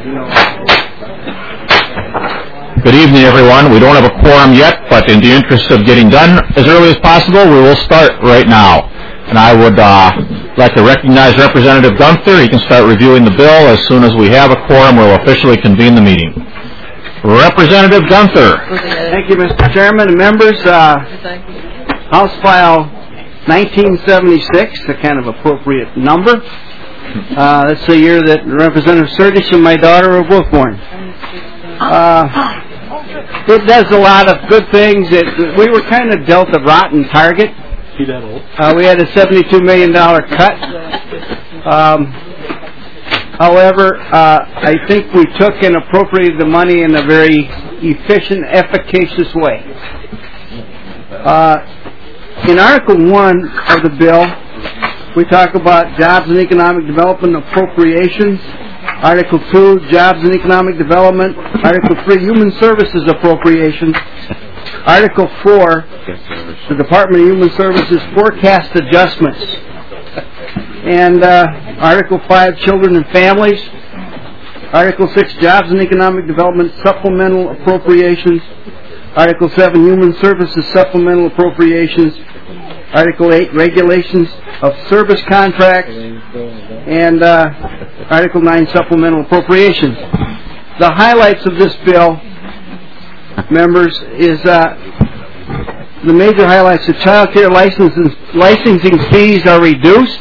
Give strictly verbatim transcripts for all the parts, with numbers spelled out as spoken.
Good evening, everyone. We don't have a quorum yet, but in the interest of getting done as early as possible, we will start right now. And I would uh, like to recognize Representative Gunther. He can start reviewing the bill. As soon as we have a quorum, we'll officially convene the meeting. Representative Gunther. Thank you, Mister Chairman and members. Uh, House File nineteen seventy-six, a kind of appropriate number. Uh, that's the year that Representative Surdich and my daughter were both born. Uh, it does a lot of good things. It, we were kind of dealt a rotten target. Uh, we had a seventy-two million dollars cut. Um, however, uh, I think we took and appropriated the money in a very efficient, efficacious way. Uh, in Article one of the bill, we talk about jobs and economic development appropriations. Article two, jobs and economic development. Article three, human services appropriations. Article four, the Department of Human Services forecast adjustments. And uh, Article five, children and families. Article six, jobs and economic development supplemental appropriations. Article seven, human services supplemental appropriations. Article eight, regulations of service contracts. And uh, Article nine, supplemental appropriations. The highlights of this bill, members, is uh, the major highlights of child care licenses, licensing fees are reduced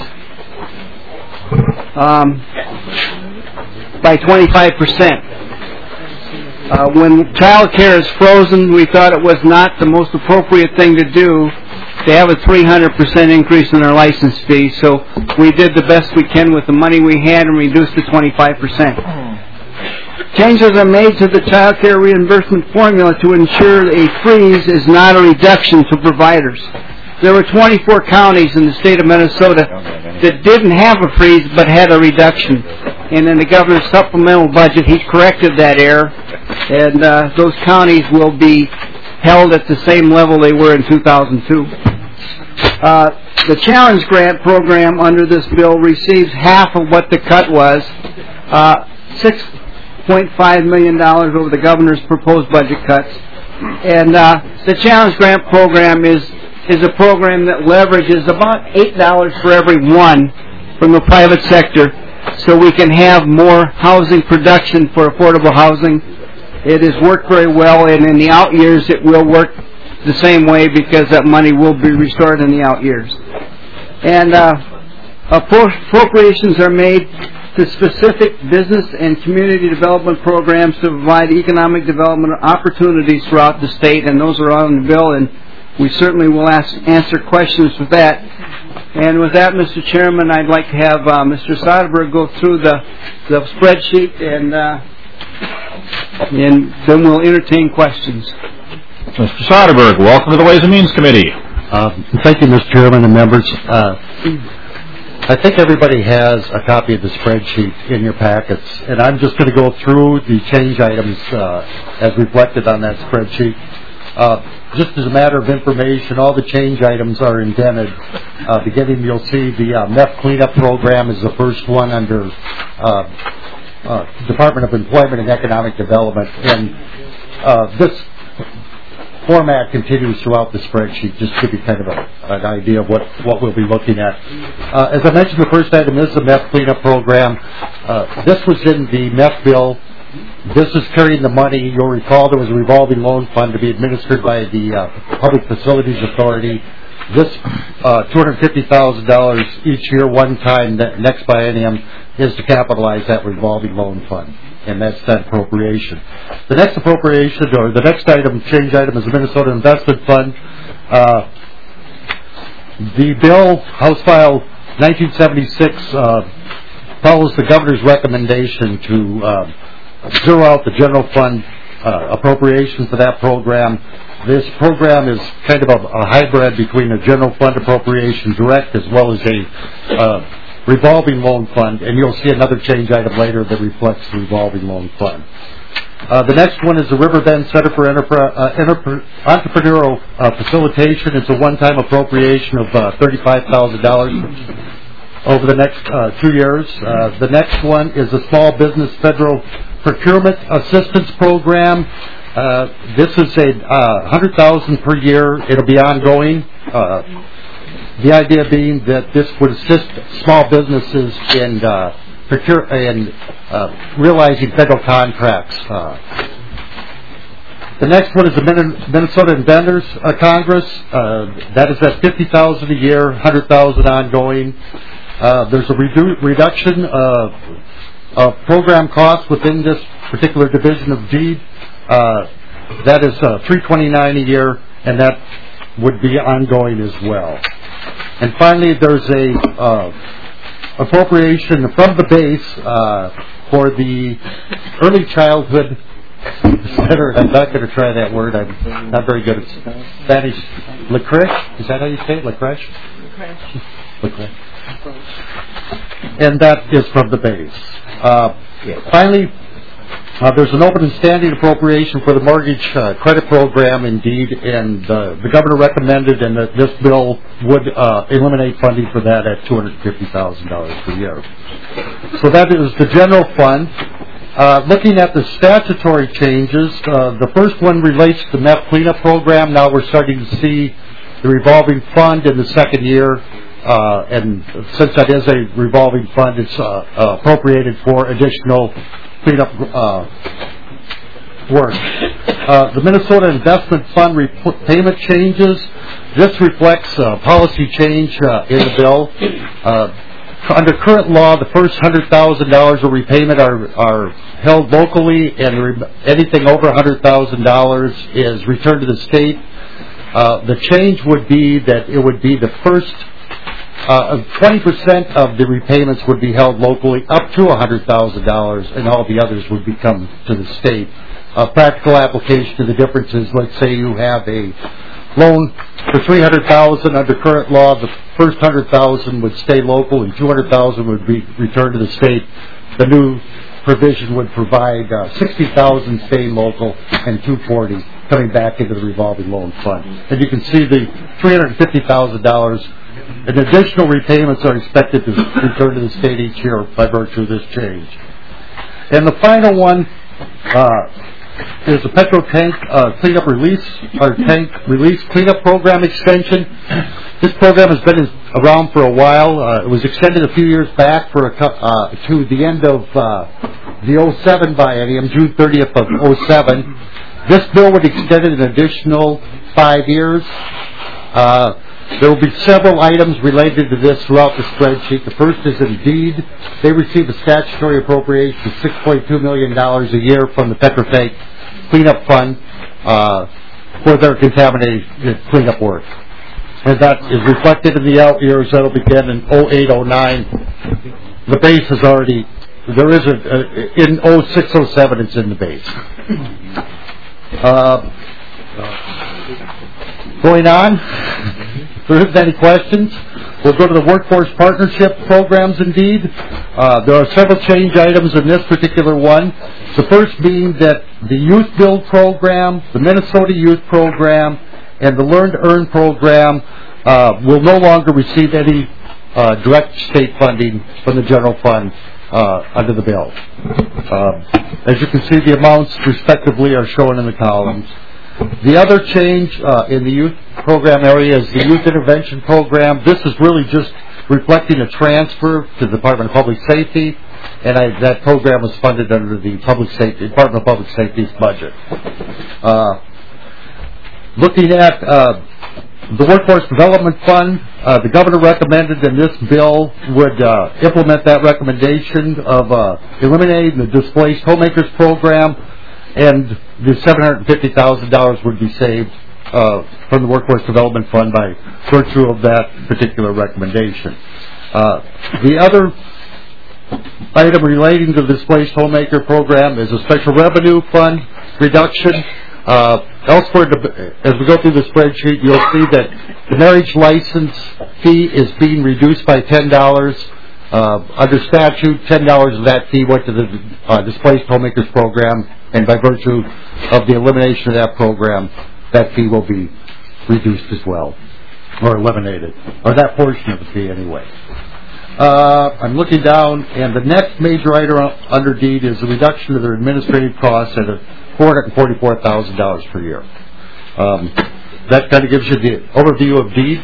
um, by twenty-five percent. Uh, when child care is frozen, we thought it was not the most appropriate thing to do to have a three hundred percent increase in our license fee, so we did the best we can with the money we had and reduced to twenty-five percent. Changes are made to the child care reimbursement formula to ensure a freeze is not a reduction to providers. There were twenty-four counties in the state of Minnesota that didn't have a freeze but had a reduction. And in the governor's supplemental budget, he corrected that error, and uh, those counties will be held at the same level they were in two thousand two. Uh, the Challenge Grant program under this bill receives half of what the cut was, uh, six point five million dollars over the governor's proposed budget cuts. And uh, the Challenge Grant program is, is a program that leverages about eight dollars for every one from the private sector, so we can have more housing production for affordable housing. It has worked very well, and in the out years it will work the same way because that money will be restored in the out years. And uh, appropriations are made to specific business and community development programs to provide economic development opportunities throughout the state, and those are on the bill, and we certainly will ask, answer questions with that. And with that, Mister Chairman, I'd like to have uh, Mister Soderberg go through the, the spreadsheet, and uh, and then we'll entertain questions. Mister Soderberg, welcome to the Ways and Means Committee. Uh, thank you, Mister Chairman and members. Uh, I think everybody has a copy of the spreadsheet in your packets, and I'm just going to go through the change items uh, as reflected on that spreadsheet. Uh, just as a matter of information, all the change items are indented. Uh, beginning, you'll see the uh, meth cleanup program is the first one under uh, uh, Department of Employment and Economic Development, and uh, this format continues throughout the spreadsheet, just to give you kind of a, an idea of what, what we'll be looking at. Uh, as I mentioned, the first item is the meth cleanup program. Uh, this was in the meth bill. This is carrying the money. You'll recall there was a revolving loan fund to be administered by the uh, Public Facilities Authority. This uh, two hundred fifty thousand dollars each year, one time, next biennium, is to capitalize that revolving loan fund. And that's that appropriation. The next appropriation, or the next item, change item, is the Minnesota Investment Fund. Uh, the bill, House File nineteen seventy-six, uh, follows the governor's recommendation to uh, zero out the general fund uh, appropriations for that program. This program is kind of a, a hybrid between a general fund appropriation direct as well as a uh, revolving loan fund, and you'll see another change item later that reflects the revolving loan fund. Uh, the next one is the Riverbend Center for Enterpri- uh, Enterpri- Entrepreneurial uh, Facilitation. It's a one-time appropriation of uh, thirty-five thousand dollars over the next uh, two years. Uh, the next one is the Small Business Federal Procurement Assistance Program. Uh, this is a uh, one hundred thousand dollars per year. It'll be ongoing. Uh, the idea being that this would assist small businesses in uh, procure in uh, realizing federal contracts. Uh, the next one is the Minnesota Inventors uh, Congress. Uh, that is at fifty thousand dollars a year, one hundred thousand dollars ongoing. Uh, there's a redu- reduction of, of program costs within this particular division of DEED. Uh, that is uh, three hundred twenty-nine dollars a year, and that would be ongoing as well. And finally, there's a uh, appropriation from the base uh, for the early childhood center. I'm not going to try that word. I'm not very good at Spanish. La Creche? Is that how you say it? La Creche? La Creche. And that is from the base. Uh, finally, Uh, there's an open and standing appropriation for the mortgage uh, credit program, indeed, and uh, the governor recommended, and that this bill would uh, eliminate funding for that at two hundred fifty thousand dollars per year. So that is the general fund. Uh, looking at the statutory changes, uh, the first one relates to the meth cleanup program. Now we're starting to see the revolving fund in the second year, uh, and since that is a revolving fund, it's uh, uh, appropriated for additional cleanup uh, work. Uh, the Minnesota Investment Fund rep- payment changes. This reflects uh, policy change uh, in the bill. Uh, under current law, the first one hundred thousand dollars of repayment are, are held locally, and re- anything over one hundred thousand dollars is returned to the state. Uh, the change would be that it would be the first Uh, twenty percent of the repayments would be held locally up to one hundred thousand dollars, and all the others would become to the state. A practical application of the difference is, let's say you have a loan for three hundred thousand dollars under current law. The first one hundred thousand dollars would stay local, and two hundred thousand dollars would be returned to the state. The new provision would provide uh, sixty thousand dollars staying local and two hundred forty thousand dollars coming back into the revolving loan fund. And you can see the three hundred fifty thousand dollars. And additional repayments are expected to return to the state each year by virtue of this change. And the final one uh, is the Petro Tank uh, Cleanup Release, or Tank Release Cleanup Program extension. This program has been around for a while. Uh, it was extended a few years back for a, uh, to the end of uh, the oh seven biennium, June thirtieth of oh seven. This bill would extend it an additional five years. Uh, There will be several items related to this throughout the spreadsheet. The first is Indeed. They receive a statutory appropriation of six point two million dollars a year from the Petro Tank Cleanup Fund uh, for their contaminated cleanup work. And that is reflected in the out years. That will begin in oh eight oh nine. The base is already, there is a, a in oh six oh seven it's in the base. Uh, going on. If there isn't any questions, we'll go to the Workforce Partnership Programs, indeed. Uh, there are several change items in this particular one. The first being that the Youth Build Program, the Minnesota Youth Program, and the Learn to Earn Program uh, will no longer receive any uh, direct state funding from the general fund uh, under the bill. Uh, as you can see, the amounts respectively are shown in the columns. The other change uh, in the youth program area is the Youth Intervention Program. This is really just reflecting a transfer to the Department of Public Safety, and I, that program was funded under the Public Safety, Department of Public Safety's budget. Uh, looking at uh, the Workforce Development Fund, uh, the governor recommended, and this bill would uh, implement that recommendation of uh, eliminating the Displaced Homemakers Program, and the seven hundred fifty thousand dollars would be saved uh, from the Workforce Development Fund by virtue of that particular recommendation. Uh, the other item relating to the Displaced Homemaker Program is a special revenue fund reduction. Uh, elsewhere, as we go through the spreadsheet, you'll see that the marriage license fee is being reduced by ten dollars. Uh, under statute, ten dollars of that fee went to the uh, Displaced Homemakers Program, and by virtue of the elimination of that program, that fee will be reduced as well, or eliminated, or that portion of the fee anyway. Uh, I'm looking down, and the next major item under deed is the reduction of their administrative costs at four hundred forty-four thousand dollars per year. Um, that kind of gives you the overview of deed.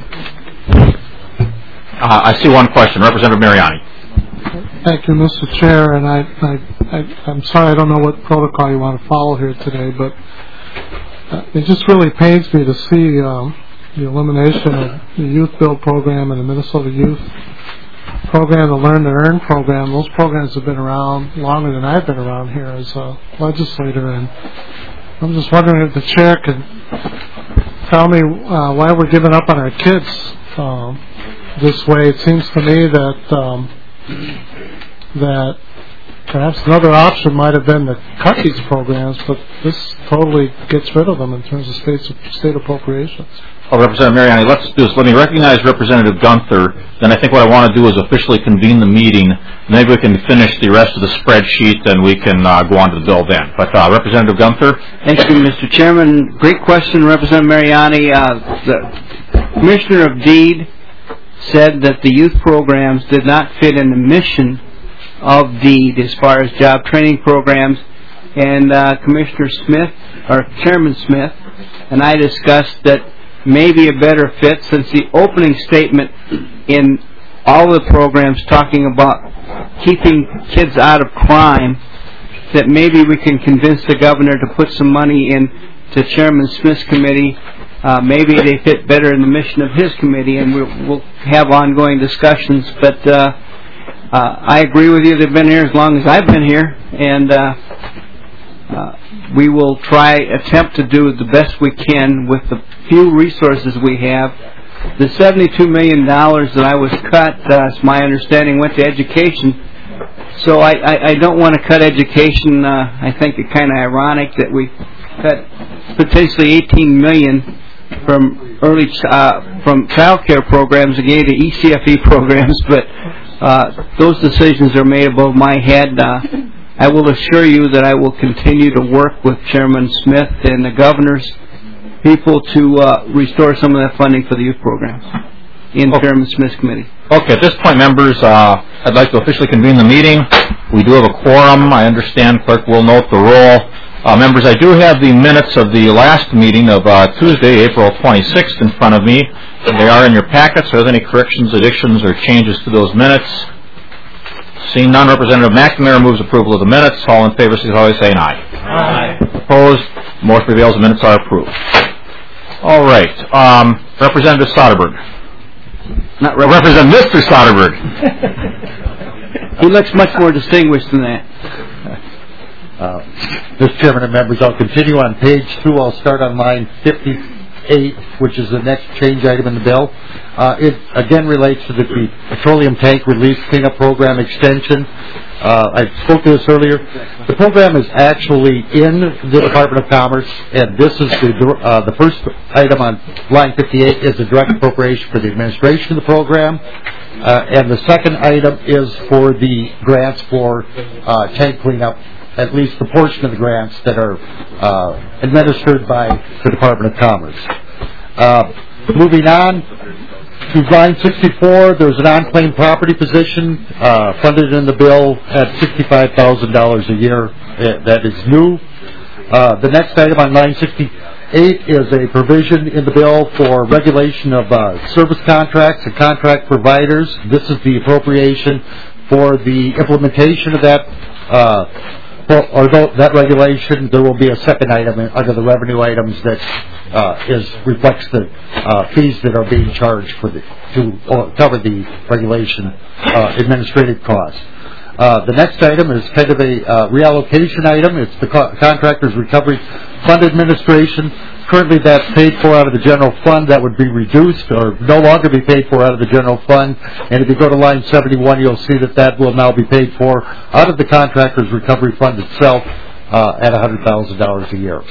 Uh, I see one question. Representative Mariani. Thank you, Mister Chair, and I, I, I, I'm sorry I don't know what protocol you want to follow here today, but uh, it just really pains me to see um, the elimination of the Youth Build program and the Minnesota Youth program, the Learn to Earn program. Those programs have been around longer than I've been around here as a legislator, and I'm just wondering if the chair could tell me uh, why we're giving up on our kids um, this way. It seems to me that um, that perhaps another option might have been to cut these programs, but this totally gets rid of them in terms of state, state appropriations. Well, Representative Mariani, let's do this. Let me recognize Representative Gunther. Then I think what I want to do is officially convene the meeting. Maybe we can finish the rest of the spreadsheet, and we can uh, go on to the bill then. But uh, Representative Gunther? Thank you, Mister Chairman. Great question, Representative Mariani. Uh, the Commissioner of Deed said that the youth programs did not fit in the mission of Deed as far as job training programs. And uh, Commissioner Smith, or Chairman Smith, and I discussed that maybe a better fit, since the opening statement in all the programs talking about keeping kids out of crime, that maybe we can convince the governor to put some money in to Chairman Smith's committee. Uh, maybe they fit better in the mission of his committee, and we'll, we'll have ongoing discussions. But uh, uh, I agree with you. They've been here as long as I've been here, and uh, uh, we will try, attempt to do the best we can with the few resources we have. The seventy-two million dollars that I was cut, uh, it's my understanding, went to education. So I, I, I don't want to cut education. Uh, I think it's kind of ironic that we cut potentially eighteen million dollars from early uh, from child care programs and gave to E C F E programs, but uh, those decisions are made above my head. Uh, I will assure you that I will continue to work with Chairman Smith and the governor's people to uh, restore some of that funding for the youth programs in okay. Chairman Smith's committee. Okay, at this point, members, uh, I'd like to officially convene the meeting. We do have a quorum. I understand clerk will note the roll. Uh, members, I do have the minutes of the last meeting of uh, Tuesday, April twenty-sixth, in front of me. They are in your packets. Are there any corrections, additions, or changes to those minutes? Seeing none, Representative McNamara moves approval of the minutes. All in favor, signify by saying aye. Aye. Opposed? Motion prevails. The minutes are approved. All right. Um, Representative Soderberg. Not Rep- Representative Mister Soderberg. He looks much more distinguished than that. Uh, Mister Chairman and members, I'll continue on page two. I'll start on line fifty-eight, which is the next change item in the bill. Uh, it again relates to the petroleum tank release cleanup program extension. Uh, I spoke to this earlier. The program is actually in the Department of Commerce, and this is the uh, the first item on line fifty-eight is the direct appropriation for the administration of the program. Uh, and the second item is for the grants for uh, tank cleanup, at least the portion of the grants that are uh, administered by the Department of Commerce. Uh, moving on to line sixty-four, there's an on-claim property position uh, funded in the bill at sixty-five thousand dollars a year. Uh, that is new. Uh, the next item on line sixty-eight is a provision in the bill for regulation of uh, service contracts and contract providers. This is the appropriation for the implementation of that uh, Well, although that regulation, there will be a second item under the revenue items that uh, is reflects the uh, fees that are being charged for the to uh, cover the regulation uh, administrative costs. Uh, the next item is kind of a uh, reallocation item. It's the co- Contractors Recovery Fund Administration. Currently, that's paid for out of the general fund. That would be reduced or no longer be paid for out of the general fund. And if you go to line seventy-one, you'll see that that will now be paid for out of the Contractors Recovery Fund itself uh, at one hundred thousand dollars a year.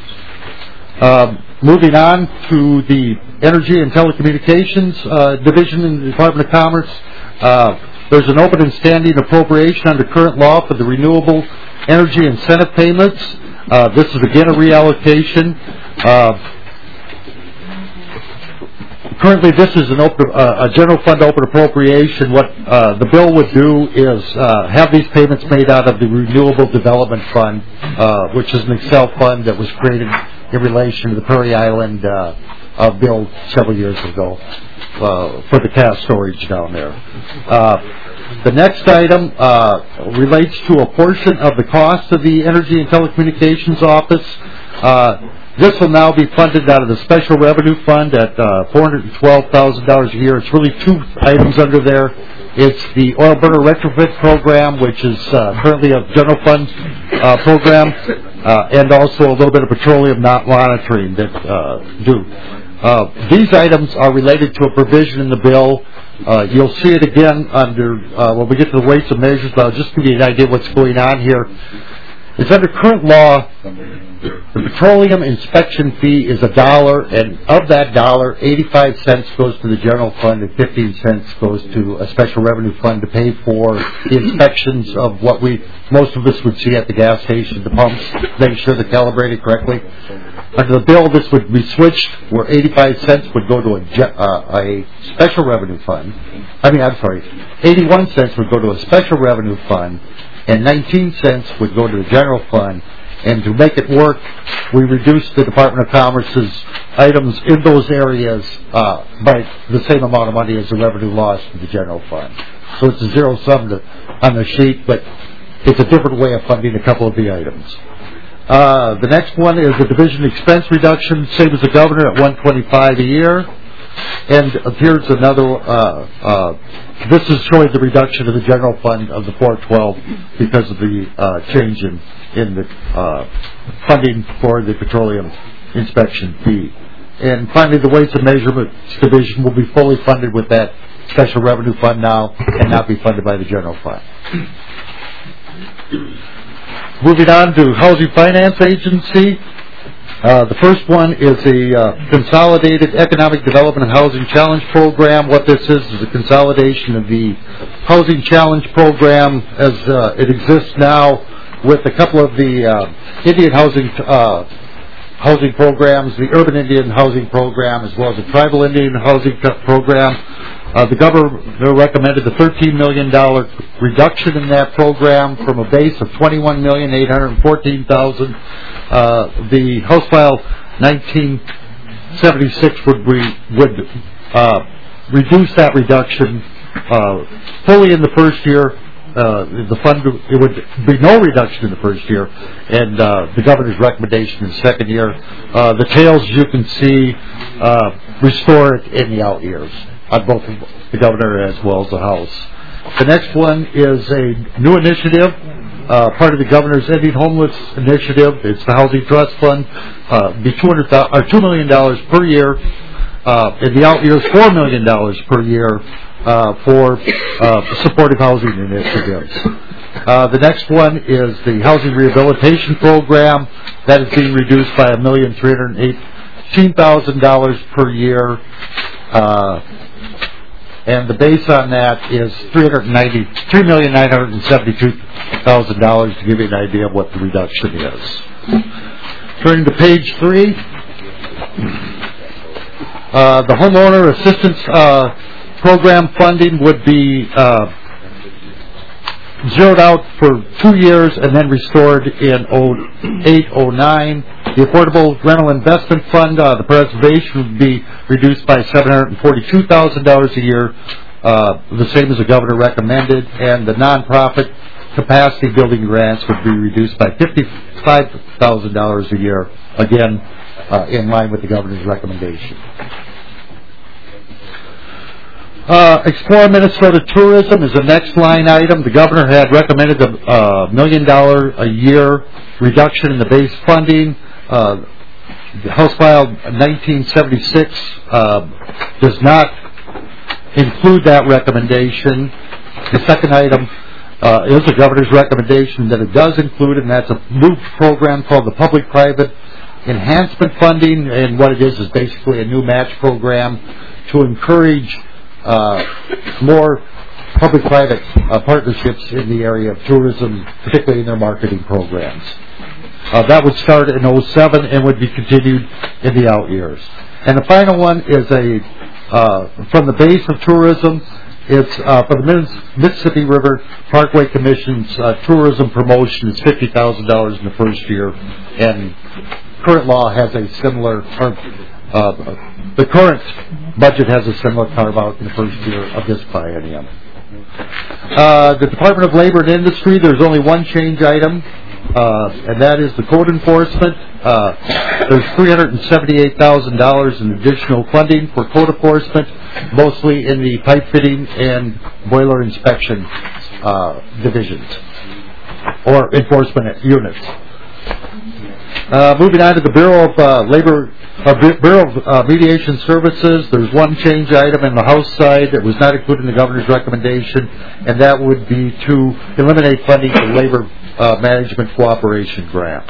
Um, moving on to the Energy and Telecommunications uh, Division in the Department of Commerce. Uh, there's an open and standing appropriation under current law for the renewable energy incentive payments. Uh, this is again a reallocation. Uh, currently, this is an open, uh, a general fund open appropriation. What uh, the bill would do is uh, have these payments made out of the Renewable Development Fund, uh, which is an Excel fund that was created in relation to the Prairie Island uh, uh, bill several years ago uh, for the cash storage down there. Uh, the next item uh, relates to a portion of the cost of the Energy and Telecommunications Office. Uh, This will now be funded out of the Special Revenue Fund at uh, four hundred twelve thousand dollars a year. It's really two items under there. It's the oil burner retrofit program, which is uh, currently a general fund uh, program, uh, and also a little bit of petroleum not monitoring that uh, do. Uh, these items are related to a provision in the bill. Uh, you'll see it again under uh, when we get to the weights and measures, but I'll just give you an idea of what's going on here. It's under current law. The petroleum inspection fee is a dollar, and of that dollar, eighty-five cents goes to the general fund and fifteen cents goes to a special revenue fund to pay for the inspections of what we, most of us would see at the gas station, the pumps, make sure they're calibrated correctly. Under the bill, this would be switched, where eighty-five cents would go to a, uh, a special revenue fund. I mean, I'm sorry, eighty-one cents would go to a special revenue fund, and nineteen cents would go to the general fund. And to make it work, we reduced the Department of Commerce's items in those areas uh, by the same amount of money as the revenue loss to the general fund. So it's a zero sum to, on the sheet, but it's a different way of funding a couple of the items. Uh, the next one is the division expense reduction, same as the governor at one hundred twenty-five a year. And here's another, uh, uh, this is showing the reduction of the general fund of the four twelve because of the uh, change in, in the uh, funding for the petroleum inspection fee. And finally, the Weights and Measurements Division will be fully funded with that special revenue fund now and not be funded by the general fund. Moving on to Housing Finance Agency. Uh, the first one is a uh, Consolidated Economic Development and Housing Challenge Program. What this is is a consolidation of the Housing Challenge Program as uh, it exists now with a couple of the uh, Indian housing uh, housing programs, the Urban Indian Housing Program, as well as the Tribal Indian Housing Program. Uh, the governor recommended a thirteen million dollars reduction in that program from a base of twenty-one million eight hundred fourteen thousand dollars. Uh, the House File nineteen seventy-six would re, would uh, reduce that reduction uh, fully in the first year. Uh, the fund it would be no reduction in the first year, and uh, the governor's recommendation in the second year. Uh, the tails, as you can see, uh, restore it in the out years on both the governor as well as the House. The next one is a new initiative. Uh, part of the governor's Ending Homeless initiative. It's the Housing Trust Fund. Uh, be two hundred or two million dollars per year. Uh, in the out years, four million dollars per year uh, for uh, supportive housing initiatives. Uh, the next one is the Housing Rehabilitation Program. That is being reduced by a million three hundred eighteen thousand dollars per year. Uh, And the base on that is three hundred ninety-three million nine hundred seventy-two thousand dollars to give you an idea of what the reduction is. Turning to page three, uh, the homeowner assistance uh, program funding would be uh, zeroed out for two years and then restored in oh eight oh nine. The Affordable Rental Investment Fund, uh, the preservation would be reduced by seven hundred forty-two thousand dollars a year, uh, the same as the governor recommended, and the nonprofit capacity building grants would be reduced by fifty-five thousand dollars a year, again, uh, in line with the governor's recommendation. Uh, Explore Minnesota Tourism is the next line item. The governor had recommended a uh, million dollar a year reduction in the base funding. Uh, the House File nineteen seventy-six uh, does not include that recommendation. The second item uh, is the governor's recommendation that it does include, and that's a new program called the Public-Private Enhancement Funding. And what it is is basically a new match program to encourage uh, more public-private uh, partnerships in the area of tourism, particularly in their marketing programs. Uh, that would start in oh seven and would be continued in the out years. And the final one is a uh, from the base of tourism. It's uh, for the Mississippi River Parkway Commission's uh, tourism promotion is fifty thousand dollars in the first year, and current law has a similar, or uh, the current budget has a similar carve out in the first year of this biennium. Uh, the Department of Labor and Industry, there's only one change item, uh, and that is the code enforcement. Uh, there's three hundred seventy-eight thousand dollars in additional funding for code enforcement, mostly in the pipe fitting and boiler inspection uh, divisions or enforcement units. Uh, moving on to the Bureau of uh, Labor, uh, Bureau of uh, Mediation Services, there's one change item in the House side that was not included in the governor's recommendation, and that would be to eliminate funding for labor uh, management cooperation grants.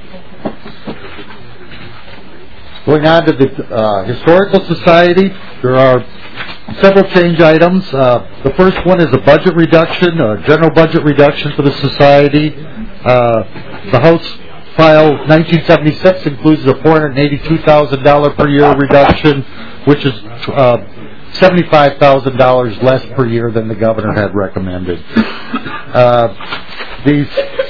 Going on to the uh, Historical Society, there are several change items. Uh, the first one is a budget reduction, a general budget reduction for the Society. Uh, the House File nineteen seventy-six includes a four hundred eighty-two thousand dollars per year reduction, which is uh, seventy-five thousand dollars less per year than the governor had recommended. Uh, the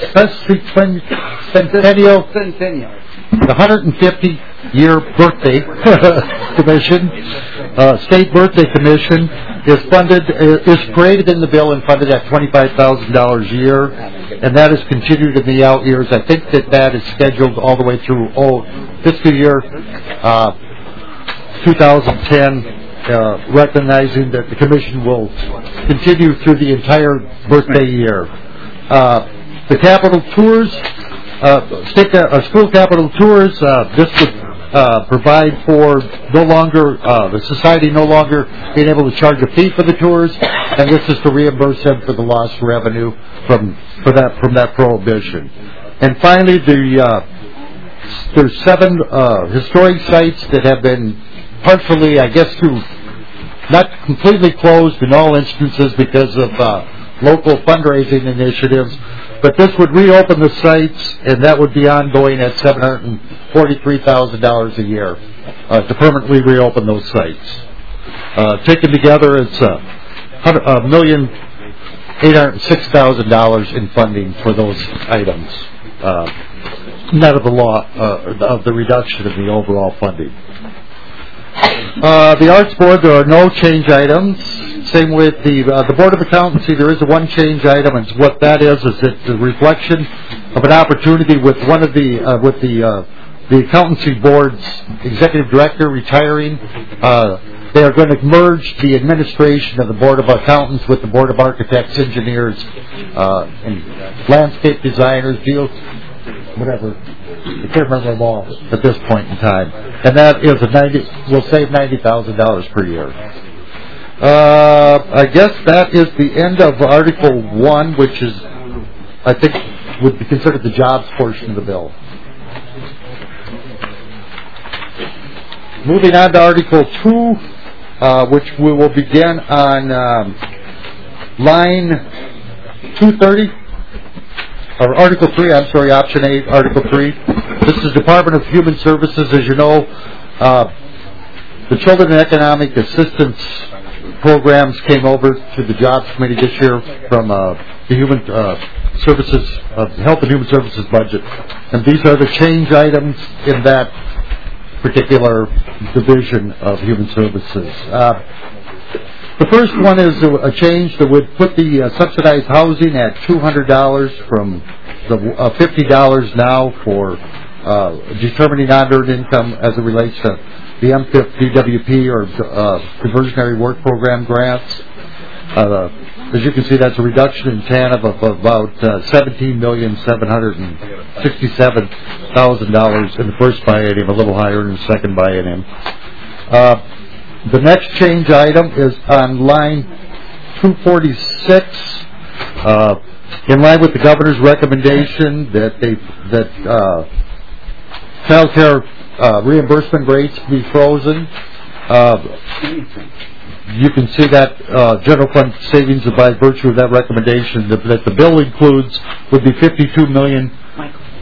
Centennial, Centennial. the one hundred fifty year birthday commission, uh, state birthday commission, is funded, is created in the bill and funded at twenty-five thousand dollars a year, and that is continued in the out years. I think that that is scheduled all the way through oh, fiscal year uh, two thousand ten, uh, recognizing that the commission will continue through the entire birthday year. Uh, the capital tours, uh, state, uh, school capital tours, uh, this would uh, provide for no longer, uh, the society no longer being able to charge a fee for the tours, and this is to reimburse them for the lost revenue from for that from that prohibition. And finally, the uh, there's seven uh, historic sites that have been partially, I guess, through not completely closed in all instances because of uh, local fundraising initiatives, but this would reopen the sites, and that would be ongoing at seven hundred forty-three thousand dollars a year uh, to permanently reopen those sites. Uh, taken together, it's a uh, million eight hundred six thousand dollars in funding for those items, uh, net of the law uh, of the reduction of the overall funding. Uh, the Arts Board, there are no change items. Same with the uh, the Board of Accountancy. There is a one change item, and what that is is it's a reflection of an opportunity with one of the uh, with the uh, the Accountancy Board's executive director retiring. Uh, they are going to merge the administration of the Board of Accountants with the Board of Architects, Engineers, uh, and landscape designers, deal whatever. I can't remember them all at this point in time, and that is a ninety. Will save ninety thousand dollars per year. Uh, I guess that is the end of Article One, which is, I think, would be considered the jobs portion of the bill. Moving on to Article Two, uh, which we will begin on um, line two thirty. Or Article three, I'm sorry, Option eight, Article three. This is Department of Human Services. As you know, uh, the Children and Economic Assistance programs came over to the Jobs Committee this year from uh, the Human uh, Services, uh, Health and Human Services budget. And these are the change items in that particular division of Human Services. Uh, The first one is a change that would put the uh, subsidized housing at two hundred dollars from the uh, fifty dollars now for uh, determining non-earned income as it relates to the M P I P, D W P, or uh, Conversionary Work Program grants. Uh, as you can see, that's a reduction in T A N F of, of about uh, seventeen million seven hundred sixty-seven thousand dollars in the first biennium, a little higher in the second biennium. Uh, The next change item is on line two forty-six. Uh, in line with the governor's recommendation that they that uh, child care uh, reimbursement rates be frozen, uh, you can see that uh, general fund savings by virtue of that recommendation that, that the bill includes would be fifty-two million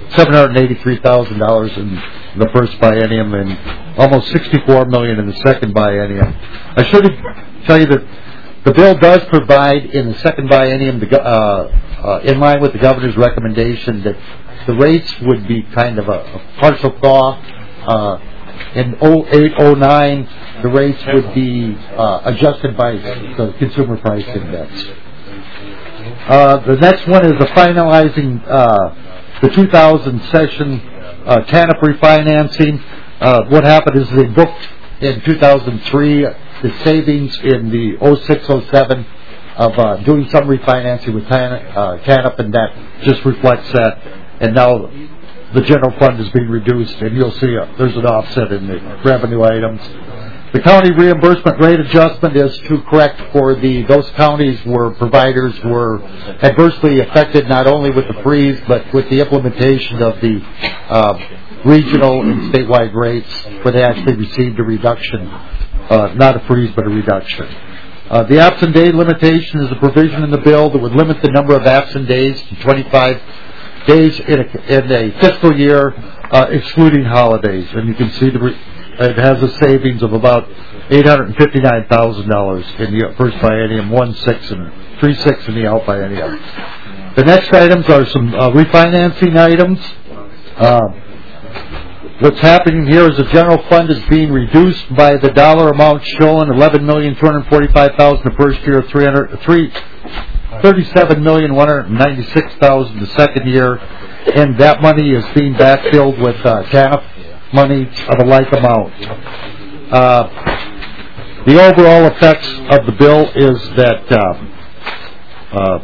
seven hundred eighty-three thousand dollars in the first biennium and almost sixty-four million dollars in the second biennium. I should tell you that the bill does provide in the second biennium, the, uh, uh, in line with the governor's recommendation, that the rates would be kind of a, a partial thaw. Uh, in oh eight oh nine, the rates would be uh, adjusted by the Consumer Price Index. Uh, the next one is the finalizing uh, the two thousand session uh, TANF refinancing. Uh, what happened is they booked in two thousand three the savings in the oh six oh seven of uh, doing some refinancing with TANF, uh, TANF, and that just reflects that. And now the general fund is being reduced, and you'll see uh, there's an offset in the revenue items. The county reimbursement rate adjustment is to correct for the those counties where providers were adversely affected not only with the freeze but with the implementation of the uh, regional and statewide rates, where they actually received a reduction, uh, not a freeze but a reduction. Uh, the absent day limitation is a provision in the bill that would limit the number of absent days to twenty-five days in a, in a fiscal year, uh, excluding holidays, and you can see the re- it has a savings of about eight hundred fifty-nine thousand dollars in the first biennium, one six and three six in the out biennium. The next items are some uh, refinancing items. Uh, what's happening here is the general fund is being reduced by the dollar amount shown, eleven million two hundred forty-five thousand dollars the first year, three hundred three. thirty-seven million one hundred ninety-six thousand dollars the second year, and that money is being backfilled with uh, TANF money of a like amount. Uh, the overall effects of the bill is that um, uh,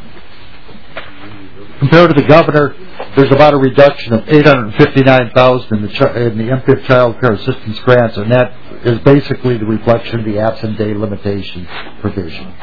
compared to the governor, there's about a reduction of eight hundred fifty-nine thousand dollars in the, ch- in the M P I P Child Care Assistance grants, and that is basically the reflection of the absent day limitation provision.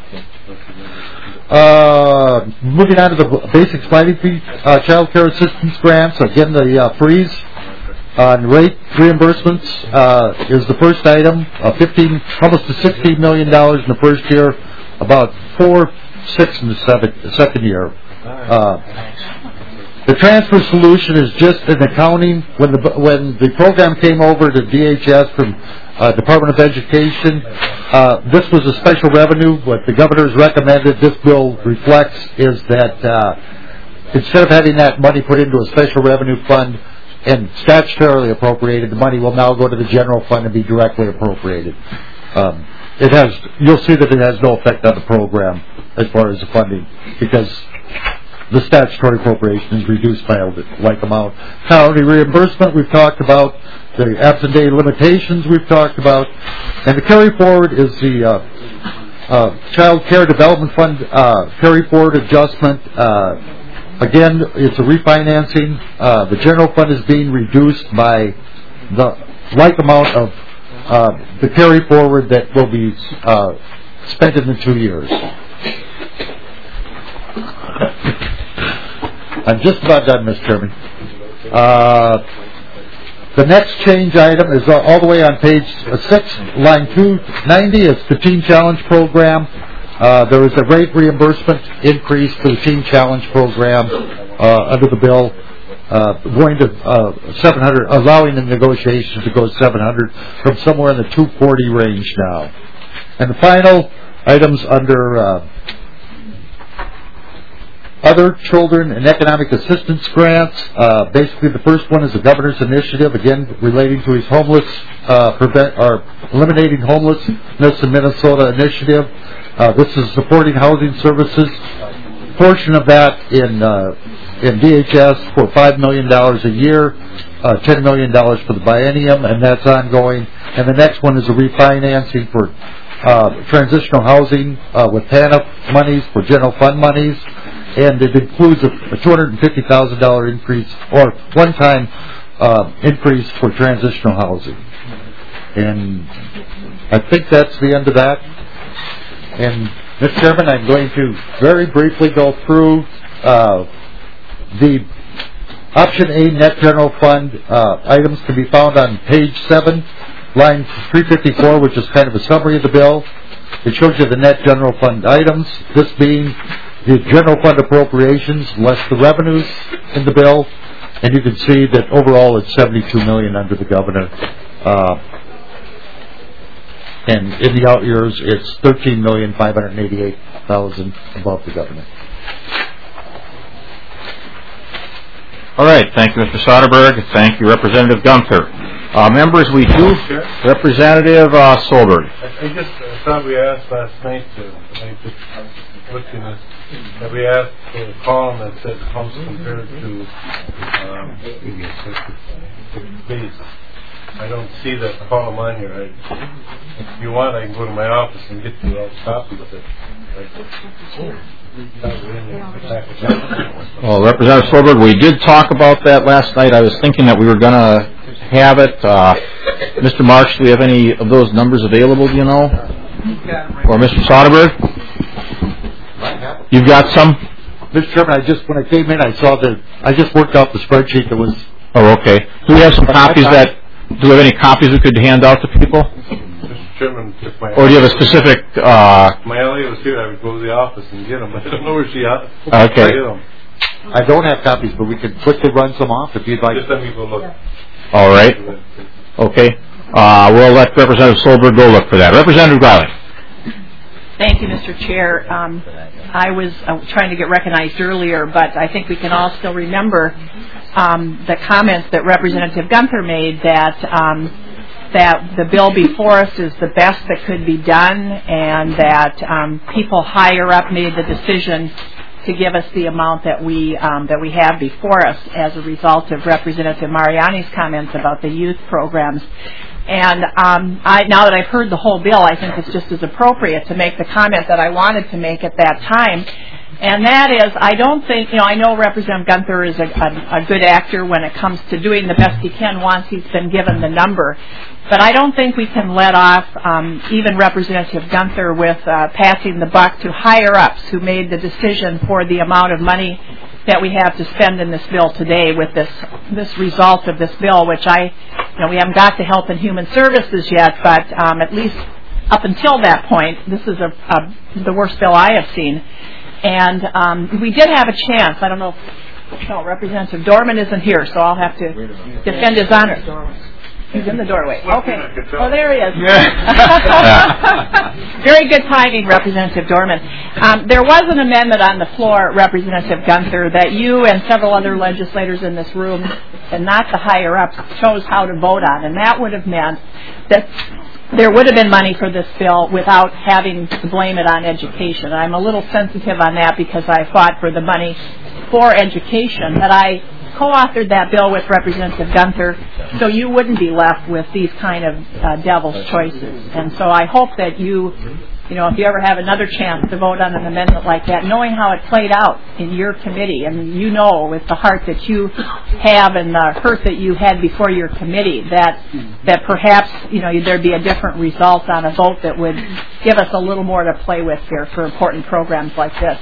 Uh, moving on to the basic sliding fee uh, child care assistance grants. Again, the uh, freeze on rate reimbursements uh, is the first item. Uh, fifteen, almost to sixteen million dollars in the first year, about four, six in the seven, second year. Uh, the transfer solution is just an accounting. When the when the program came over to D H S from Uh, Department of Education. Uh, this was a special revenue. What the governor's recommended this bill reflects is that uh, instead of having that money put into a special revenue fund and statutorily appropriated, the money will now go to the general fund and be directly appropriated. Um, it has. You'll see that it has no effect on the program as far as the funding because the statutory appropriation is reduced by a like amount. County reimbursement we've talked about. The absent day limitations we've talked about, and the carry forward is the uh, uh, Child Care Development Fund uh, carry forward adjustment. Uh, again, it's a refinancing. Uh, the general fund is being reduced by the like amount of uh, the carry forward that will be uh, spent in the two years. I'm just about done, Mister Chairman. Uh, The next change item is uh, all the way on page uh, six, line two ninety. It's the Teen Challenge Program. Uh, there is a rate reimbursement increase for the Teen Challenge Program uh, under the bill, uh, going to uh, seven hundred, allowing the negotiations to go seven hundred from somewhere in the two forty range now. And the final items under uh, other children and economic assistance grants. Uh, basically, the first one is the governor's initiative, again relating to his homeless, uh, prevent or eliminating homelessness in Minnesota initiative. Uh, this is supporting housing services. Portion of that in uh, in D H S for five million dollars a year, uh, ten million dollars for the biennium, and that's ongoing. And the next one is a refinancing for uh, transitional housing uh, with TANF monies for general fund monies. And it includes a, a two hundred fifty thousand dollars increase or one-time uh, increase for transitional housing. And I think that's the end of that. And, Mister Chairman, I'm going to very briefly go through uh, the Option A Net General Fund uh, items can be found on page seven, line three fifty-four, which is kind of a summary of the bill. It shows you the Net General Fund items, this being the general fund appropriations less the revenues in the bill. and you can see that overall it's seventy-two million dollars under the governor. Uh, and in the out years, it's thirteen million five hundred eighty-eight thousand dollars above the governor. All right. Thank you, Mister Soderberg. Thank you, Representative Gunther. Uh, members, we do. Representative uh, Solberg. I, I just I thought we asked last night to, I just looked in this, that we asked for a column that said pumps compared to um, base. I don't see that column on here. I, if you want, I can go to my office and get you all copies of it. Well, Representative Solberg, we did talk about that last night. I was thinking that we were going to have it. Uh, Mister Marsh, do we have any of those numbers available, do you know? Or Mister Soderberg? You've got some? Mister Chairman, I just, when I came in, I saw the, I just worked out the spreadsheet that was... Oh, okay. Do we have some copies that, do we have any copies we could hand out to people? Mister Chairman, if my Or do you have a specific... Uh, my Elliot was here, I would go to the office and get them, but I don't know where she is. Okay. I don't have copies, but we could quickly run some off if you'd like. Just let me go look. All right. Okay. Uh, we'll let Representative Solberg go look for that. Representative Greiling. Thank you, Mister Chair. Um, I was uh, trying to get recognized earlier, but I think we can all still remember um, the comments that Representative Gunther made that um, that the bill before us is the best that could be done, and that um, people higher up made the decision to give us the amount that we um, that we have before us as a result of Representative Mariani's comments about the youth programs. And um, I, now that I've heard the whole bill, I think it's just as appropriate to make the comment that I wanted to make at that time. And that is, I don't think, you know, I know Representative Gunther is a, a, a good actor when it comes to doing the best he can once he's been given the number. But I don't think we can let off um, even Representative Gunther with uh, passing the buck to higher-ups who made the decision for the amount of money that we have to spend in this bill today with this this result of this bill, which I, you know, we haven't got to Health and Human Services yet, but um, at least up until that point, this is a, a, the worst bill I have seen. And um, we did have a chance. I don't know if no, Representative Dorman isn't here, so I'll have to defend his honor. He's in the doorway. Okay. Oh, there he is. Very good timing, Representative Dorman. Um, there was an amendment on the floor, Representative Gunther, that you and several other legislators in this room, and not the higher-ups, chose how to vote on. And that would have meant that there would have been money for this bill without having to blame it on education. I'm a little sensitive on that because I fought for the money for education, that I co-authored that bill with Representative Gunther, so you wouldn't be left with these kind of uh, devil's choices. And so I hope that you, you know, if you ever have another chance to vote on an amendment like that, knowing how it played out in your committee, and you know with the heart that you have and the hurt that you had before your committee, that that perhaps, you know, there'd be a different result on a vote that would give us a little more to play with here for important programs like this.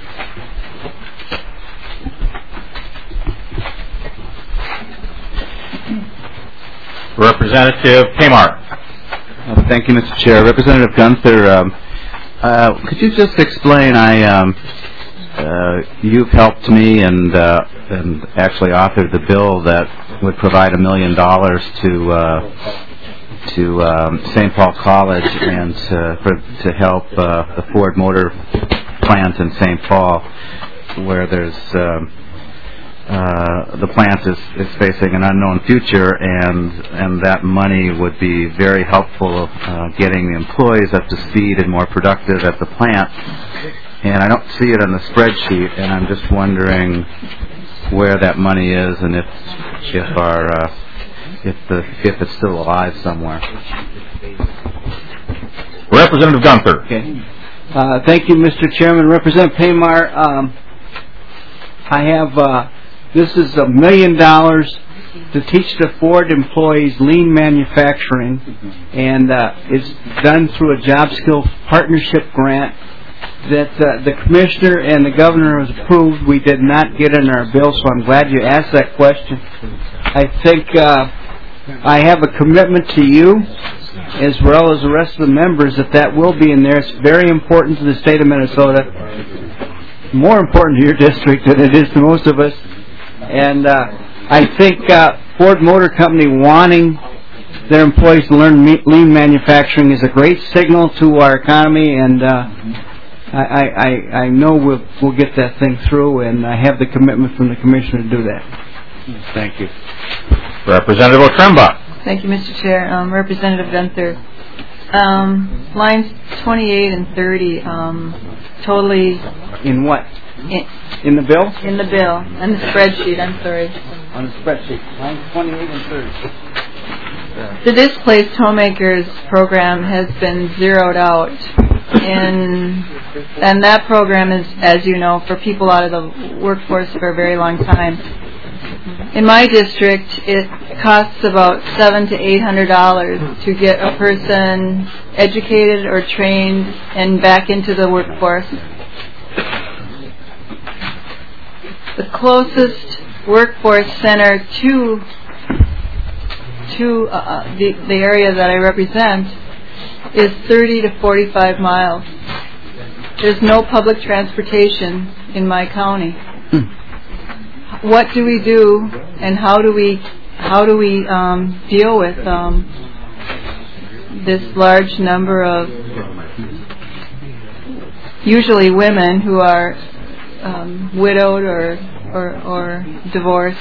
Representative Tamar. Uh, thank you, Mister Chair. Representative Gunther, um, uh, could you just explain, I, um, uh, you've helped me and, uh, and actually authored the bill that would provide a million dollars to, uh, to um, Saint Paul College and to, for, to help uh, the Ford Motor plant in Saint Paul, where there's um, Uh, the plant is, is facing an unknown future, and and that money would be very helpful uh, getting the employees up to speed and more productive at the plant. And I don't see it on the spreadsheet, and I'm just wondering where that money is and if if our uh, if the if it's still alive somewhere. Representative Gunther. Okay. Uh, thank you, Mister Chairman. Representative Tamar, um, I have. Uh, This is a million dollars to teach the Ford employees lean manufacturing, and uh, it's done through a job skill partnership grant that uh, the commissioner and the governor has approved. We did not get in our bill, so I'm glad you asked that question. I think uh, I have a commitment to you, as well as the rest of the members, that that will be in there. It's very important to the state of Minnesota, more important to your district than it is to most of us. And uh, I think uh, Ford Motor Company wanting their employees to learn me- lean manufacturing is a great signal to our economy, and uh, I, I, I know we'll, we'll get that thing through, and I have the commitment from the Commissioner to do that. Thank you. Representative Otremba. Thank you, Mister Chair. Um, Representative Gunther, um, lines twenty-eight and thirty, um, totally In what? in, In the bill? in the bill, and the spreadsheet, I'm sorry. On the spreadsheet. Lines twenty-eight and thirty. The Displaced Homemakers program has been zeroed out, and, and that program is, as you know, for people out of the workforce for a very long time. In my district, it costs about seven to eight hundred dollars to get a person educated or trained and back into the workforce. The closest workforce center to to uh, the the area that I represent is thirty to forty-five miles. There's no public transportation in my county. Hmm. What do we do, and how do we how do we um, deal with um, this large number of usually women who are um, widowed or or, or divorced?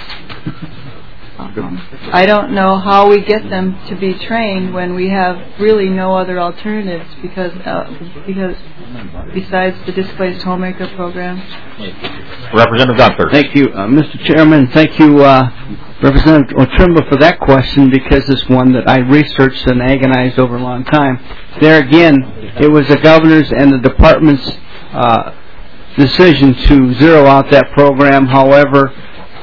Um, I don't know how we get them to be trained when we have really no other alternatives because uh, because besides the Displaced Homemaker program. Representative Gunther. Thank you, uh, Mister Chairman. Thank you, uh, Representative Otremba, for that question, because it's one that I researched and agonized over a long time. There again, it was the governor's and the department's uh, decision to zero out that program. However,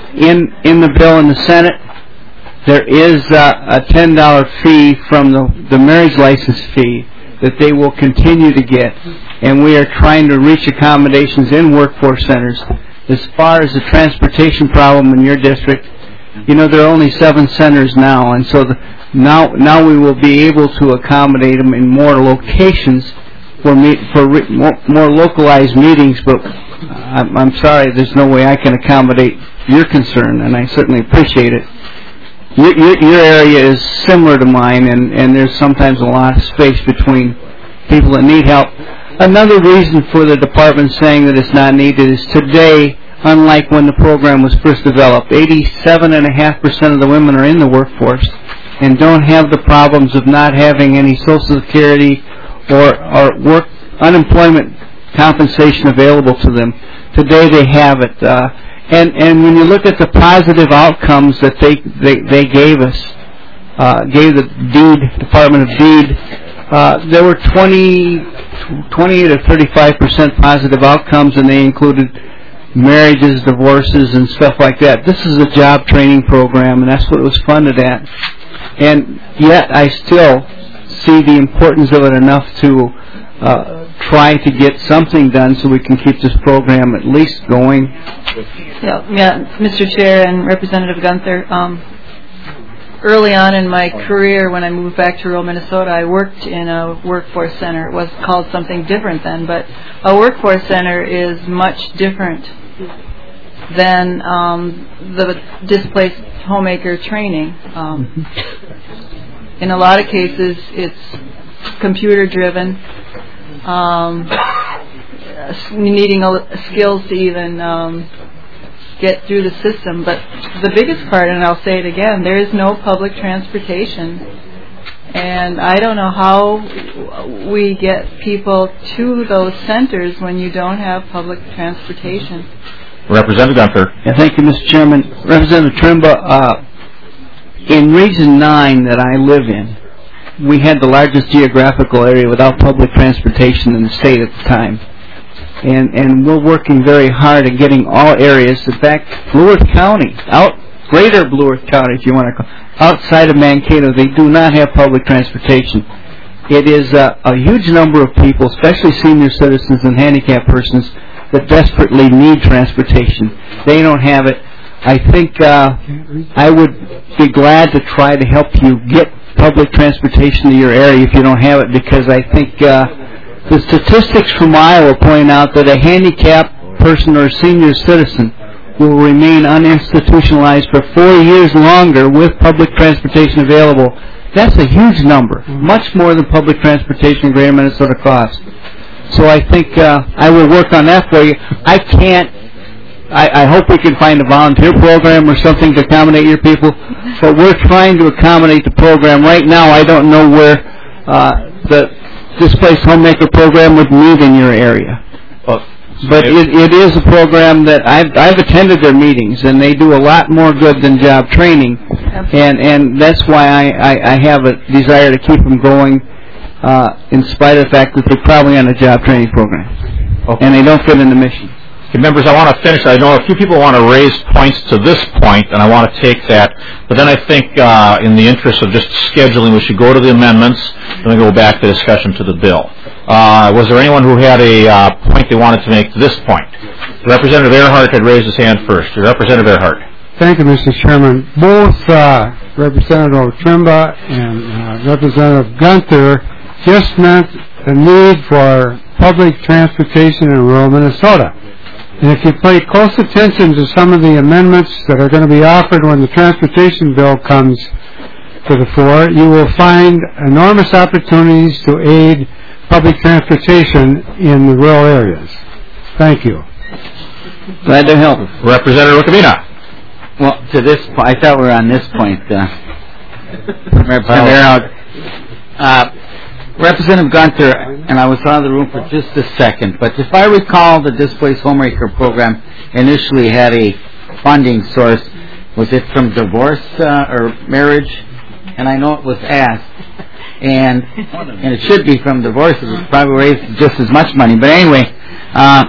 in in the bill in the Senate, there is uh, a ten dollar fee from the, the marriage license fee that they will continue to get, and we are trying to reach accommodations in workforce centers. As far as the transportation problem in your district, you know, there are only seven centers now, and so the, now now we will be able to accommodate them in more locations for me, for re, more, more localized meetings, but I'm, I'm sorry, there's no way I can accommodate your concern, and I certainly appreciate it. Your, your, your area is similar to mine, and, and there's sometimes a lot of space between people that need help. Another reason for the department saying that it's not needed is today, unlike when the program was first developed, eighty-seven point five percent of the women are in the workforce and don't have the problems of not having any Social Security or, or work unemployment compensation available to them. Today they have it. Uh, and, and when you look at the positive outcomes that they, they, they gave us, uh, gave the deed, Department of Deed, uh, there were twenty, twenty to thirty-five percent positive outcomes, and they included marriages, divorces, and stuff like that. This is a job training program, and that's what it was funded at. And yet I still see the importance of it enough to uh, try to get something done so we can keep this program at least going. Yeah, yeah, Mister Chair and Representative Gunther, um, early on in my career when I moved back to rural Minnesota, I worked in a workforce center. It was called something different then, but a workforce center is much different than um, the displaced homemaker training. Um, in a lot of cases, it's computer-driven, um, needing a, skills to even um, get through the system. But the biggest part, and I'll say it again, there is no public transportation. And I don't know how we get people to those centers when you don't have public transportation. Representative Gunther. Yeah, thank you, Mister Chairman. Representative Trimba, uh, in Region nine that I live in, we had the largest geographical area without public transportation in the state at the time. And and we're working very hard at getting all areas. In fact, Blue Earth County, out greater Blue Earth County, if you want to call, outside of Mankato, they do not have public transportation. It is uh, a huge number of people, especially senior citizens and handicapped persons, that desperately need transportation. They don't have it. I think uh, I would be glad to try to help you get public transportation to your area if you don't have it, because I think uh, the statistics from Iowa point out that a handicapped person or a senior citizen will remain uninstitutionalized for four years longer with public transportation available. That's a huge number, much more than public transportation in Greater Minnesota costs. So I think uh, I will work on that for you. I can't, I, I hope we can find a volunteer program or something to accommodate your people, but we're trying to accommodate the program. Right now, I don't know where uh, the Displaced Homemaker program would meet in your area. Well, but it, it is a program that I've, I've attended their meetings, and they do a lot more good than job training, and, and that's why I, I, I have a desire to keep them going uh, in spite of the fact that they're probably on a job training program, okay. And they don't fit in the mission. Okay, members, I want to finish. I know a few people want to raise points to this point, and I want to take that. But then I think, uh, in the interest of just scheduling, we should go to the amendments, and then go back to discussion to the bill. Uh, was there anyone who had a uh, point they wanted to make to this point? Representative Earhart had raised his hand first. Representative Earhart. Thank you, Mister Chairman. Both uh, Representative Trimba and uh, Representative Gunther just meant the need for public transportation in rural Minnesota. And if you pay close attention to some of the amendments that are going to be offered when the transportation bill comes to the fore, you will find enormous opportunities to aid public transportation in the rural areas. Thank you. Glad to help. Representative Rukavina. Well, to this point, I thought we were on this point. Uh, Representative uh, Representative Gunther, and I was out of the room for just a second, but if I recall, the Displaced Homemaker program initially had a funding source. Was it from divorce uh, or marriage? And I know it was asked, and and it should be from divorce. It would probably raise just as much money. But anyway, uh,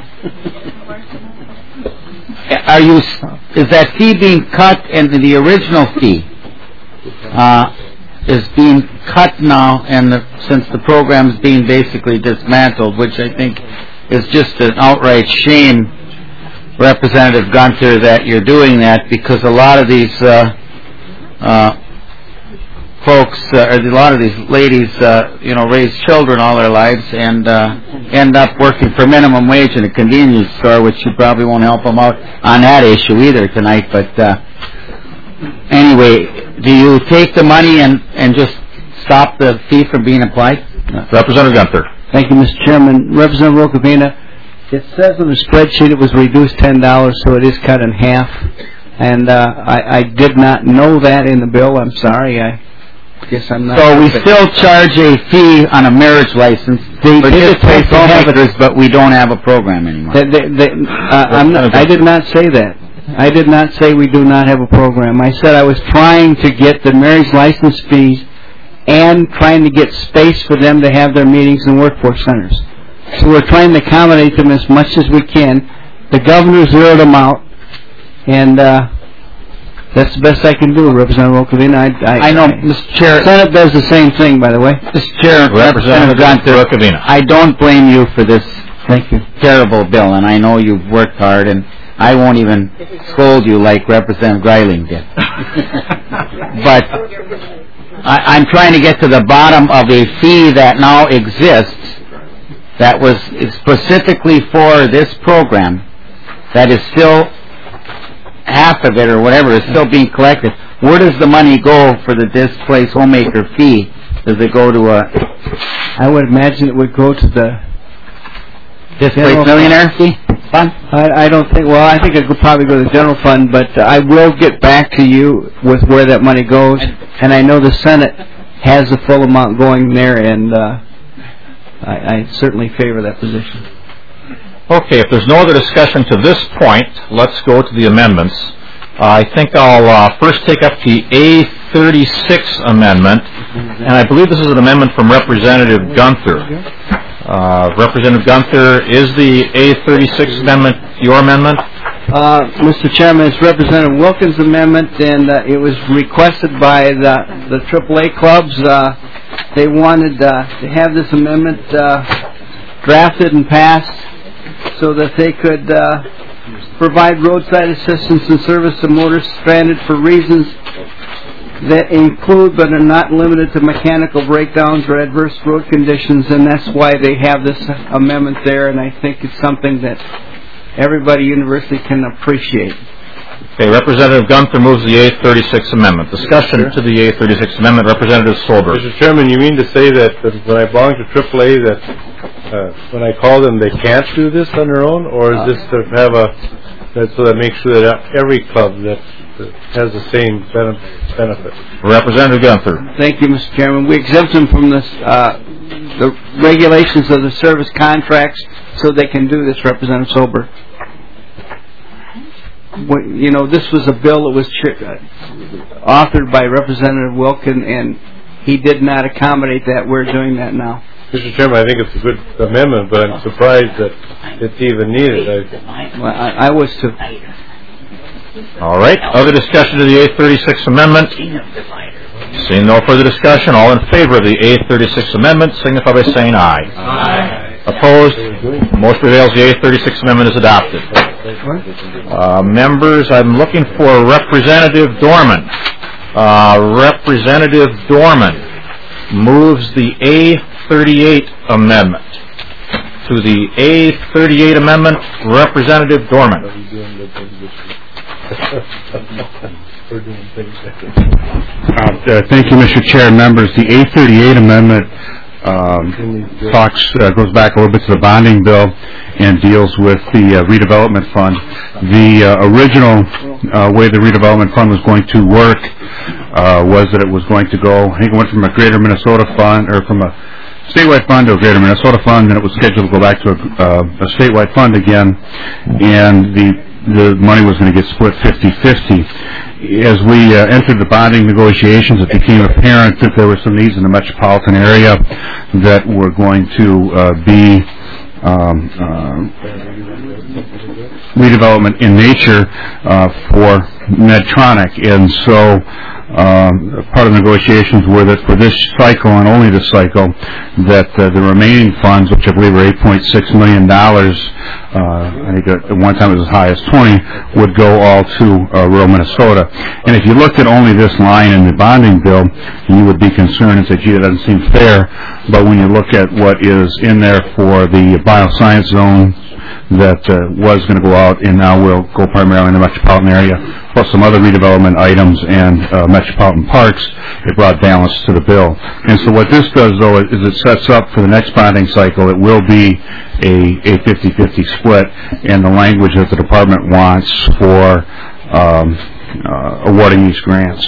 are you? Is that fee being cut, and the original fee Uh, is being cut now, and the, since the program is being basically dismantled, which I think is just an outright shame, Representative Gunther, that you're doing that, because a lot of these uh, uh, folks, uh, or a lot of these ladies, uh, you know, raise children all their lives and uh, end up working for minimum wage in a convenience store, which you probably won't help them out on that issue either tonight, but uh, anyway, do you take the money and, and just stop the fee from being applied? Representative Gunther. Thank you, Mister Chairman. Representative Rokavina, it says on the spreadsheet it was reduced ten dollars, so it is cut in half. And uh, I, I did not know that in the bill. I'm sorry. I guess I'm not. So we still charge a fee on a marriage license they for displaced homemakers, but we don't have a program anymore. They, they, they, uh, I'm not, I did not say that. I did not say we do not have a program. I said I was trying to get the marriage license fees and trying to get space for them to have their meetings in workforce centers. So we're trying to accommodate them as much as we can. The governor zeroed them out, and uh, that's the best I can do, Representative Rokavina. I, I, I know, Mister Chair. Senate does the same thing, by the way. Mister Chair, Representative Gunther, I don't blame you for this Thank you. terrible bill, and I know you've worked hard, and I won't even scold you like Representative Greiling did. But I, I'm trying to get to the bottom of a fee that now exists that was specifically for this program that is still half of it or whatever is still being collected. Where does the money go for the displaced homemaker fee? Does it go to a... I would imagine it would go to the... Displaced millionaire fee fund? I, I don't think, well, I think it could probably go to the general fund, but uh, I will get back to you with where that money goes. And I know the Senate has the full amount going there, and uh, I, I certainly favor that position. Okay, if there's no other discussion to this point, let's go to the amendments. Uh, I think I'll uh, first take up the A thirty-six amendment, and I believe this is an amendment from Representative Gunther. Uh, Representative Gunther, is the A thirty-six amendment your amendment? Uh, Mister Chairman, it's Representative Wilkins' amendment, and uh, it was requested by the, the triple A clubs. Uh, they wanted uh, to have this amendment uh, drafted and passed so that they could uh, provide roadside assistance and service to motorists stranded for reasons that include but are not limited to mechanical breakdowns or adverse road conditions, and that's why they have this amendment there, and I think it's something that everybody universally can appreciate. Okay, Representative Gunther moves the A thirty-six amendment. Discussion to the A thirty-six amendment. Representative Solberg. Mister Chairman, you mean to say that, that when I belong to triple A, that uh, when I call them, they can't do this on their own, or is this to have a that so that makes sure that every club that, that has the same benefit? Representative Gunther. Thank you, Mister Chairman. We exempt them from this, uh, the regulations of the service contracts, so they can do this, Representative Solberg. When, you know, this was a bill that was uh, authored by Representative Wilkin, and he did not accommodate that. We're doing that now. Mister Chairman, I think it's a good amendment, but I'm surprised that it's even needed. I, well, I, I was too. All right. Other discussion to the A thirty-six amendment? Seeing no further discussion, all in favor of the A thirty-six amendment signify by saying aye. Aye. Opposed? Motion prevails. The A thirty-six amendment is adopted. Uh, members, I'm looking for Representative Dorman. Uh, Representative Dorman moves the A thirty-eight amendment. To the A thirty-eight amendment, Representative Dorman. Uh, thank you, Mister Chair. Members, the A thirty-eight amendment um, talks uh, goes back a little bit to the bonding bill and deals with the uh, redevelopment fund. The uh, original uh, way the redevelopment fund was going to work uh, was that it was going to go, I think it went from a Greater Minnesota fund, or from a statewide fund to a Greater Minnesota fund, and it was scheduled to go back to a, uh, a statewide fund again, and the the money was going to get split fifty-fifty. As we uh, entered the bonding negotiations, it became apparent that there were some needs in the metropolitan area that were going to uh, be um, uh, redevelopment in nature uh, for Medtronic, and so um, part of the negotiations were that for this cycle and only this cycle, that uh, the remaining funds, which I believe are eight point six million dollars, uh, I think at one time it was as high as twenty, would go all to uh, rural Minnesota. And if you looked at only this line in the bonding bill, you would be concerned and say, gee, that doesn't seem fair. But when you look at what is in there for the bioscience zone that uh, was going to go out and now will go primarily in the metropolitan area, plus some other redevelopment items and uh, metropolitan parks, it brought balance to the bill. And so what this does, though, is it sets up for the next bonding cycle. It will be a, a fifty-fifty split, and the language that the department wants for um, uh, awarding these grants.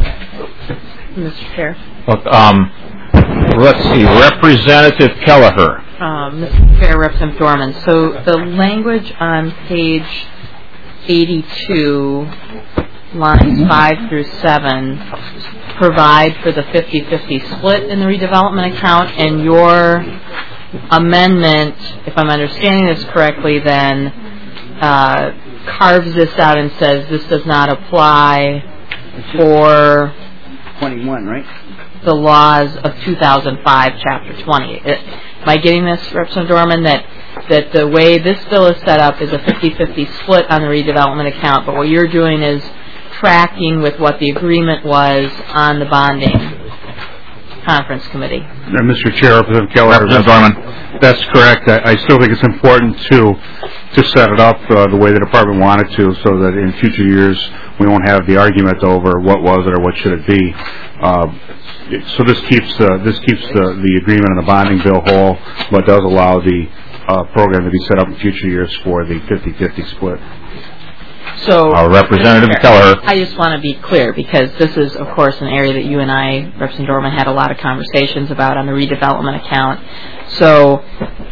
Mister Chair. Look, um, let's see, Representative Kelleher. Um, Mister Chair, Representative Dorman. So the language on page eighty-two, lines five through seven, provide for the fifty-fifty split in the redevelopment account, and your amendment, if I'm understanding this correctly, then uh, carves this out and says this does not apply for twenty-one, right? The laws of two thousand five, Chapter twenty. It, am I getting this, Representative Dorman, that that the way this bill is set up is a fifty-fifty split on the redevelopment account, but what you're doing is tracking with what the agreement was on the bonding conference committee? Uh, Mister Chair, Representative Kelleher. Representative Dorman. That's correct. I, I still think it's important to to set it up uh, the way the department wanted to, so that in future years we won't have the argument over what was it or what should it be. Uh, so this keeps uh, this keeps the, the agreement on the bonding bill whole, but does allow the uh, program to be set up in future years for the fifty-fifty split. So, uh, Representative Kelleher. I just want to be clear, because this is, of course, an area that you and I, Representative Dorman, had a lot of conversations about on the redevelopment account. So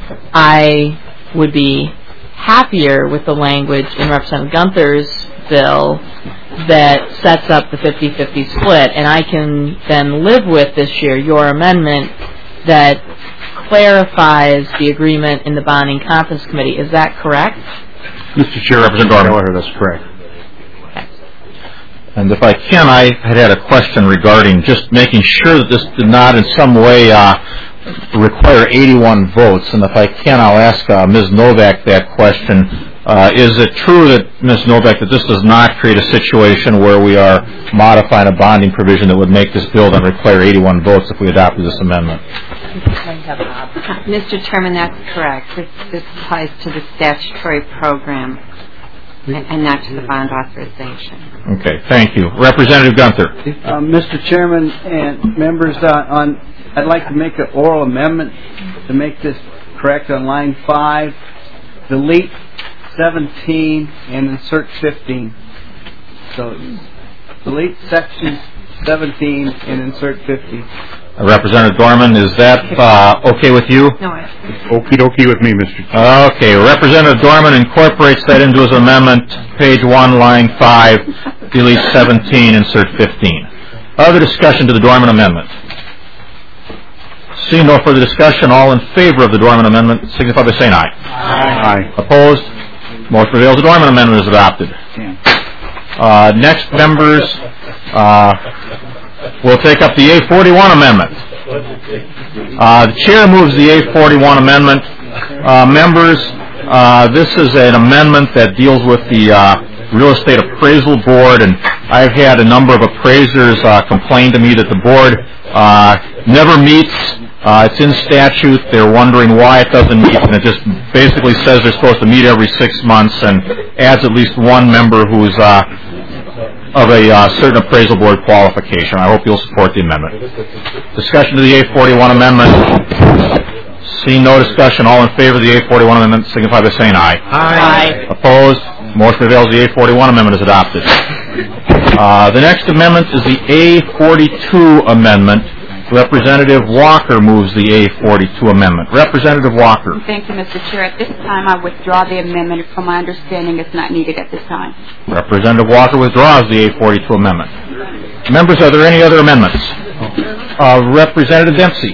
I would be happier with the language in Representative Gunther's bill that sets up the fifty-fifty split, and I can then live with this year your amendment that clarifies the agreement in the bonding conference committee. Is that correct? Mister Chair, Representative Kelleher, that's correct. And if I can, I had had a question regarding just making sure that this did not in some way uh, require eighty-one votes. And if I can, I'll ask uh, Miz Novak that question. Uh, is it true that, Miz Novak, that this does not create a situation where we are modifying a bonding provision that would make this bill then require eighty-one votes if we adopted this amendment? Mister Chairman, that's correct. This, this applies to the statutory program. and, and not to the bond authorization. Okay, thank you. Representative Gunther. Uh, Mister Chairman and members, uh, on I'd like to make an oral amendment to make this correct on line five. Delete seventeen and insert fifteen. So delete section seventeen and insert fifteen. Uh, Representative Dorman, is that uh, okay with you? No, I... Okie dokie with me, Mister Chair. Okay, Representative Dorman incorporates that into his amendment, page one, line five, delete seventeen, insert fifteen. Other discussion to the Dorman amendment? Seeing no further discussion, all in favor of the Dorman amendment signify by saying aye. Aye. Aye. Opposed? Motion prevails. The Dorman amendment is adopted. Uh, next, members, uh, we'll take up the A forty-one amendment. Uh, the chair moves the A forty-one amendment. Uh, members, uh, this is an amendment that deals with the uh, Real Estate Appraisal Board, and I've had a number of appraisers uh, complain to me that the board uh, never meets. Uh, it's in statute. They're wondering why it doesn't meet, and it just basically says they're supposed to meet every six months and adds at least one member who's uh, of a uh, certain appraisal board qualification. I hope you'll support the amendment. Discussion to the A forty-one amendment. Seeing no discussion, all in favor of the A forty-one amendment signify by saying aye. Aye. Opposed? Motion prevails. The A forty-one amendment is adopted. Uh, the next amendment is the A forty-two amendment. Representative Walker moves the A forty-two amendment. Representative Walker. Thank you, Mister Chair. At this time, I withdraw the amendment. From my understanding, it's not needed at this time. Representative Walker withdraws the A forty-two amendment. Members, are there any other amendments? Uh, Representative Dempsey.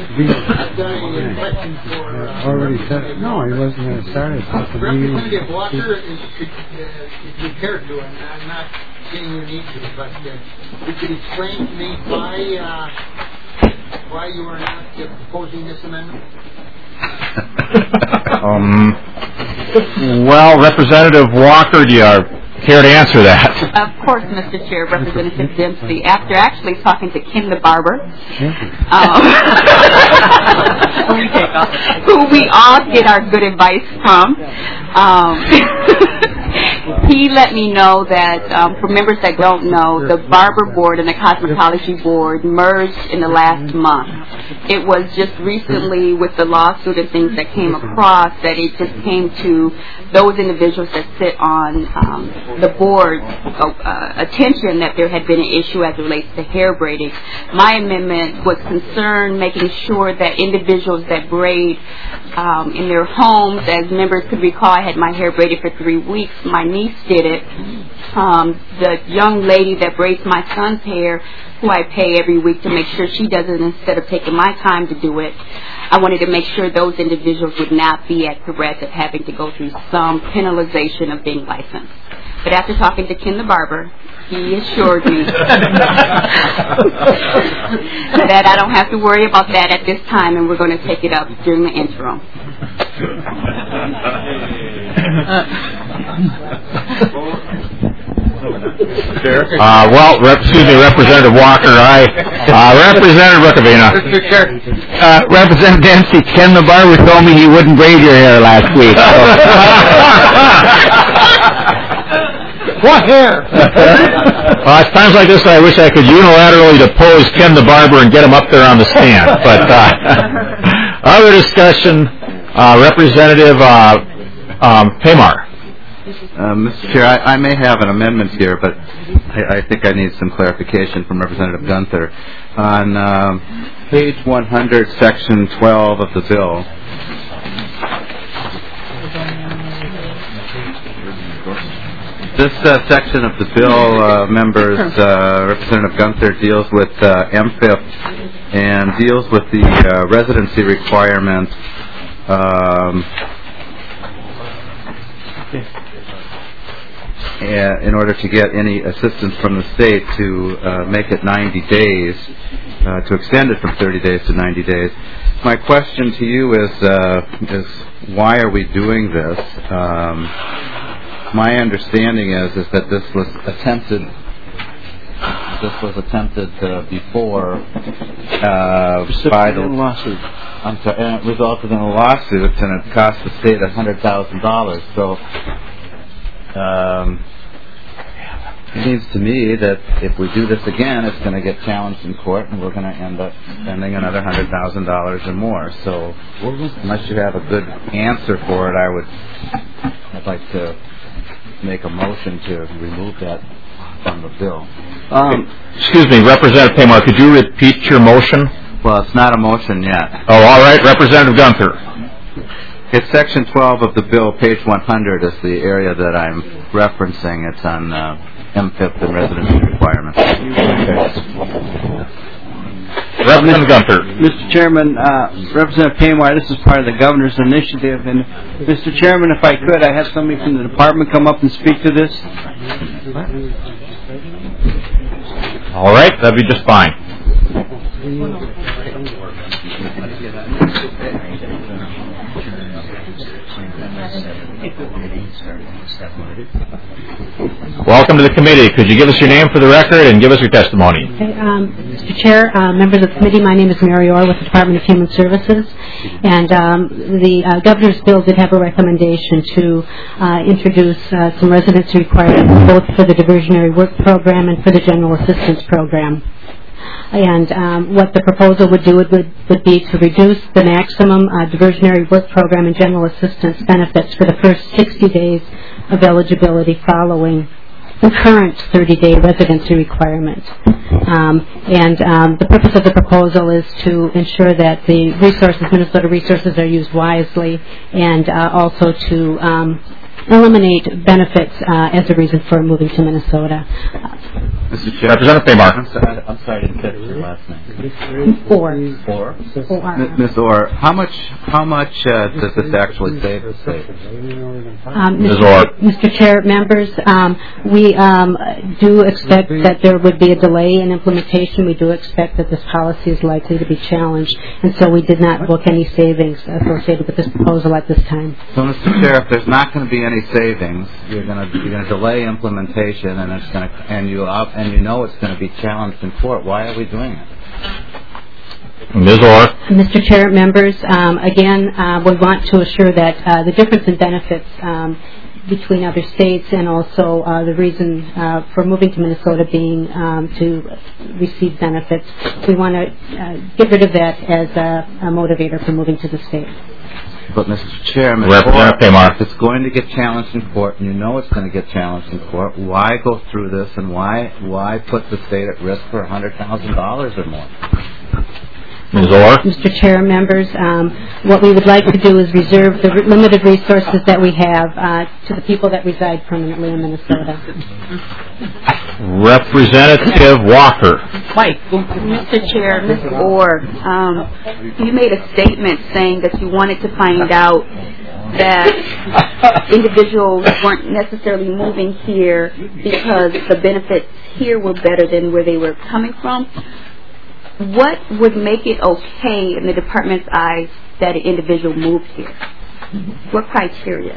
Already said no, he wasn't going to start it. Representative Walker, if you care to, and I'm not saying you need to, but uh, you could explain to me why uh, why you are not uh, proposing this amendment? um, well, Representative Walker, do you care to answer that? Of course, Mister Chair, Representative Dempsey. After actually talking to Ken the barber, um, who we all get our good advice from, um, he let me know that, um, for members that don't know, the barber board and the cosmetology board merged in the last month. It was just recently with the lawsuit and things that came across that it just came to those individuals that sit on um, the board uh, attention that there had been an issue as it relates to hair braiding. My amendment was concerned making sure that individuals that braid um, in their homes, as members could recall, I had my hair braided for three weeks. My niece did it. Um, the young lady that braids my son's hair, who I pay every week to make sure she does it instead of taking my time to do it, I wanted to make sure those individuals would not be at the risk of having to go through some penalization of being licensed. But after talking to Ken the barber, he assured me that I don't have to worry about that at this time, and we're going to take it up during the interim. Uh, well, rep, excuse me, Representative Walker, I, uh, Representative Ricavina. Mister Chair, uh, Representative Dempsey, Ken the barber told me he wouldn't braid your hair last week. So. What hair? Well, at times like this, I wish I could unilaterally depose Ken the barber and get him up there on the stand. But uh, other discussion, uh, Representative uh, um, Paymar. Uh, Mister Chair, I, I may have an amendment here, but I, I think I need some clarification from Representative Gunther. On um, page one hundred, section twelve of the bill, this uh, section of the bill, uh, members, uh, Representative Gunther deals with uh, M F I P and deals with the uh, residency requirement um, in order to get any assistance from the state to uh, make it ninety days, uh, to extend it from thirty days to ninety days. My question to you is, uh, is why are we doing this? Um, my understanding is is that this was attempted. This was attempted uh, before uh, by the lawsuit. I'm sorry, and it resulted in a lawsuit, and it cost the state a hundred thousand dollars. So. um, it means to me that if we do this again, it's going to get challenged in court, and we're going to end up spending another one hundred thousand dollars or more. So unless you have a good answer for it, I would, I'd like to make a motion to remove that from the bill. Um, Excuse me, Representative Paymar, could you repeat your motion? Well, it's not a motion yet. Oh, all right, Representative Gunther. It's section twelve of the bill, page one hundred is the area that I'm referencing. It's on uh, M F I P and residency requirements. Representative Gunther. Mister Chairman, uh, Representative Paymar, this is part of the governor's initiative. And Mister Chairman, if I could, I have somebody from the department come up and speak to this. All right, that'd be just fine. Welcome to the committee. Could you give us your name for the record and give us your testimony? Okay, um, Mister Chair, uh, members of the committee, my name is Mary Orr with the Department of Human Services, and um, the uh, governor's bill did have a recommendation to uh, introduce uh, some residency requirements both for the diversionary work program and for the general assistance program. And um, what the proposal would do would, would be to reduce the maximum uh, diversionary work program and general assistance benefits for the first sixty days of eligibility following the current thirty-day residency requirement. Um, and um, the purpose of the proposal is to ensure that the resources, Minnesota resources, are used wisely, and uh, also to um, eliminate benefits uh, as a reason for moving to Minnesota. Mister Chair. Representative Paymar. I'm sorry, I'm sorry, I didn't catch your last name. Four. Four? Four. Miz Orr, how much, how much uh, does this actually save the state? Um, Mister Mister Chair, members, um, we um, do expect that there would be a delay in implementation. We do expect that this policy is likely to be challenged, and so we did not book any savings associated with this proposal at this time. So, Mister Chair, if there's not going to be any savings, you're going to you're going to delay implementation, and it's going to and you up and you know it's going to be challenged in court. Why are we doing it? Miz Orr. Mister Chair, members, um, again, uh, we want to assure that uh, the difference in benefits um, between other states and also uh, the reason uh, for moving to Minnesota being um, to receive benefits, we want to uh, get rid of that as a, a motivator for moving to the state. But, Mister Chairman, Representative Paymar. If it's going to get challenged in court, and you know it's going to get challenged in court, why go through this, and why why put the state at risk for one hundred thousand dollars or more? Miz Orr. Mister Chair, members, um, what we would like to do is reserve the r- limited resources that we have uh, to the people that reside permanently in Minnesota. Representative Walker. Mike. Mister Chair, Miz Orr, um, you made a statement saying that you wanted to find out that individuals weren't necessarily moving here because the benefits here were better than where they were coming from. What would make it okay in the department's eyes that an individual moved here? What criteria?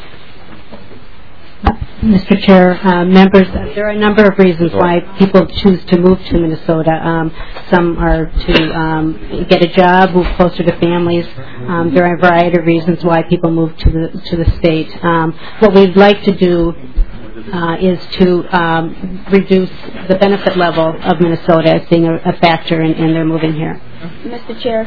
Mister Chair, uh, members, uh, there are a number of reasons why people choose to move to Minnesota. Um, some are to um, get a job, move closer to families. Um, there are a variety of reasons why people move to the to the state. Um, what we'd like to do uh, is to um, reduce the benefit level of Minnesota as being a, a factor in, in their moving here. Mister Chair.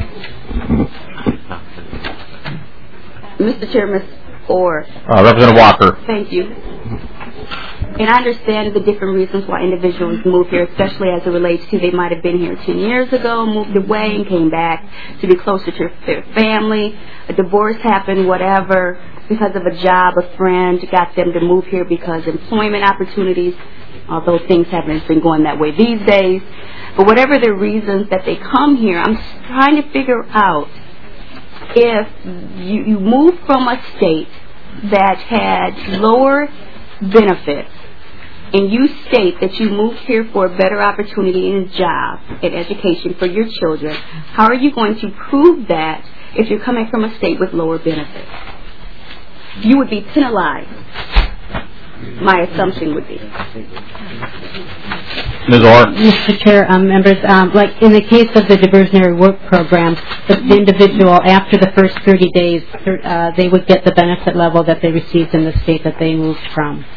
Mister Chair, Miz Orr. Uh, Representative Walker. Thank you. And I understand the different reasons why individuals move here, especially as it relates to they might have been here ten years ago, moved away and came back to be closer to their family. A divorce happened, whatever, because of a job, a friend got them to move here because employment opportunities, although things haven't been going that way these days. But whatever the reasons that they come here, I'm trying to figure out if you, you move from a state that had lower benefits and you state that you moved here for a better opportunity in a job and education for your children, how are you going to prove that if you're coming from a state with lower benefits? You would be penalized, my assumption would be. Miz Orr. Mister Chair, um, members, um, like in the case of the diversionary work program, the, the individual, after the first thirty days, uh, they would get the benefit level that they received in the state that they moved from.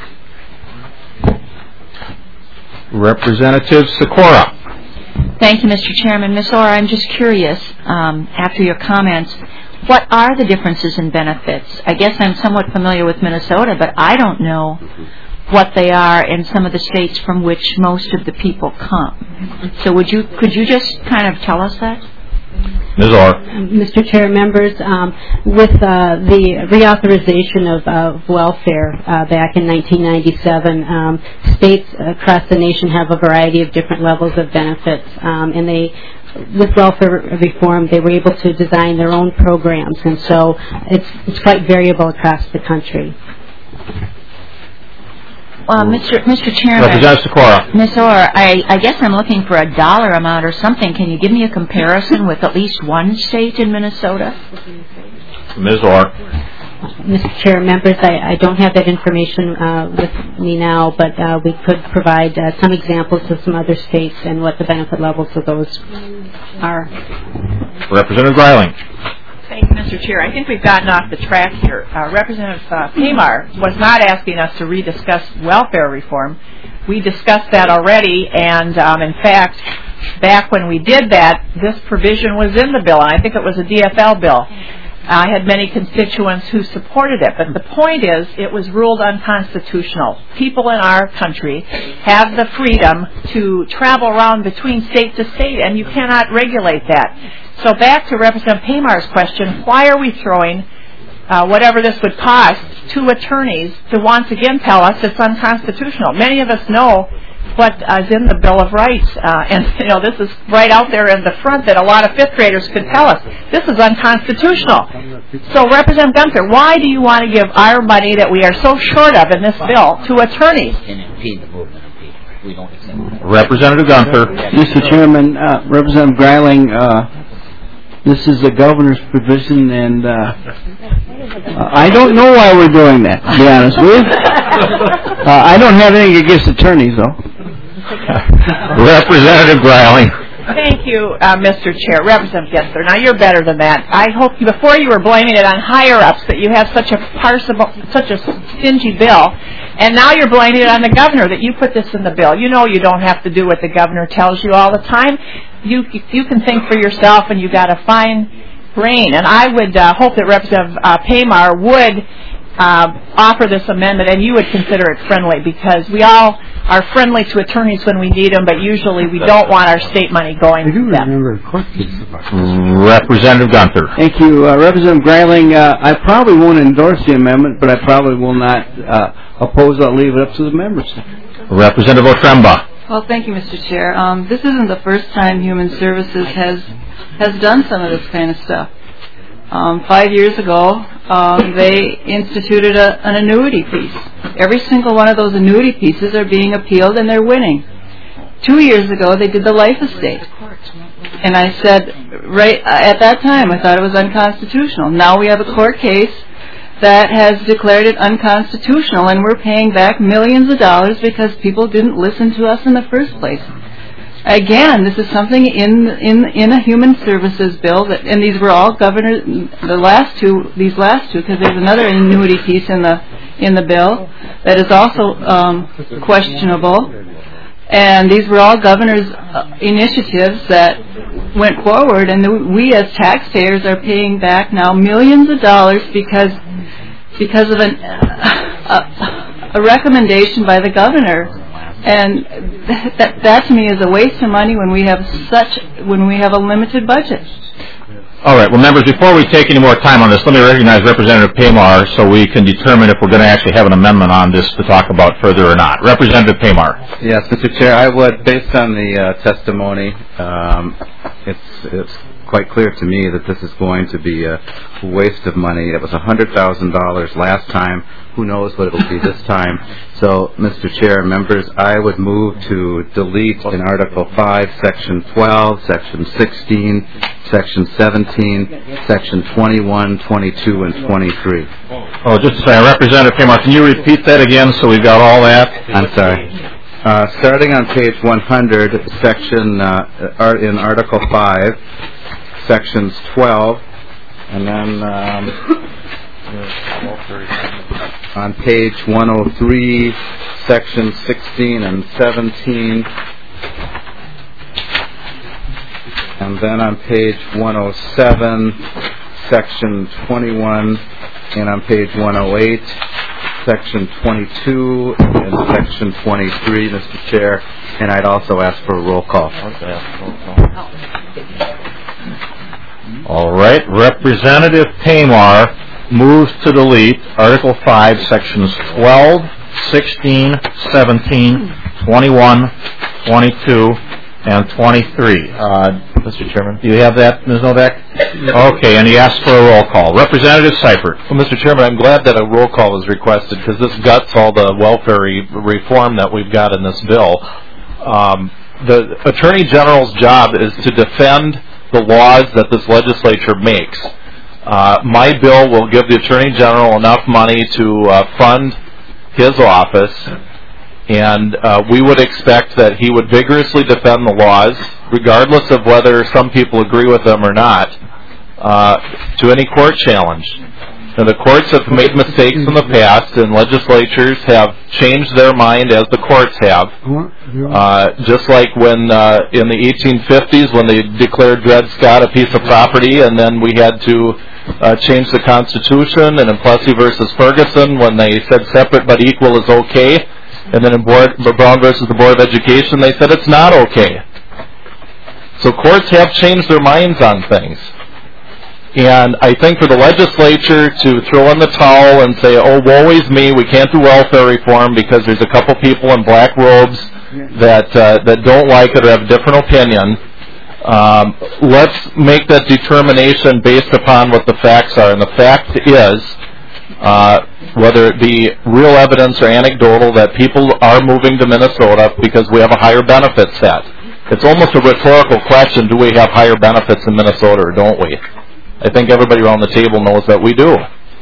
Representative Sikora. Thank you, Mister Chairman. Miz Orr, I'm just curious, um, after your comments, what are the differences in benefits? I guess I'm somewhat familiar with Minnesota, but I don't know what they are in some of the states from which most of the people come. So would you, could you just kind of tell us that? Miz Orr. Mister Chair, members, um, with uh, the reauthorization of uh, welfare uh, back in nineteen ninety-seven, um, states across the nation have a variety of different levels of benefits, um, and they, with welfare reform, they were able to design their own programs, and so it's, it's quite variable across the country. Well, Mister Mister Chairman, Representative Sikora. Miz Orr, I, I guess I'm looking for a dollar amount or something. Can you give me a comparison with at least one state in Minnesota? Miz Orr. Mister Chair, members, I, I don't have that information uh, with me now, but uh, we could provide uh, some examples of some other states and what the benefit levels of those are. Representative Greiling. Thank you, Mister Chair. I think we've gotten off the track here. Uh, Representative uh, Pamar was not asking us to rediscuss welfare reform. We discussed that already, and um, in fact, back when we did that, this provision was in the bill, and I think it was a D F L bill. I had many constituents who supported it, but the point is it was ruled unconstitutional. People in our country have the freedom to travel around between state to state, and you cannot regulate that. So back to Representative Pamar's question, why are we throwing uh, whatever this would cost to attorneys to once again tell us it's unconstitutional? Many of us know what is in the Bill of Rights, uh, and you know this is right out there in the front that a lot of fifth graders could tell us. This is unconstitutional. So Representative Gunther, why do you want to give our money that we are so short of in this bill to attorneys? Representative Gunther. Mister Chairman, uh, Representative Greiling, uh, this is a governor's provision, and uh, uh, I don't know why we're doing that, to be honest with you. Uh, I don't have anything against attorneys, though. Representative Greiling. Thank you, uh, Mister Chair. Representative Gunther, now you're better than that. I hope you, before you were blaming it on higher-ups that you have such a parsible, such a stingy bill, and now you're blaming it on the governor that you put this in the bill. You know you don't have to do what the governor tells you all the time. You you can think for yourself, and you got a fine brain. And I would uh, hope that Representative uh, Pamar would uh, offer this amendment, and you would consider it friendly, because we all are friendly to attorneys when we need them, but usually we don't want our state money going to them. Representative Gunther. Thank you. Uh, Representative Greiling, uh, I probably won't endorse the amendment, but I probably will not uh, oppose. I'll leave it up to the members. Representative Otremba. Well, thank you, Mister Chair. Um, this isn't the first time Human Services has has done some of this kind of stuff. Um, five years ago, um, they instituted a, an annuity piece. Every single one of those annuity pieces are being appealed, and they're winning. Two years ago, they did the life estate. And I said, right at that time, I thought it was unconstitutional. Now we have a court case that has declared it unconstitutional, and we're paying back millions of dollars because people didn't listen to us in the first place. Again, this is something in in in a human services bill that, and these were all governors. The last two, these last two, because there's another annuity piece in the in the bill that is also um, questionable. And these were all governors' uh, initiatives that went forward, and we as taxpayers are paying back now millions of dollars because because of an, uh, a, a recommendation by the governor. And that, that to me is a waste of money when we have such when we have a limited budget. All right. Well, members, before we take any more time on this, let me recognize Representative Pamar so we can determine if we're going to actually have an amendment on this to talk about further or not. Representative Pamar. Yes, Mister Chair, I would, based on the uh, testimony, um, it's it's quite clear to me that this is going to be a waste of money. It was one hundred thousand dollars last time. Who knows what it will be this time. So, Mister Chair, members, I would move to delete in Article five, Section twelve, Section sixteen, Section seventeen, Section twenty-one, twenty-two, and twenty-three. Oh, just a second. Representative Pamar, can you repeat that again so we've got all that? I'm sorry. Uh, starting on page one hundred, section uh, art in Article five, sections twelve, and then um, on page one oh three, sections sixteen and seventeen, and then on page one oh seven, section twenty-one, and on page one oh eight, section twenty-two and section twenty-three, Mister Chair, and I'd also ask for a roll call. All right. Representative Tamar moves to delete Article five, sections twelve, sixteen, seventeen, twenty-one, twenty-two, and twenty-three. Uh, Mister Chairman. Do you have that, Miz Novak? Okay, and he asked for a roll call. Representative Seifert. Well, Mister Chairman, I'm glad that a roll call is requested because this guts all the welfare re- reform that we've got in this bill. Um, the Attorney General's job is to defend the laws that this legislature makes. Uh, my bill will give the Attorney General enough money to uh, fund his office, and uh, we would expect that he would vigorously defend the laws, regardless of whether some people agree with them or not, uh, to any court challenge. Now, the courts have made mistakes in the past, and legislatures have changed their mind as the courts have. Uh, just like when uh, in the eighteen fifties, when they declared Dred Scott a piece of property, and then we had to uh, change the Constitution, and in Plessy versus Ferguson, when they said separate but equal is okay, and then in Board, Brown versus the Board of Education, they said it's not okay. So courts have changed their minds on things. And I think for the legislature to throw in the towel and say, oh, woe is me, we can't do welfare reform because there's a couple people in black robes that uh, that don't like it or have a different opinion, um, let's make that determination based upon what the facts are. And the fact is, uh, whether it be real evidence or anecdotal, that people are moving to Minnesota because we have a higher benefit set. It's almost a rhetorical question, do we have higher benefits in Minnesota or don't we? I think everybody around the table knows that we do.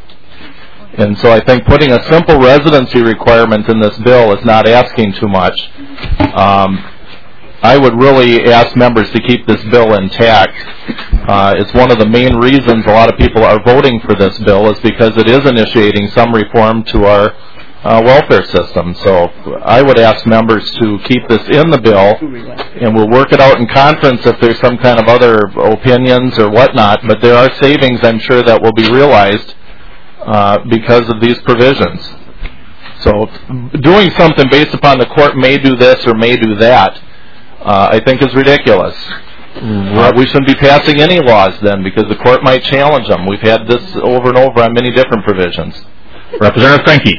And so I think putting a simple residency requirement in this bill is not asking too much. Um, I would really ask members to keep this bill intact. Uh, it's one of the main reasons a lot of people are voting for this bill is because it is initiating some reform to our uh, welfare system. So I would ask members to keep this in the bill, and we'll work it out in conference if there's some kind of other opinions or whatnot. But there are savings, I'm sure, that will be realized uh, because of these provisions. So doing something based upon the court may do this or may do that, uh, I think is ridiculous. Uh, we shouldn't be passing any laws then because the court might challenge them. We've had this over and over on many different provisions. Representative Franke.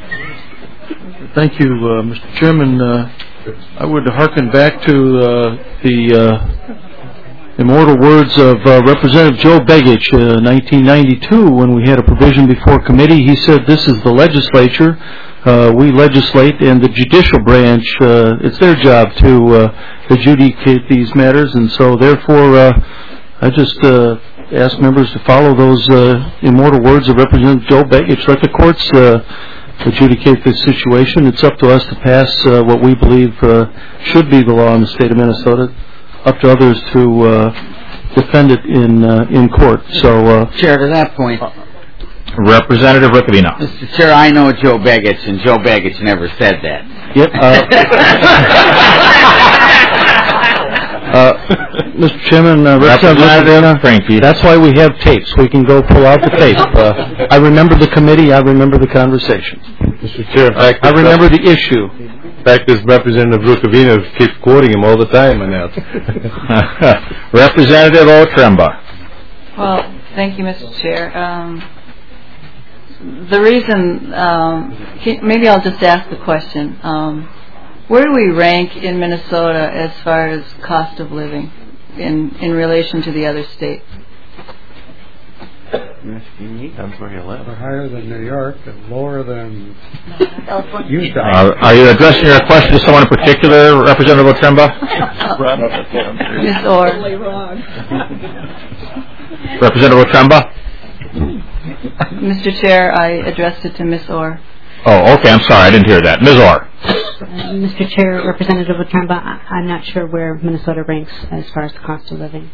Thank you, uh, Mister Chairman. Uh, I would hearken back to uh, the uh, immortal words of uh, Representative Joe Begich in uh, nineteen ninety-two when we had a provision before committee. He said, this is the legislature. Uh, we legislate, and the judicial branch, uh, it's their job to uh, adjudicate these matters, and so therefore uh, I just uh, ask members to follow those uh, immortal words of Representative Joe Begich. Let the courts uh, adjudicate this situation. It's up to us to pass uh, what we believe uh, should be the law in the state of Minnesota, up to others to uh, defend it in uh, in court. So, uh, Chair, to that point, Representative Ricavino. Mister Chair, I know Joe Begich, and Joe Begich never said that. Yep. Uh, uh, Mister Chairman, uh, Representative Franke. That's why we have tapes. We can go pull out the tape. Uh, I remember the committee. I remember the conversation. Mister Chair, in fact, I remember the issue. In fact, this Representative Rukavina keeps quoting him all the time on that. Representative Otremba. Well, thank you, Mister Chair. Um, the reason, um, maybe I'll just ask the question. Um, where do we rank in Minnesota as far as cost of living in, in relation to the other states? Depends where you live. We're higher than New York and lower than Utah. Uh, are you addressing your question to someone in particular, Representative Otremba? Miz Orr. Representative Otremba? Mister Chair, I addressed it to Miz Orr. Oh, okay. I'm sorry. I didn't hear that. Miz Orr. Uh, Mister Chair, Representative Otremba, I- I'm not sure where Minnesota ranks as far as the cost of living.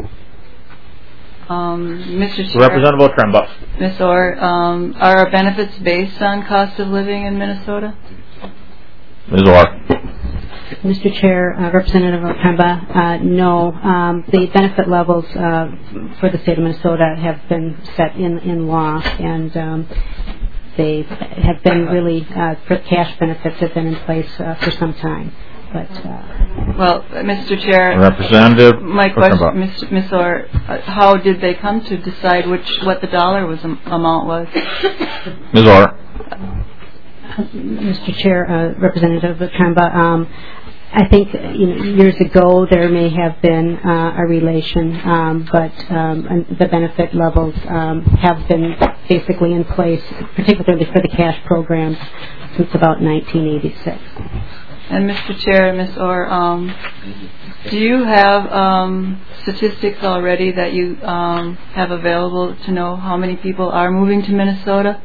Um, Mister Chair. Representative Otremba. Miz Orr, um, are our benefits based on cost of living in Minnesota? Miz Orr. Mister Chair, uh, Representative Otremba, uh, no. Um, the benefit levels uh, for the state of Minnesota have been set in, in law, and um, they have been really, uh, cash benefits have been in place uh, for some time. But uh, well, Mister Chair, Representative, my question, Miz Miz Orr, uh, how did they come to decide which what the dollar was um, amount was? Miz Orr. Uh, Mister Chair, uh, Representative Otremba, um, I think you know, years ago there may have been uh, a relation, um, but um, the benefit levels um, have been basically in place, particularly for the cash programs, since about nineteen eighty-six. And Mister Chair, Miz Orr, um, do you have um, statistics already that you um, have available to know how many people are moving to Minnesota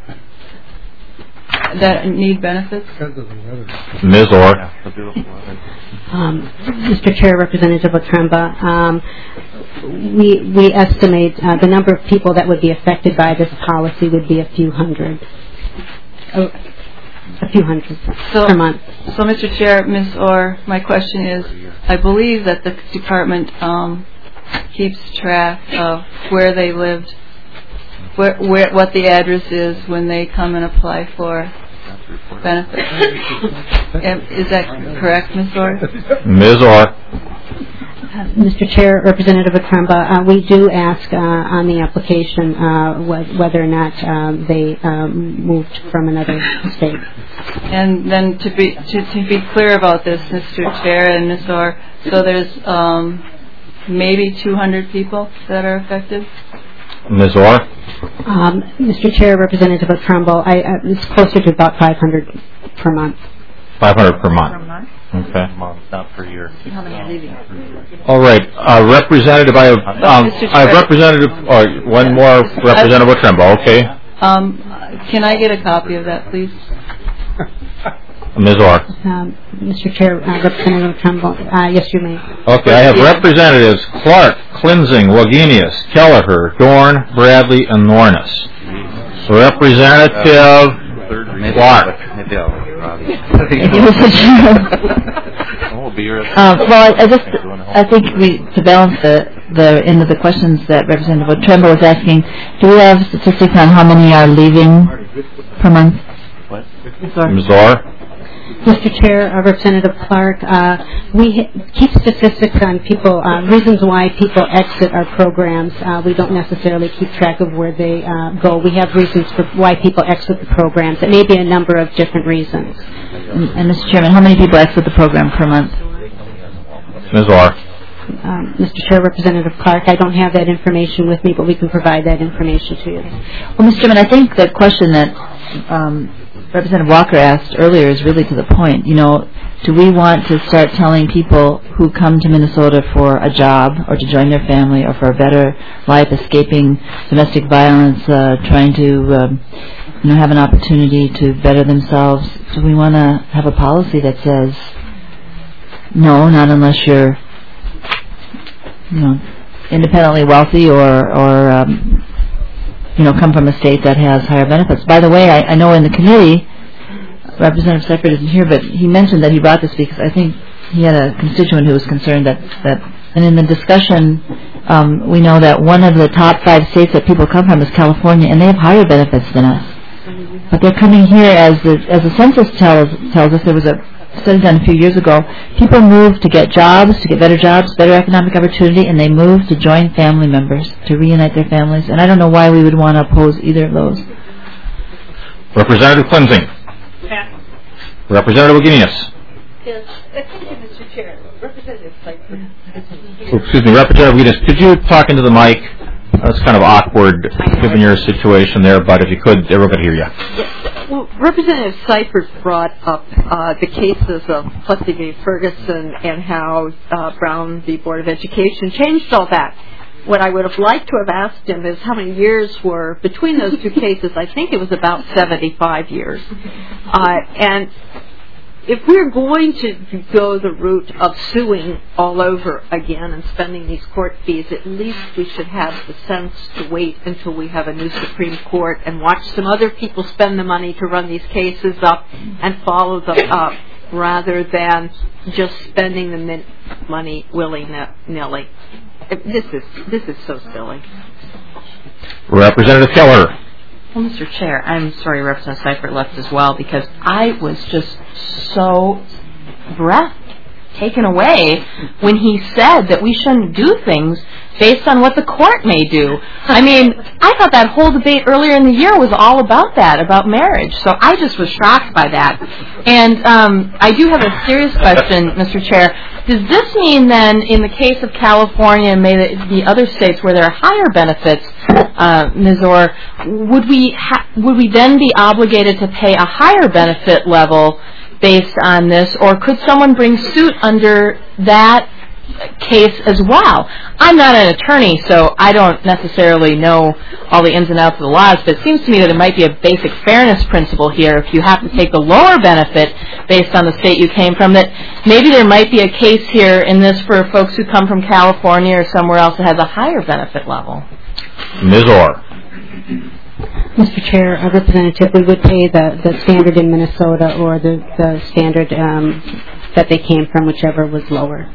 that need benefits? Miz Orr. Um, Mister Chair, Representative Otremba, um, we we estimate uh, the number of people that would be affected by this policy would be a few hundred. Oh, a few hundred so, per month. So, Mister Chair, Miz Orr, my question is, I believe that the department um, keeps track of where they lived, where, where, what the address is when they come and apply for benefits. Is that correct, Miz Orr? Miz Orr. Uh, Mister Chair, Representative Otremba, uh, we do ask uh, on the application uh, wh- whether or not um, they um, moved from another state. And then to be to, to be clear about this, Mister Chair and Miz Orr, so there's um, maybe two hundred people that are affected? Miz Orr. Um, Mister Chair, Representative Otremba, I, uh, it's closer to about five hundred per month. five hundred per month. Okay. Month, not per year. How many are leaving? All right, uh, Representative. I have, um, I have Representative. Or one more, Representative Otremba. Okay. Um, can I get a copy of that, please? Miz Orr. Um, Mister Chair, uh, Representative Otremba, uh, yes, you may. Okay, I have Representatives Clark, Klinzing, Wagenius, Kelleher, Dorn, Bradley, and Nornis. So Representative Clark. Uh, well, I, I just, I think we, to balance the, the end of the questions that Representative Otremba was asking, do we have statistics on how many are leaving per month? What? Miz Orr. Mister Chair, uh, Representative Clark, uh, we ha- keep statistics on people, uh, reasons why people exit our programs. Uh, we don't necessarily keep track of where they uh, go. We have reasons for why people exit the programs. It may be a number of different reasons. And, and Mister Chairman, how many people exit the program per month? Miz Orr. Um, Mister Chair, Representative Clark, I don't have that information with me, but we can provide that information to you. Well, Mister Chairman, I think the question that um, Representative Walker asked earlier is really to the point. You know, do we want to start telling people who come to Minnesota for a job or to join their family or for a better life, escaping domestic violence, uh, trying to um, you know, have an opportunity to better themselves? Do we want to have a policy that says, no, not unless you're, you know, independently wealthy or, or um, you know, come from a state that has higher benefits? By the way, I, I know in the committee, Representative Seifert isn't here, but he mentioned that he brought this because I think he had a constituent who was concerned that, that and in the discussion, um, we know that one of the top five states that people come from is California, and they have higher benefits than us. But they're coming here, as the, as the census tells, tells us, there was a study done a few years ago, people move to get jobs, to get better jobs, better economic opportunity, and they move to join family members, to reunite their families. And I don't know why we would want to oppose either of those. Representative Klinzing. Representative Wagenius. Yes, thank you, Mister Chair. Representative Seifert. Oh, excuse me, Representative Wagenius, could you talk into the mic? That's kind of awkward given your situation there, but if you could, everyone could hear you. Yes. Well, Representative Seifert brought up uh, the cases of Plessy v. Ferguson and how uh, Brown v. Board of Education changed all that. What I would have liked to have asked him is how many years were between those two cases. I think it was about seventy-five years. Uh, and if we're going to go the route of suing all over again and spending these court fees, at least we should have the sense to wait until we have a new Supreme Court and watch some other people spend the money to run these cases up and follow them up, rather than just spending the min- money willy-nilly. This is this is so silly. Representative Keller. Well, Mister Chair, I'm sorry Representative Seifert left as well, because I was just so breath taken away when he said that we shouldn't do things based on what the court may do. I mean, I thought that whole debate earlier in the year was all about that, about marriage. So I just was shocked by that. And um, I do have a serious question, Mister Chair. Does this mean then, in the case of California and maybe the other states where there are higher benefits, uh, Miz Orr, would we ha- would we then be obligated to pay a higher benefit level based on this, or could someone bring suit under that case as well? I'm not an attorney, so I don't necessarily know all the ins and outs of the laws, but it seems to me that it might be a basic fairness principle here. If you have to take the lower benefit based on the state you came from, that maybe there might be a case here in this for folks who come from California or somewhere else that has a higher benefit level. Miz Orr. Mister Chair, uh, Representative, we would pay the, the standard in Minnesota or the, the standard um, that they came from, whichever was lower.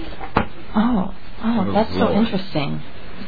Oh, oh, that's so interesting.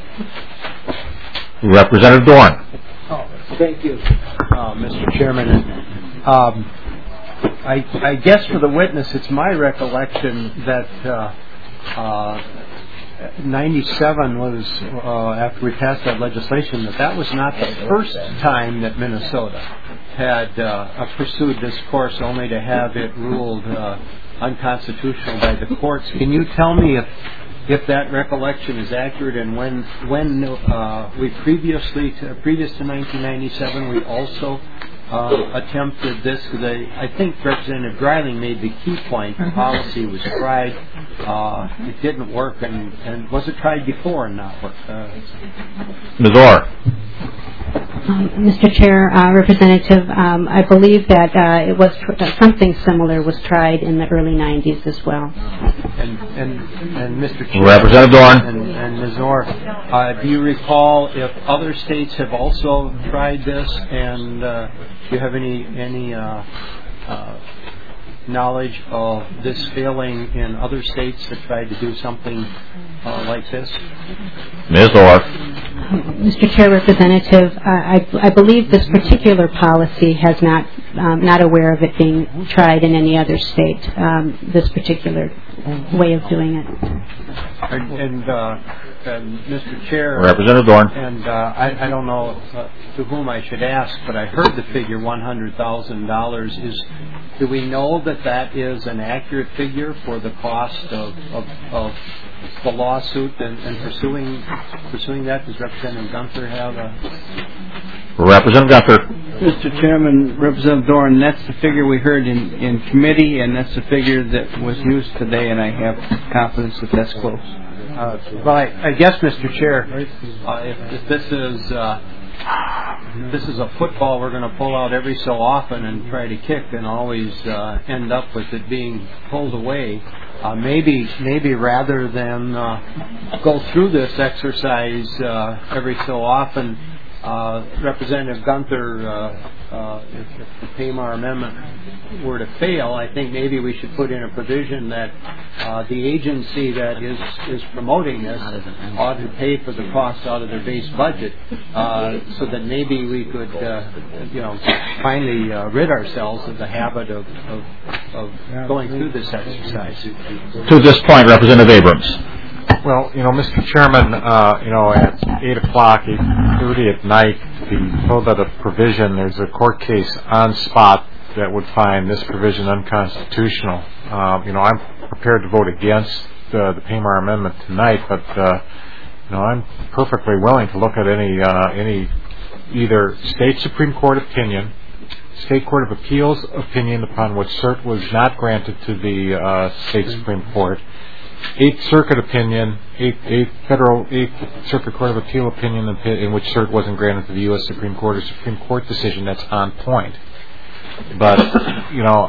Representative Dorn. Oh, thank you, uh, Mister Chairman. Um, I, I guess for the witness, it's my recollection that uh, uh, ninety-seven was, uh, after we passed that legislation, that that was not the first time that Minnesota had uh, pursued this course, only to have it ruled uh, unconstitutional by the courts. Can you tell me if if that recollection is accurate, and when when uh, we previously to, previous to nineteen ninety-seven we also uh, attempted this? Because I, I think Representative Greiling made the key point. The policy was tried, uh, it didn't work, and, and was it tried before and not work? Uh, Miz Orr. Um, Mister Chair, uh, Representative, um, I believe that uh, it was tr- uh, something similar was tried in the early nineties as well. And and, and Mister Chair, Representative Dorn. And, and Miz Orr, uh, do you recall if other states have also tried this, and uh, do you have any any uh, uh, knowledge of this failing in other states that tried to do something uh, like this? Miz Orr. Mister Chair, Representative, uh, I, I believe this particular policy has not, um, not aware of it being tried in any other state, um, this particular way of doing it. And, and, uh, and Mister Chair, Representative Dorn. And uh, I, I don't know uh, to whom I should ask, but I heard the figure one hundred thousand dollars. Is do we know that that is an accurate figure for the cost of, of, of the lawsuit and, and pursuing pursuing that? Does Representative Gunther have a... Representative Gunther. Mister Chairman, Representative Dorn, that's the figure we heard in, in committee, and that's the figure that was used today, and I have confidence that that's close. Uh, well, I, I guess, Mister Chair, uh, if, if this is uh, this is a football we're going to pull out every so often and try to kick and always uh, end up with it being pulled away, uh, maybe maybe rather than uh, go through this exercise uh, every so often, uh, Representative Gunther, uh, uh, if, if the Paymar Amendment were to fail, I think maybe we should put in a provision that uh, the agency that is, is promoting this ought to pay for the cost out of their base budget, uh, so that maybe we could, uh, you know, finally uh, rid ourselves of the habit of, of, of going through this exercise. To this point, Representative Abrams. Well, you know, Mister Chairman, uh, you know, at eight o'clock, eight thirty at night, to be told that a provision, there's a court case on spot that would find this provision unconstitutional. Uh, you know, I'm prepared to vote against uh, the Paymar Amendment tonight, but uh, you know, I'm perfectly willing to look at any uh, any either state Supreme Court opinion, state Court of Appeals opinion upon which cert was not granted to the uh, state Supreme Court, Eighth Circuit opinion, Eighth, eighth Federal Eighth Circuit Court of Appeal opinion in, in which cert wasn't granted to the U S Supreme Court, or Supreme Court decision that's on point. But, you know,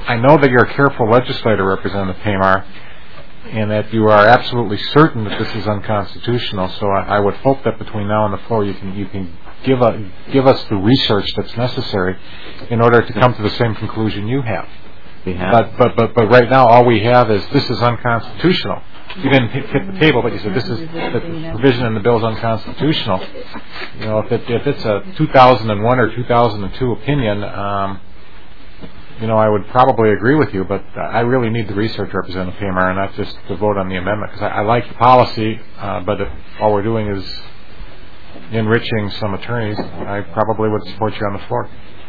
I know that you're a careful legislator, Representative Pamar, and that you are absolutely certain that this is unconstitutional. So I, I would hope that between now and the floor, you can you can give a, give us the research that's necessary in order to come to the same conclusion you have. We have. But but but but right now, all we have is this is unconstitutional. You didn't hit, hit the table, but you said this is the provision in the bill is unconstitutional. You know, if it if it's a two thousand one or two thousand two opinion. Um, You know, I would probably agree with you, but I really need the research, Representative Pamar, and not just to vote on the amendment, because I, I like the policy, uh, but if all we're doing is enriching some attorneys, I probably would support you on the floor.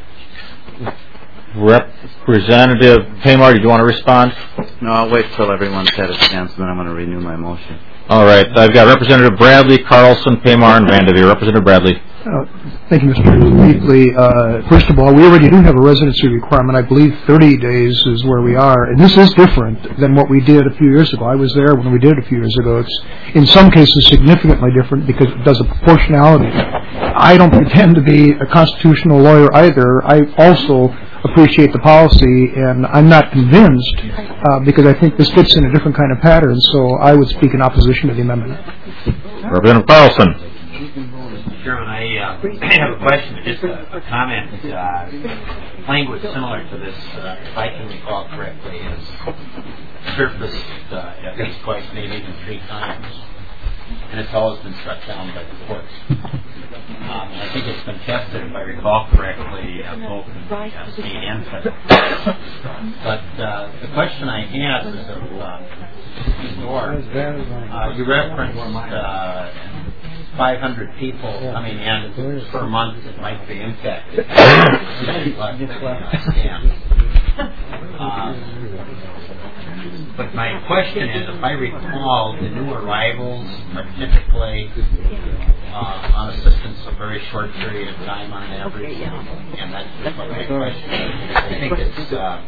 Representative Pamar, do you want to respond? No, I'll wait till everyone's had a chance, and then I'm going to renew my motion. All right. I've got Representative Bradley, Carlson, Pamar, and Vanderveer. Representative Bradley. Uh, thank you, Mister Wheatley. Uh, first of all, we already do have a residency requirement. I believe thirty days is where we are, and this is different than what we did a few years ago. I was there when we did it a few years ago. It's in some cases significantly different because it does a proportionality. I don't pretend to be a constitutional lawyer either. I also appreciate the policy, and I'm not convinced uh, because I think this fits in a different kind of pattern, so I would speak in opposition to the amendment. Representative Carlson. Mister Chairman, I uh, have a question, just a, a comment. Uh, language similar to this, uh, if I can recall correctly, has surfaced uh, at least twice, maybe even three times, and it's always been struck down by the courts. Um, I think it's been tested, if I recall correctly, uh, both in uh, state and federal. But uh, the question I have is of uh, Door. Uh, you referenced uh, five hundred people coming in per month that might be infected. um, but my question is, if I recall, the new arrivals are typically uh, on assistance a very short period of time on average, and that's just what my question is. I think it's uh,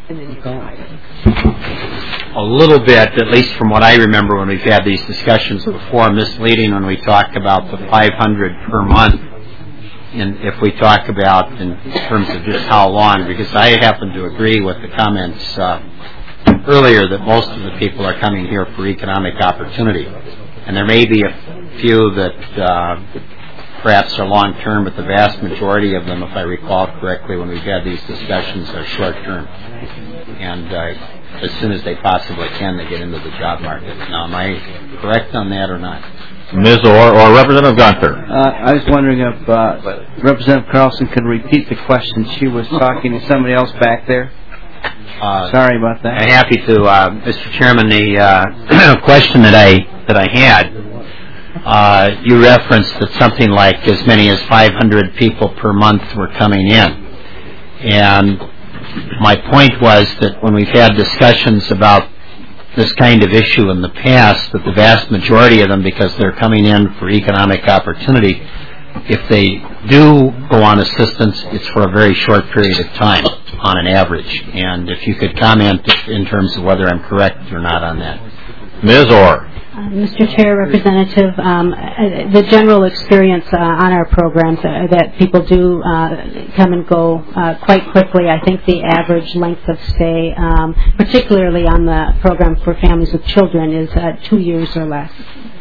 a little bit, at least from what I remember when we've had these discussions before, misleading when we talk about the five hundred per month, and if we talk about in terms of just how long, because I happen to agree with the comments uh, earlier that most of the people are coming here for economic opportunity, and there may be a few that uh, perhaps are long-term, but the vast majority of them, if I recall correctly, when we've had these discussions, are short-term, and uh, as soon as they possibly can, they get into the job market. Now, am I correct on that or not? Miz Orr or Representative Gunther? Uh, I was wondering if uh, Representative Carlson could repeat the question. She was talking to somebody else back there. Uh, Sorry about that. I'm happy to, uh, Mister Chairman. The uh, question that I that I had, uh, you referenced that something like as many as five hundred people per month were coming in, and my point was that when we've had discussions about this kind of issue in the past, that the vast majority of them, because they're coming in for economic opportunity, if they do go on assistance, it's for a very short period of time on an average. And if you could comment in terms of whether I'm correct or not on that. Miz Orr. Uh, Mister Chair, Representative, um, uh, the general experience uh, on our programs uh, that people do uh, come and go uh, quite quickly. I think the average length of stay, um, particularly on the program for families with children, is uh, two years or less.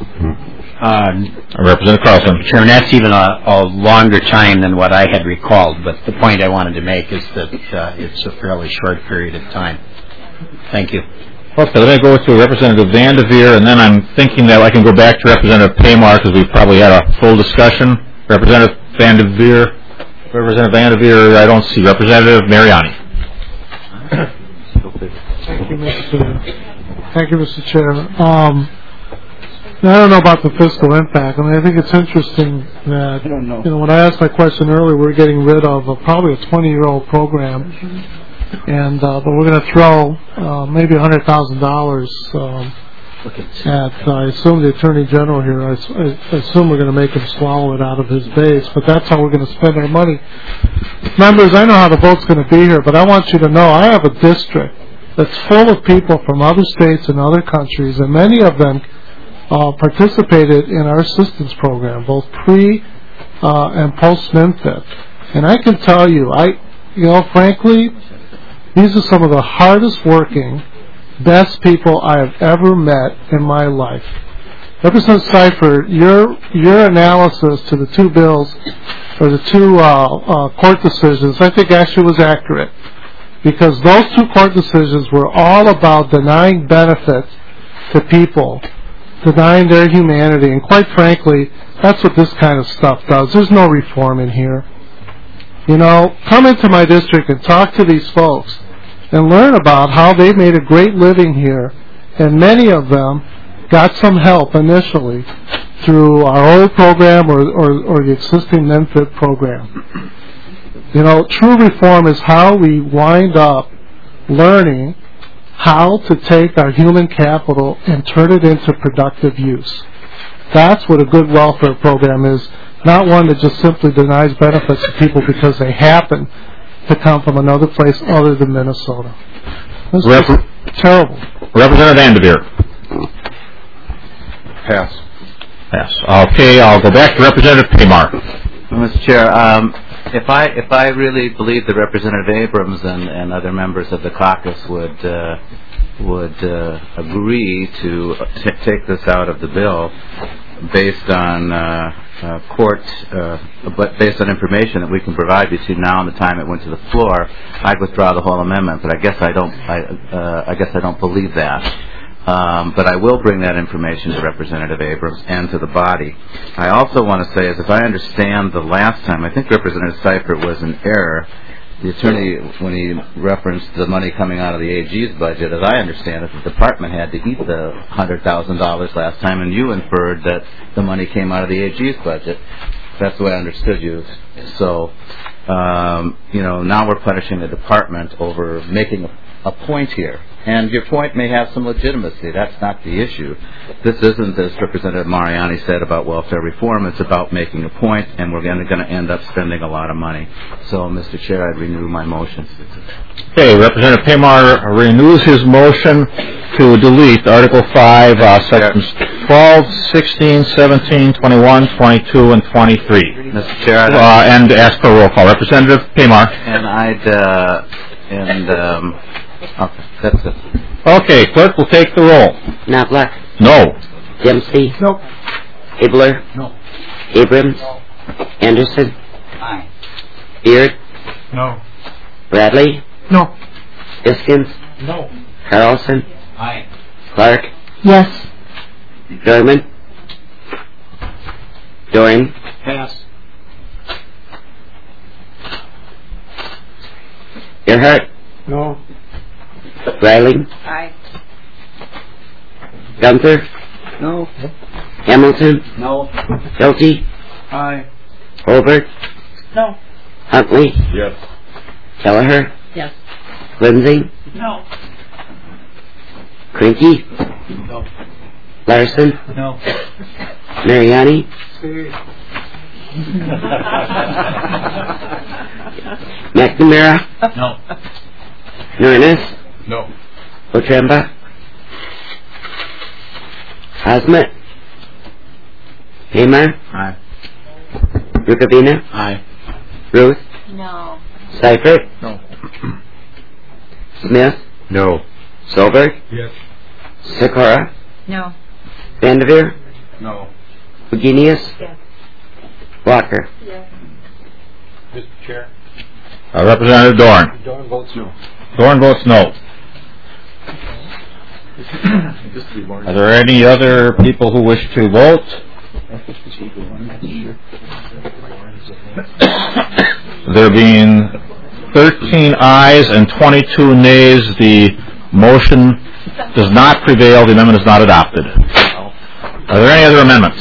Um, Representative Carlson. Chairman, that's even a, a longer time than what I had recalled, but the point I wanted to make is that uh, it's a fairly short period of time. Thank you. Okay, let me go to Representative Vanderveer, and then I'm thinking that I can go back to Representative Pamar because we've probably had a full discussion. Representative Vanderveer. Representative Vanderveer, I don't see. Representative Mariani. Thank you, Mister Thank you, Mister Chair. Um, I don't know about the fiscal impact. I mean, I think it's interesting that, you know, when I asked my question earlier, we're getting rid of a, probably a twenty-year-old program, and uh, but we're going to throw uh, maybe one hundred thousand dollars um, at, uh, I assume, the Attorney General here. I, I assume we're going to make him swallow it out of his base, but that's how we're going to spend our money. Members, I know how the vote's going to be here, but I want you to know I have a district that's full of people from other states and other countries, and many of them Uh, participated in our assistance program, both pre uh, and post-MinFit. And I can tell you, I, you know, frankly, These are some of the hardest working, best people I have ever met in my life. Representative Seifert, your your analysis to the two bills, or the two uh, uh, court decisions, I think actually was accurate, because those two court decisions were all about denying benefits to people, denying their humanity, and quite frankly, that's what this kind of stuff does. There's no reform in here. You know, come into my district and talk to these folks and learn about how they made a great living here, and many of them got some help initially through our old program or, or, or the existing MenFit program. You know, true reform is how we wind up learning how to take our human capital and turn it into productive use. That's what a good welfare program is, not one that just simply denies benefits to people because they happen to come from another place other than Minnesota. This Rep- is terrible. Representative Vanderveer. Pass. Pass. Okay, I'll go back to Representative Paymar. Mister Chair, um, if I if I really believe that Representative Abrams and, and other members of the caucus would uh, would uh, agree to t- take this out of the bill based on uh, uh, court, uh, but based on information that we can provide between now and the time it went to the floor, I'd withdraw the whole amendment. But I guess I don't. I, uh, I guess I don't believe that. Um, but I will bring that information to Representative Abrams and to the body. I also want to say, is if I understand the last time, I think Representative Seifert was in error. The attorney, when he referenced the money coming out of the A G's budget, as I understand it, the department had to eat the one hundred thousand dollars last time, and you inferred that the money came out of the A G's budget. That's the way I understood you. So, um, you know, now we're punishing the department over making a, a point here. And your point may have some legitimacy. That's not the issue. This isn't, as Representative Mariani said, about welfare reform. It's about making a point, and we're going to end up spending a lot of money. So, Mister Chair, I'd renew my motion. Okay, Representative Paymar renews his motion to delete Article five, uh, Sections twelve, sixteen, seventeen, twenty-one, twenty-two, and twenty-three. Mister Chair, I'd uh, and ask for a roll call. Representative Paymar. And I'd, uh, and, um, okay, that's it. Okay, clerk will take the roll. Knobloch. No. Dempsey. No. Abler. No. Abrams. Anderson. Aye. Beard. No. Bradley. No. Iskins. No. Carlson. Aye. Clark. Yes. Dorman. Doran. Pass. Earhart. No. Riley. Aye. Gunther. No. Hamilton. No. Hilty. Aye. Holbert. No. Huntley. Yes. Kelleher. Yes. Lindsay. No. Crinky. No. Larson. No. Mariani. McNamara. No. Nurnis. No. Otremba. Osmet. Hamer. Aye. Rukavina. Aye. Ruth. No. Seifert. No. Smith. No. Solberg. Yes. Sikora. No. Vanderveer. No. Beginius. Yes. Walker. Yes. Mister Chair. Uh, Representative Dorn. Dorn votes no. Dorn votes no. Are there any other people who wish to vote? There being thirteen ayes and twenty-two nays, the motion does not prevail. The amendment is not adopted. Are there any other amendments?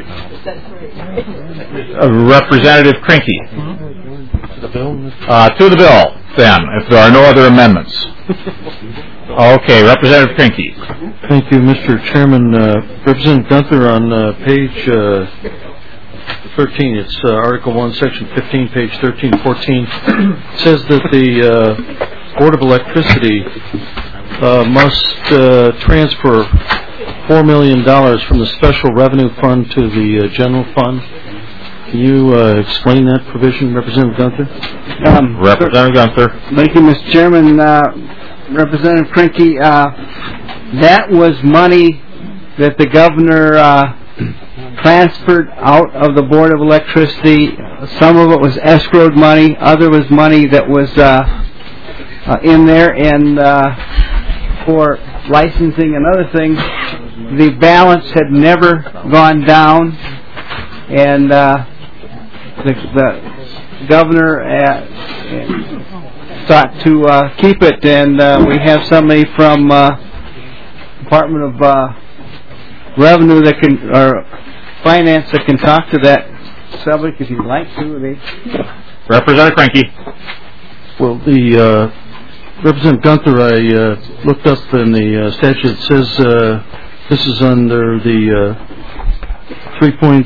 Uh, Representative Crinky. Uh, to the bill, then, if there are no other amendments. Okay, Representative Crinky. Thank you, Mister Chairman. Uh, Representative Gunther, on uh, page uh, thirteen, it's uh, Article one, Section fifteen, page thirteen fourteen, says that the uh, Board of Electricity uh, must uh, transfer four million dollars from the Special Revenue Fund to the uh, General Fund. Can you uh, explain that provision, Representative Gunther? Um, Representative Gunther. Thank you, Mister Chairman. Uh, Representative Krinky, uh, that was money that the governor uh, transferred out of the Board of Electricity. Some of it was escrowed money. Other was money that was uh, uh, in there. And uh, for licensing and other things, the balance had never gone down. And uh, the, the governor uh, sought to uh, keep it. And uh, we have somebody from uh, Department of uh, Revenue that can, or Finance that can talk to that subject if you'd like to. They... Representative Cranky. Well, the uh, Representative Gunther, I uh, looked up in the uh, statute. It says uh, this is under the uh, three point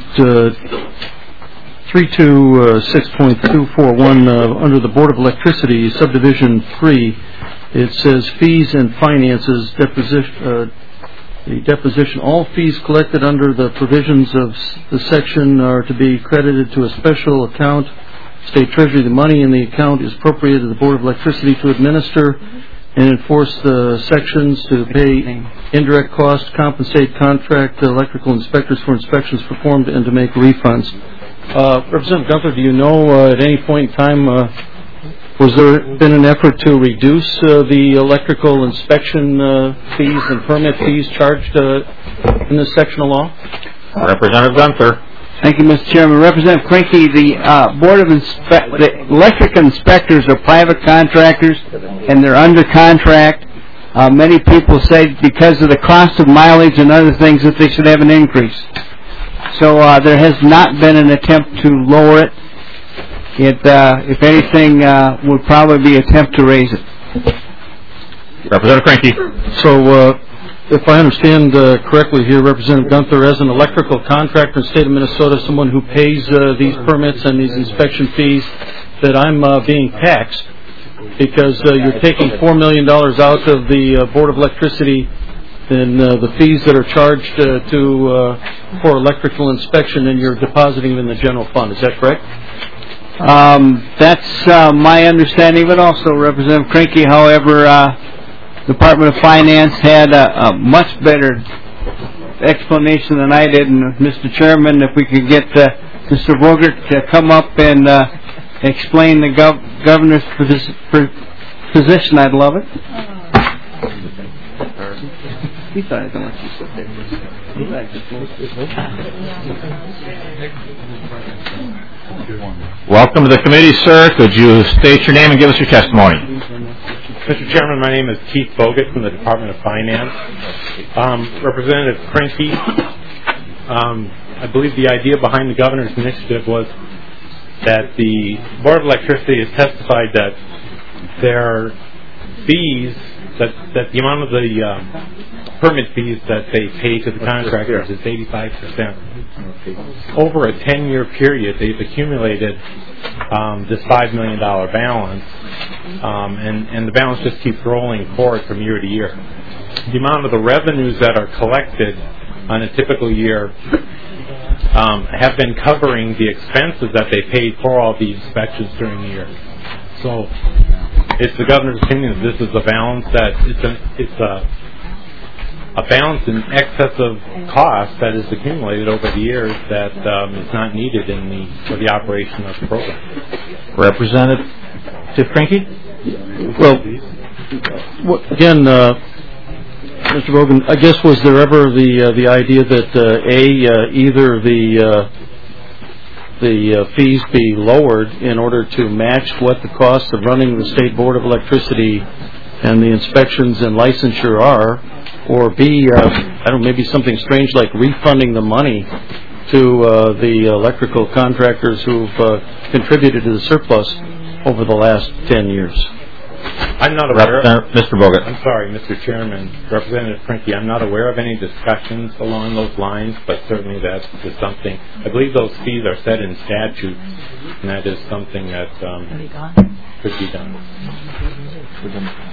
three two six point two four one uh, under the Board of Electricity, subdivision three. It says fees and finances deposition. Uh, The deposition, all fees collected under the provisions of the section are to be credited to a special account, State Treasury. The money in the account is appropriated to the Board of Electricity to administer and enforce the sections, to pay indirect costs, compensate contract electrical inspectors for inspections performed, and to make refunds. Uh, Representative Gunther, do you know uh, at any point in time uh, was there been an effort to reduce uh, the electrical inspection uh, fees and permit fees charged uh, in this section of law? Representative Gunther. Thank you, Mister Chairman. Representative Crinky, the uh, Board of Inspe- the electric inspectors are private contractors, and they're under contract. Uh, many people say because of the cost of mileage and other things that they should have an increase. So uh, there has not been an attempt to lower it. It, uh, if anything, uh, would probably be an attempt to raise it. Representative Cranky. So, uh, if I understand uh, correctly here, Representative Gunther, as an electrical contractor in the state of Minnesota, someone who pays uh, these permits and these inspection fees, that I'm uh, being taxed because uh, you're taking four million dollars out of the uh, Board of Electricity and uh, the fees that are charged uh, to uh, for electrical inspection, and you're depositing them in the general fund. Is that correct? Um, that's uh, my understanding of it also, Representative Crinky. However, uh, Department of Finance had a, a much better explanation than I did. And Mister Chairman, if we could get uh, Mister Bogert to come up and uh, explain the gov- governor's posi- position, I'd love it. He thought I don't want you to sit there. Welcome to the committee, sir. Could you state your name and give us your testimony? Mister Chairman, my name is Keith Bogut from the Department of Finance. Um, Representative Cranky, um, I believe the idea behind the governor's initiative was that the Board of Electricity has testified that their fees, that, that the amount of the um, permit fees that they pay to the contractors is eighty-five percent. Over a ten-year period, they've accumulated um, this five million dollars balance, um, and, and the balance just keeps rolling forward from year to year. The amount of the revenues that are collected on a typical year um, have been covering the expenses that they paid for all the inspections during the year. So it's the governor's opinion that this is a balance that it's a, it's a a balance in excess of cost that is accumulated over the years that um, is not needed in the for the operation of the program. Representative Cranky? Well, what, again, uh, Mister Bogan, I guess was there ever the uh, the idea that uh, a uh, either the uh, the uh, fees be lowered in order to match what the cost of running the State Board of Electricity and the inspections and licensure are, or B, uh, I don't know, maybe something strange like refunding the money to uh, the electrical contractors who've uh, contributed to the surplus over the last ten years. I'm not aware of, Mister Bogut. I'm sorry, Mister Chairman, Representative Cranky, I'm not aware of any discussions along those lines, but certainly that is something. I believe those fees are set in statute, and that is something that um, could be done.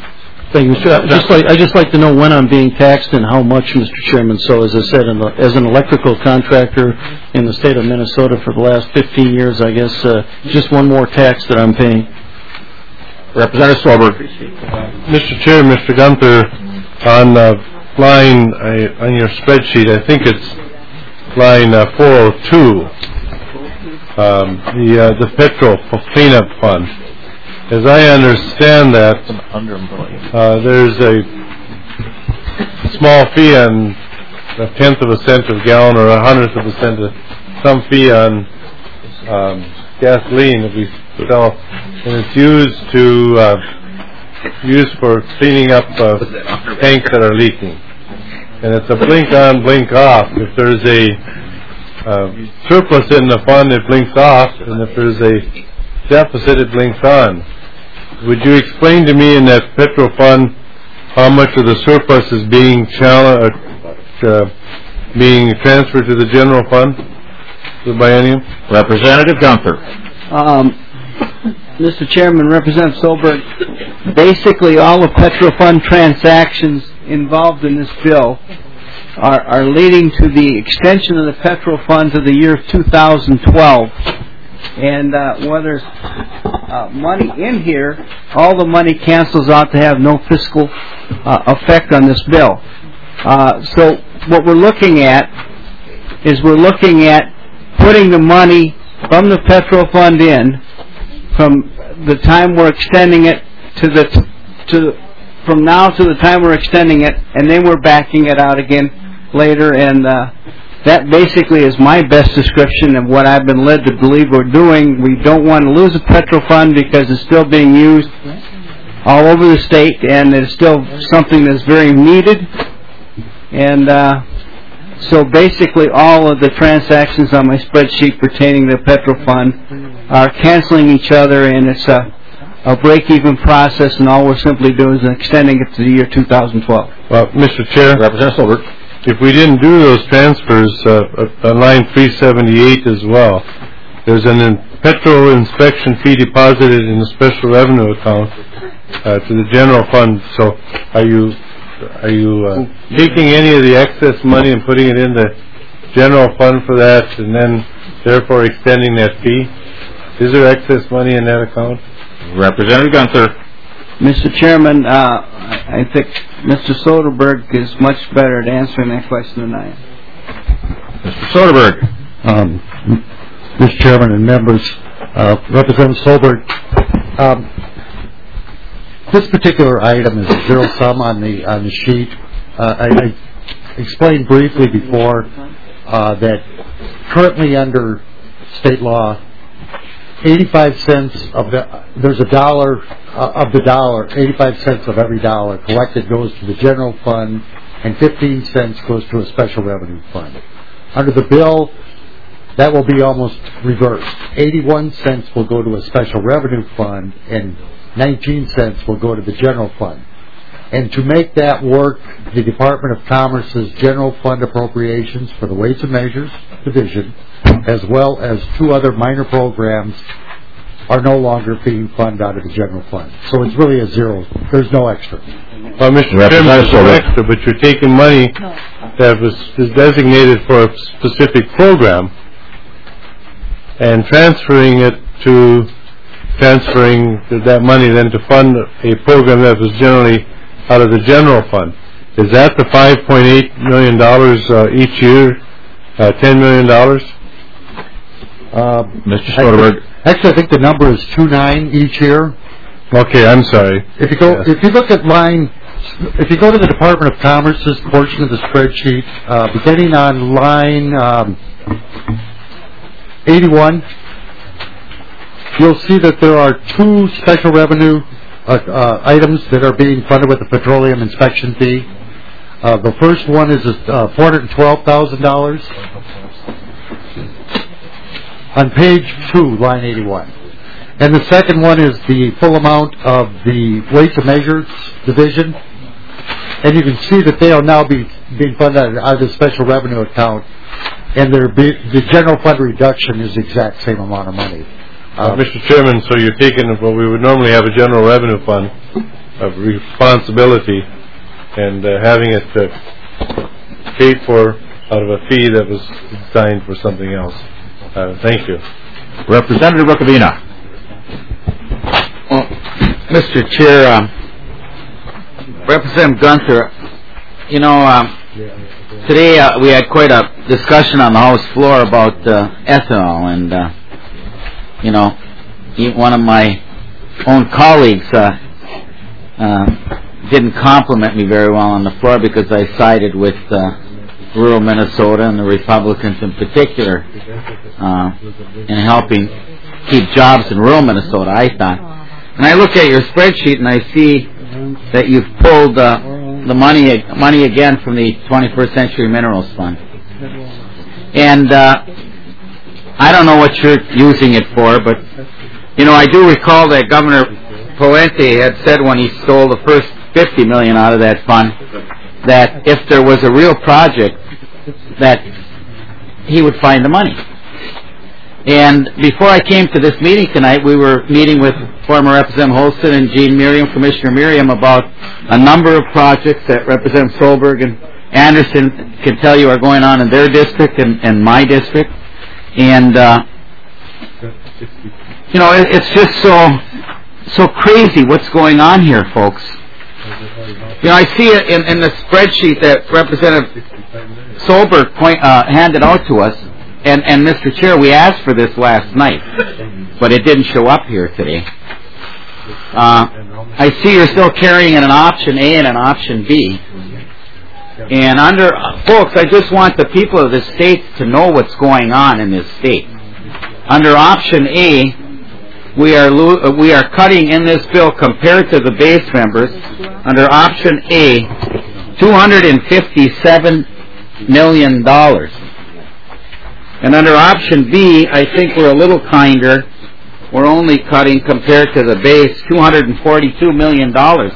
Thank you, Mister I just like I just like to know when I'm being taxed and how much, Mister Chairman. So, as I said, in the, as an electrical contractor in the state of Minnesota for the last fifteen years, I guess uh, just one more tax that I'm paying. Representative Solberg. Uh, Mister Chair, Mister Gunther, on uh, line uh, on your spreadsheet, I think it's line uh, four oh two, um, the uh, the petrol cleanup fund. As I understand that, uh, there's a small fee on a tenth of a cent a gallon or a hundredth of a cent, of some fee on um, gasoline that we sell, and it's used to uh, used for cleaning up uh, tanks that are leaking. And it's a blink on, blink off. If there's a uh, surplus in the fund, it blinks off, and if there's a deficit, it blinks on. Would you explain to me in that petrol fund how much of the surplus is being channel, uh, uh, being transferred to the general fund, the biennium? Representative Gunther. Um, Mister Chairman, Representative Solberg, basically all the petrol fund transactions involved in this bill are, are leading to the extension of the petrol fund to the year two thousand twelve. And uh, while there's uh, money in here, all the money cancels out to have no fiscal uh, effect on this bill. Uh, so what we're looking at is we're looking at putting the money from the petrol fund in from the time we're extending it to the to from now to the time we're extending it, and then we're backing it out again later. And uh, that basically is my best description of what I've been led to believe we're doing. We don't want to lose the petrol fund because it's still being used all over the state, and it's still something that's very needed. And uh, so basically all of the transactions on my spreadsheet pertaining to the petrol fund are canceling each other, and it's a, a break-even process, and all we're simply doing is extending it to the year two thousand twelve. Well, Mister Chair, Representative Solberg. If we didn't do those transfers uh, on line three seventy-eight as well, there's an in petrol inspection fee deposited in the special revenue account uh, to the general fund. So, are you are you uh, taking any of the excess money and putting it in the general fund for that, and then therefore extending that fee? Is there excess money in that account? Representative Gunther. Mister Chairman, uh, I think Mister Soderberg is much better at answering that question than I am. Mister Soderberg. Um, Mister Chairman and members, uh, Representative Soderberg, um, this particular item is a zero sum on the on the sheet. Uh, I, I explained briefly before uh, that currently under state law, eighty-five cents of the there's a dollar uh, of the dollar, eighty-five cents of every dollar collected goes to the general fund, and fifteen cents goes to a special revenue fund. Under the bill, that will be almost reversed. eighty-one cents will go to a special revenue fund, and nineteen cents will go to the general fund. And to make that work, the Department of Commerce's general fund appropriations for the Weights and Measures Division, as well as two other minor programs, are no longer being funded out of the general fund. So it's really a zero. There's no extra. Well, Mister Chairman, there's no extra, but you're taking money that was is designated for a specific program and transferring it to transferring that money then to fund a program that was generally out of the general fund. Is that the five point eight million dollars uh, each year? Uh, ten million dollars? Uh, Mister Soderberg. Actually, I think the number is two nine each year. Okay, I'm sorry. If you go, yes. if you look at line, if you go to the Department of Commerce's portion of the spreadsheet, uh, beginning on line um, eighty-one, you'll see that there are two special revenue uh, uh, items that are being funded with the petroleum inspection fee. Uh, the first one is uh, four hundred twelve thousand dollars. On page two, line eighty-one. And the second one is the full amount of the Weights and Measures Division. And you can see that they will now be being funded out of the special revenue account. And be, the general fund reduction is the exact same amount of money. Uh, Mister Chairman, so you're taking what we would normally have a general revenue fund of responsibility and uh, having it uh, paid for out of a fee that was designed for something else. Uh, thank you. Representative Rukavina. Well, Mister Chair, um, Representative Gunther, you know, um, today uh, we had quite a discussion on the House floor about uh, ethanol, and, uh, you know, one of my own colleagues uh, uh, didn't compliment me very well on the floor because I sided with uh, rural Minnesota and the Republicans in particular uh, in helping keep jobs in rural Minnesota, I thought. And I look at your spreadsheet and I see that you've pulled uh, the money money again from the twenty-first Century Minerals Fund. And uh, I don't know what you're using it for, but, you know, I do recall that Governor Poente had said when he stole the first fifty million dollars out of that fund that if there was a real project that he would find the money. And before I came to this meeting tonight, we were meeting with former Representative Holston and Gene Miriam, Commissioner Miriam, about a number of projects that Representative Solberg and Anderson can tell you are going on in their district and, and my district. And, uh, you know, it, it's just so so crazy what's going on here, folks. You know, I see it in, in the spreadsheet that Representative Solberg point, uh, handed out to us. And, and Mister Chair, we asked for this last night, but it didn't show up here today. Uh, I see you're still carrying an option A and an option B. And under, uh, folks, I just want the people of this state to know what's going on in this state. Under option A, we are lo- uh, we are cutting in this bill compared to the base members. Under option A, two hundred fifty-seven million dollars. And under option B, I think we're a little kinder. We're only cutting, compared to the base, two hundred forty-two million dollars.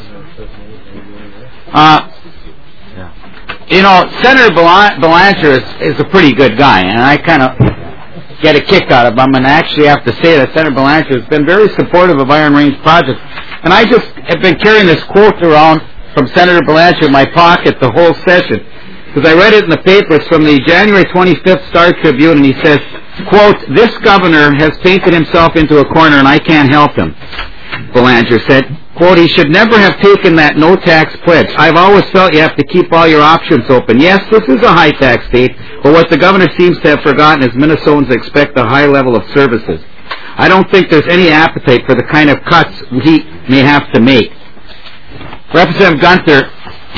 Uh, you know, Senator Belanger is, is a pretty good guy, and I kind of get a kick out of him. And I actually have to say that Senator Belanger has been very supportive of Iron Range projects. And I just have been carrying this quote around from Senator Belanger in my pocket the whole session, because I read it in the papers from the January twenty-fifth Star Tribune, and he says, quote, "This governor has painted himself into a corner and I can't help him." Belanger said, quote, "He should never have taken that no-tax pledge. I've always felt you have to keep all your options open. Yes, this is a high-tax state, but what the governor seems to have forgotten is Minnesotans expect a high level of services. I don't think there's any appetite for the kind of cuts he may have to make." Representative Gunther,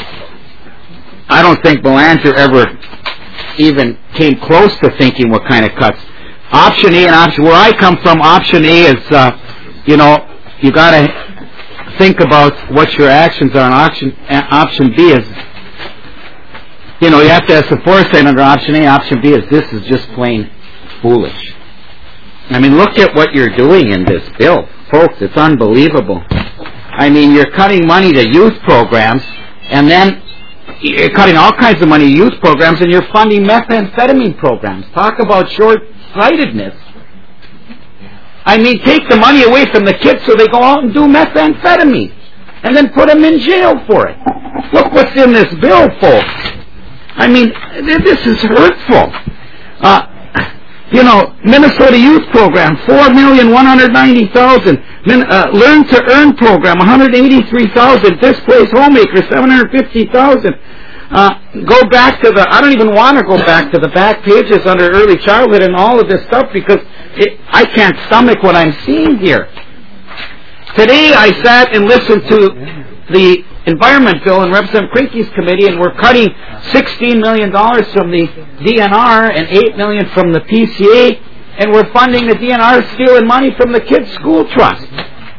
I don't think Belanger ever even came close to thinking what kind of cuts. Option A and option, where I come from, option A is, uh, you know, you got to think about what your actions are. And option, uh, option B is, you know, you have to have some foresight under option A. Option B is, this is just plain foolish. I mean, look at what you're doing in this bill. Folks, it's unbelievable. I mean, you're cutting money to youth programs, and then you're cutting all kinds of money to youth programs, and you're funding methamphetamine programs. Talk about short-sightedness. I mean, take the money away from the kids so they go out and do methamphetamine, and then put them in jail for it. Look what's in this bill, folks. I mean, this is hurtful. Uh, you know, Minnesota Youth Program, four million one hundred ninety thousand dollars. Uh, Learn to Earn Program, one hundred eighty-three thousand dollars. Displaced Homemakers, seven hundred fifty thousand dollars. Uh, go back to the, I don't even want to go back to the back pages under early childhood and all of this stuff, because it, I can't stomach what I'm seeing here. Today I sat and listened to the Environment Bill in Representative Krinke's committee, and we're cutting sixteen million dollars from the D N R and eight million dollars from the P C A, and we're funding the D N R stealing money from the Kids School Trust.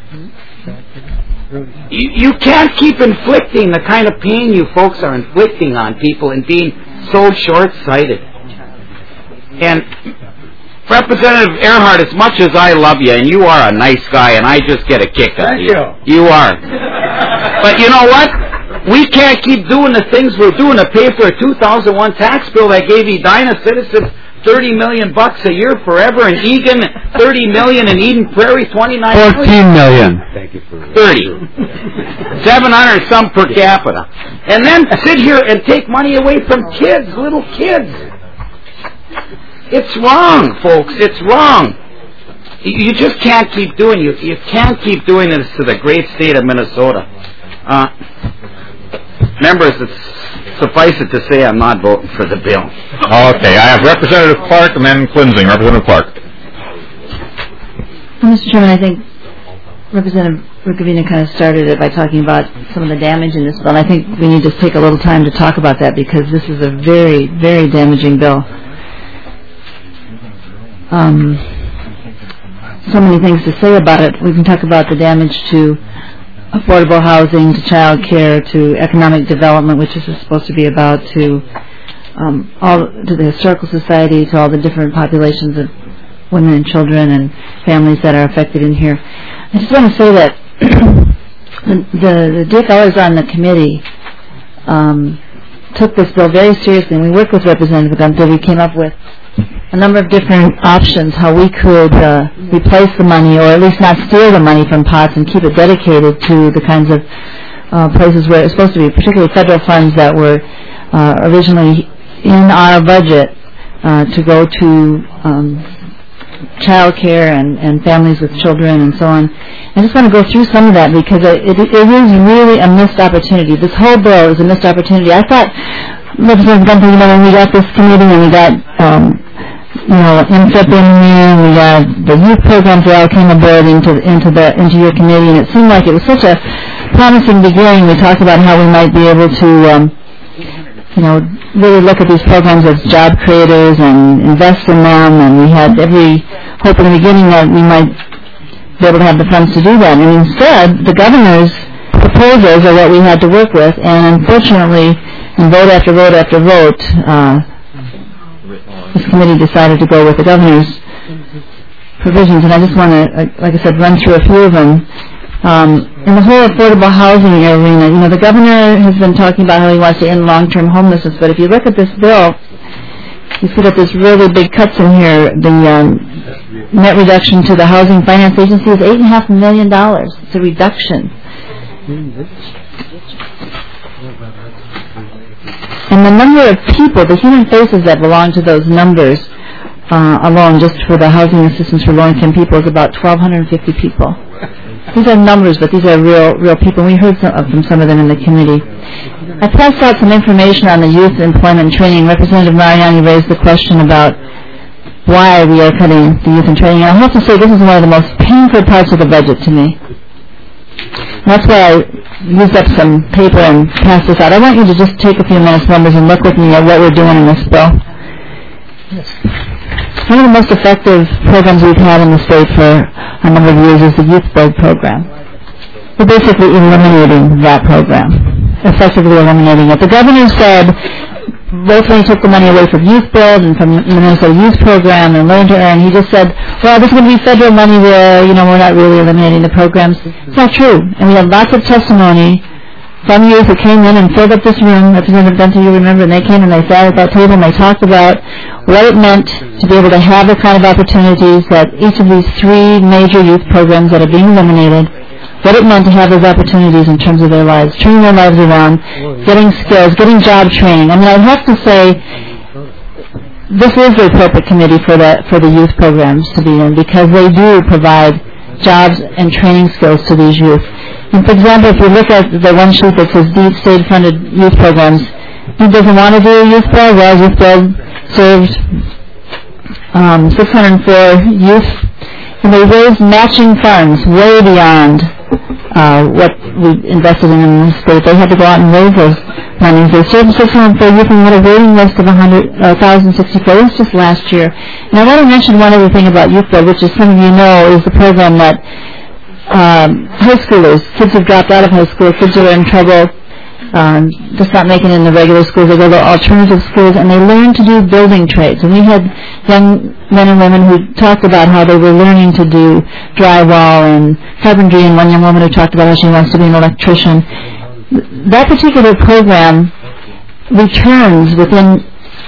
You, you can't keep inflicting the kind of pain you folks are inflicting on people and being so short-sighted. And Representative Earhart, as much as I love you, and you are a nice guy, and I just get a kick out of you. Thank you. You are. But you know what? We can't keep doing the things we're doing to pay for a two thousand one tax bill that gave Edina citizens thirty million bucks a year forever in Egan, thirty million in Eden Prairie, twenty-nine Fourteen million. Thank you for thirty. Seven hundred some per capita. And then sit here and take money away from kids, little kids. It's wrong, folks. It's wrong. You just can't keep doing you. You can't keep doing this to the great state of Minnesota. Uh, members, it's, suffice it to say, I'm not voting for the bill. Okay, I have Representative Clark and then Klinzing. Representative Clark. Well, Mister Chairman, I think Representative Rukavina kind of started it by talking about some of the damage in this bill, and I think we need to take a little time to talk about that because this is a very, very damaging bill. Um, so many things to say about it. We can talk about the damage to affordable housing, to child care, to economic development, which this is supposed to be about, to um, all to the Historical Society, to all the different populations of women and children and families that are affected in here. I just want to say that the, the, the Dick Ellers on the committee um, took this bill very seriously, and we worked with Representative Gunther. We came up with a number of different options how we could uh, replace the money, or at least not steal the money from pots and keep it dedicated to the kinds of uh, places where it's supposed to be, particularly federal funds that were uh, originally in our budget uh, to go to um, child care and, and families with children and so on. I just want to go through some of that because it, it, it is really a missed opportunity. This whole bill is a missed opportunity. I thought, Representative Gunther, you know, when we got this committee and we got um, you know, M F I P in here, we got the youth programs that all came aboard into into the into your committee, and it seemed like it was such a promising beginning. We talked about how we might be able to, um, you know, really look at these programs as job creators and invest in them, and we had every hope in the beginning that we might be able to have the funds to do that. And instead, the governor's proposals are what we had to work with, and unfortunately, in vote after vote after vote, uh, this committee decided to go with the governor's provisions, and I just want to, like I said, run through a few of them. Um, in the whole affordable housing arena, you know, the governor has been talking about how he wants to end long-term homelessness, but if you look at this bill, you see that there's really big cuts in here. The um, net reduction to the Housing Finance Agency is eight and a half million dollars. It's a reduction. And the number of people, the human faces that belong to those numbers uh, alone, just for the housing assistance for low-income people, is about twelve fifty people. These are numbers, but these are real, real people. We heard some, from some of them in the committee. I passed out some information on the youth employment training. Representative Mariani raised the question about why we are cutting the youth and training. And I have to say this is one of the most painful parts of the budget to me. That's why I used up some paper and passed this out. I want you to just take a few minutes, members, and look with me at what we're doing in this bill. One of the most effective programs we've had in the state for a number of years is the Youth Build program. We're basically eliminating that program, effectively eliminating it. The governor said, both when he took the money away from Youth Build and from the Minnesota Youth Program and Learn to Earn, he just said, well, this is going to be federal money where, you know, we're not really eliminating the programs. It's not true. And we had lots of testimony from youth who came in and filled up this room. Representative Gunther, you remember, and they came and they sat at that table and they talked about what it meant to be able to have the kind of opportunities that each of these three major youth programs that are being eliminated, what it meant to have those opportunities in terms of their lives, turning their lives around, getting skills, getting job training. I mean, I have to say, this is the appropriate committee for the, for the youth programs to be in because they do provide jobs and training skills to these youth. And for example, if you look at the one sheet that says deep state-funded youth programs, who doesn't want to do a youth build? Well, Youth Build served um, six hundred four youth, and they raised matching funds way beyond uh, what we invested in in the state. They had to go out and raise those monies. They served six hundred four youth and had a waiting list of one thousand sixty-four. This was just last year. And I want to mention one other thing about Youth Build, which, as some of you know, is the program that Um, high schoolers, kids who've dropped out of high school, kids who are in trouble, um, just not making it in the regular schools, they go to alternative schools and they learn to do building trades. And we had young men and women who talked about how they were learning to do drywall and carpentry, and one young woman who talked about how she wants to be an electrician. That particular program returns within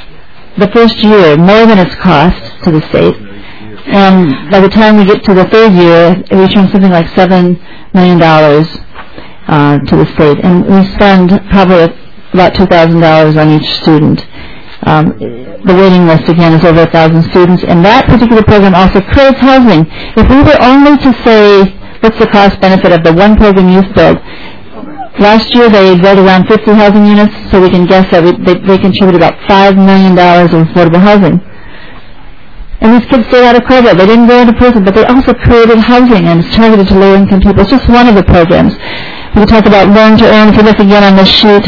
the first year more than its cost to the state. And by the time we get to the third year, it returns something like seven million dollars uh, to the state. And we spend probably about two thousand dollars on each student. Um, the waiting list, again, is over one thousand students. And that particular program also creates housing. If we were only to say, what's the cost benefit of the one program Youth Build? Last year they built around fifty housing units, so we can guess that we, they, they contribute about five million dollars of affordable housing. And these kids stayed out of COVID. They didn't go into prison, but they also created housing, and it's targeted to low-income people. It's just one of the programs. We talk about Learn to Earn. If you look again on this sheet,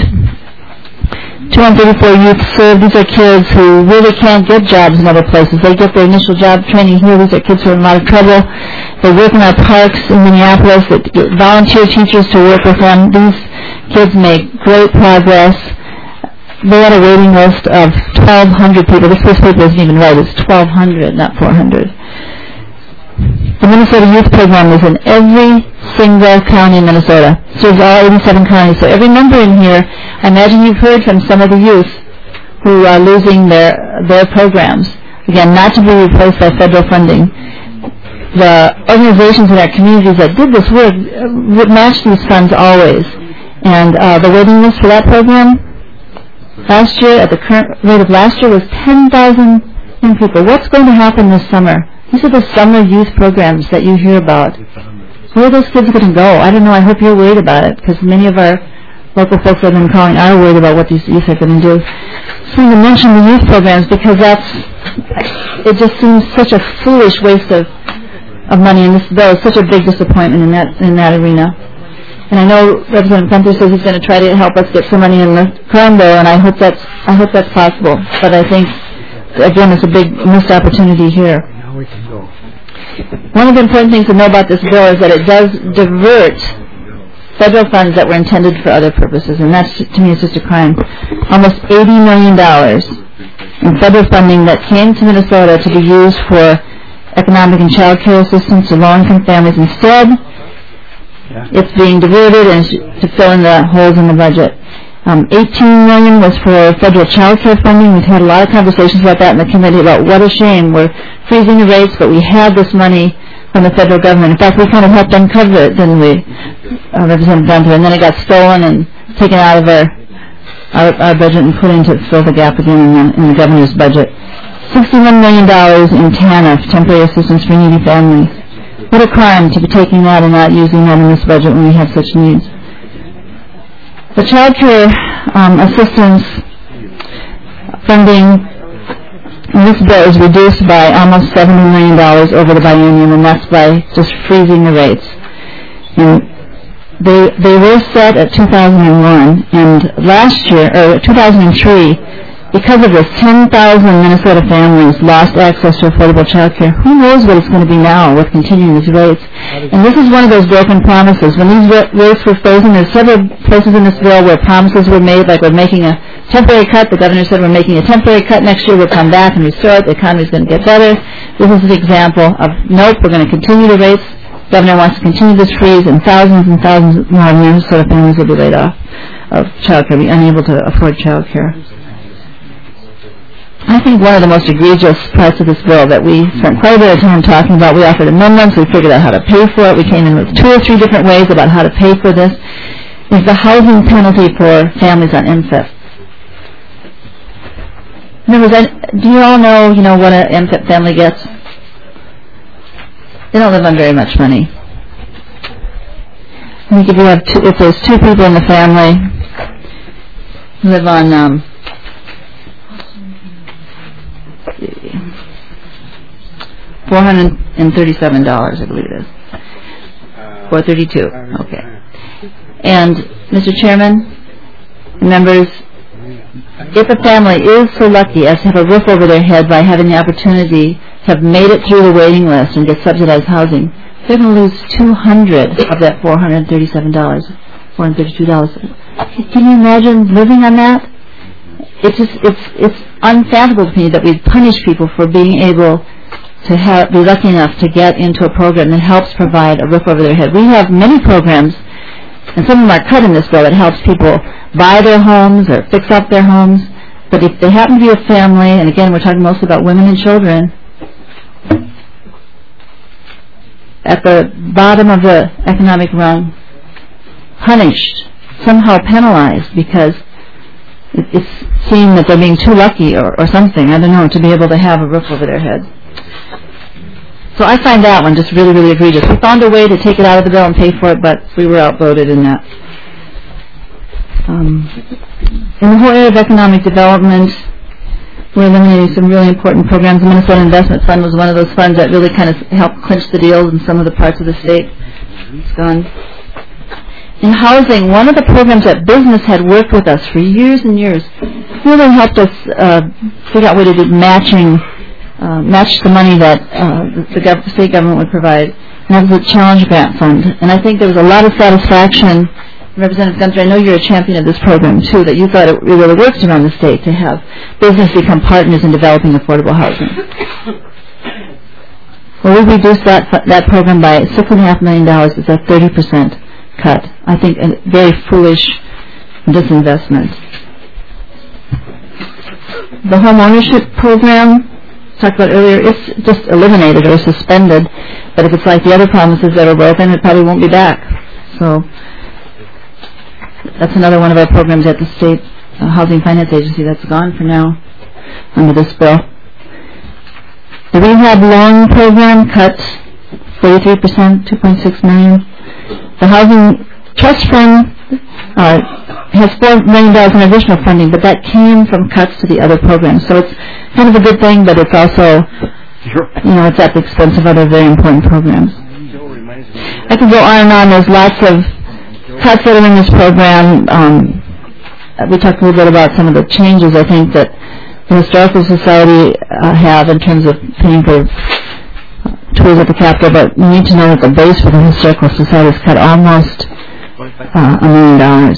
two hundred thirty-four youth served. These are kids who really can't get jobs in other places. They get their initial job training here. These are kids who are in a lot of trouble. They work in our parks in Minneapolis. They get volunteer teachers to work with them. These kids make great progress. They had a waiting list of twelve hundred people. This first paper isn't even right. It's twelve hundred, not four hundred. The Minnesota Youth Program is in every single county in Minnesota. It serves all eighty-seven counties. So every member in here, I imagine you've heard from some of the youth who are losing their their programs. Again, not to be replaced by federal funding. The organizations in our communities that did this work would match these funds always. And uh, the waiting list for that program last year, at the current rate of last year, was ten thousand young people. What's going to happen this summer? These are the summer youth programs that you hear about. Where are those kids going to go? I don't know. I hope you're worried about it, because many of our local folks I've been calling are worried about what these youth are going to do. So I'm going to mention the youth programs because that's, it just seems such a foolish waste of, of money, and this bill is such a big disappointment in that in that arena. And I know Representative Gunther says he's going to try to help us get some money in the crime bill, and I hope that's I hope that's possible. But I think, again, it's a big missed opportunity here. Now we can go. One of the important things to know about this bill is that it does divert federal funds that were intended for other purposes, and that's, to me, is just a crime. Almost eighty million dollars in federal funding that came to Minnesota to be used for economic and child care assistance to low-income families. Instead, yeah. it's being diverted and sh- to fill in the holes in the budget. Um, eighteen million dollars was for federal child care funding. We've had a lot of conversations about that in the committee about what a shame. We're freezing the rates, but we had this money from the federal government. In fact, we kind of helped uncover it, didn't we, uh, Representative Gunther? And then it got stolen and taken out of our our, our budget and put in to fill the gap again in the, in the governor's budget. sixty-one million dollars in T A N F, temporary assistance for needy families. What a crime to be taking that and not using that in this budget when we have such needs. The child care um, assistance funding in this bill is reduced by almost seventy million dollars over the biennium, and that's by just freezing the rates. And they they were set at two thousand one, and last year, or two thousand three, because of this, ten thousand Minnesota families lost access to affordable child care. Who knows what it's going to be now with continuing these rates? And this is one of those broken promises. When these ra- rates were frozen, there's several places in this bill where promises were made, like we're making a temporary cut. The governor said we're making a temporary cut. Next year we'll come back and restore it. The economy's going to get better. This is an example of, nope, we're going to continue the rates. The governor wants to continue this freeze, and thousands and thousands more Minnesota families will be laid off of child care, be unable to afford child care. I think one of the most egregious parts of this bill that we spent quite a bit of time talking about, we offered amendments, we figured out how to pay for it, we came in with two or three different ways about how to pay for this, is the housing penalty for families on M F I P. In other words, do you all know, you know, what an M F I P family gets? They don't live on very much money. I think if you have two, if there's two people in the family who live on um, four hundred thirty-seven dollars, I believe it is. four hundred thirty-two dollars. Okay. And, Mister Chairman, members, if a family is so lucky as to have a roof over their head by having the opportunity to have made it through the waiting list and get subsidized housing, they're going to lose two hundred dollars of that four hundred thirty-seven dollars, four hundred thirty-two dollars. Can you imagine living on that? It's just, it's, it's unfathomable to me that we punish people for being able to have, be lucky enough to get into a program that helps provide a roof over their head. We have many programs, and some of them are cut in this bill, that helps people buy their homes or fix up their homes. But if they happen to be a family, and again, we're talking mostly about women and children, at the bottom of the economic rung, punished, somehow penalized, because it, it's seen that they're being too lucky or, or something, I don't know, to be able to have a roof over their head. So I find that one just really, really egregious. We found a way to take it out of the bill and pay for it, but we were outvoted in that. Um, in the whole area of economic development, we're eliminating some really important programs. The Minnesota Investment Fund was one of those funds that really kind of helped clinch the deals in some of the parts of the state. It's gone. In housing, one of the programs that business had worked with us for years and years really helped us uh, figure out a way to do matching, uh, match the money that uh, the, gov- the state government would provide, and that was the Challenge Grant Fund. And I think there was a lot of satisfaction. Representative Gunther, I know you're a champion of this program, too, that you thought it really works around the state to have business become partners in developing affordable housing. Well, we reduced that that program by six point five million dollars. It's a thirty percent cut. I think a very foolish disinvestment. The home ownership program, talked about earlier, it's just eliminated or suspended, but if it's like the other promises that are broken, it probably won't be back. So that's another one of our programs at the State uh, Housing Finance Agency that's gone for now under this bill. The rehab loan program cut forty-three percent, two point six million dollars. The Housing Trust Fund uh, has four million dollars in additional funding, but that came from cuts to the other programs. So it's kind of a good thing, but it's also, you know, it's at the expense of other very important programs. I could go on and on. There's lots of cuts that are in this program. Um, we talked a little bit about some of the changes I think that the Historical Society uh, have in terms of paying for uh, tours at the Capitol, but you need to know that the base for the Historical Society is cut almost uh, a million dollars.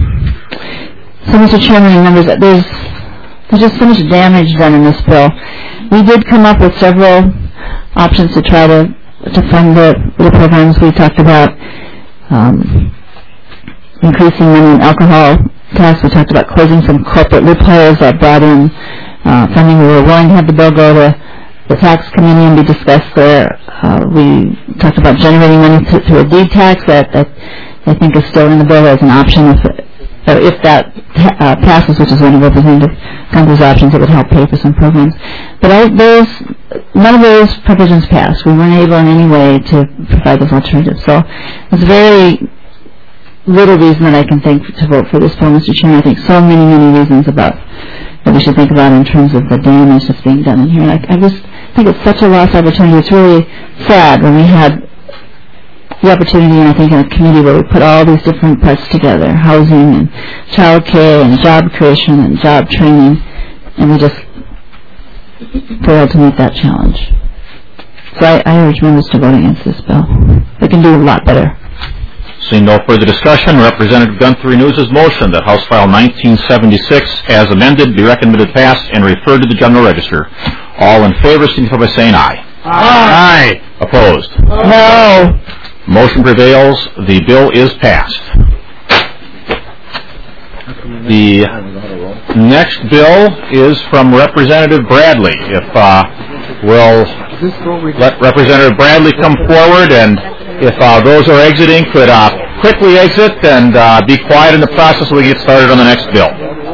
So, Mister Chairman and members, there's, there's just so much damage done in this bill. We did come up with several options to try to, to fund the, the programs we talked about. Um, increasing money in alcohol tax. We talked about closing some corporate loopholes that brought in uh, funding. We were willing to have the bill go to the tax committee and be discussed there. Uh, we talked about generating money to, through a deed tax that, that I think is still in the bill as an option. If, uh, if that uh, passes, which is one of Representative Gunther's options, it would help pay for some programs. But all those, none of those provisions passed. We weren't able in any way to provide those alternatives. So it's very little reason that I can think to vote for this bill, Mister Chairman. I think so many, many reasons about that we should think about in terms of the damage that's being done in here. And I, I just think it's such a lost opportunity. It's really sad when we had the opportunity, and I think in a community where we put all these different parts together, housing and child care and job creation and job training, and we just failed to meet that challenge. So I, I urge members to vote against this bill. They can do a lot better. Seeing no further discussion, Representative Gunther renews his motion that House File nineteen seventy-six, as amended, be recommended passed and referred to the General Register. All in favor, signify by saying aye. Aye. Aye. Opposed? No. Motion prevails. The bill is passed. The next bill is from Representative Bradley. If uh, we'll let Representative Bradley come forward, and if uh, those who are exiting could uh, quickly exit and uh, be quiet in the process so we get started on the next bill.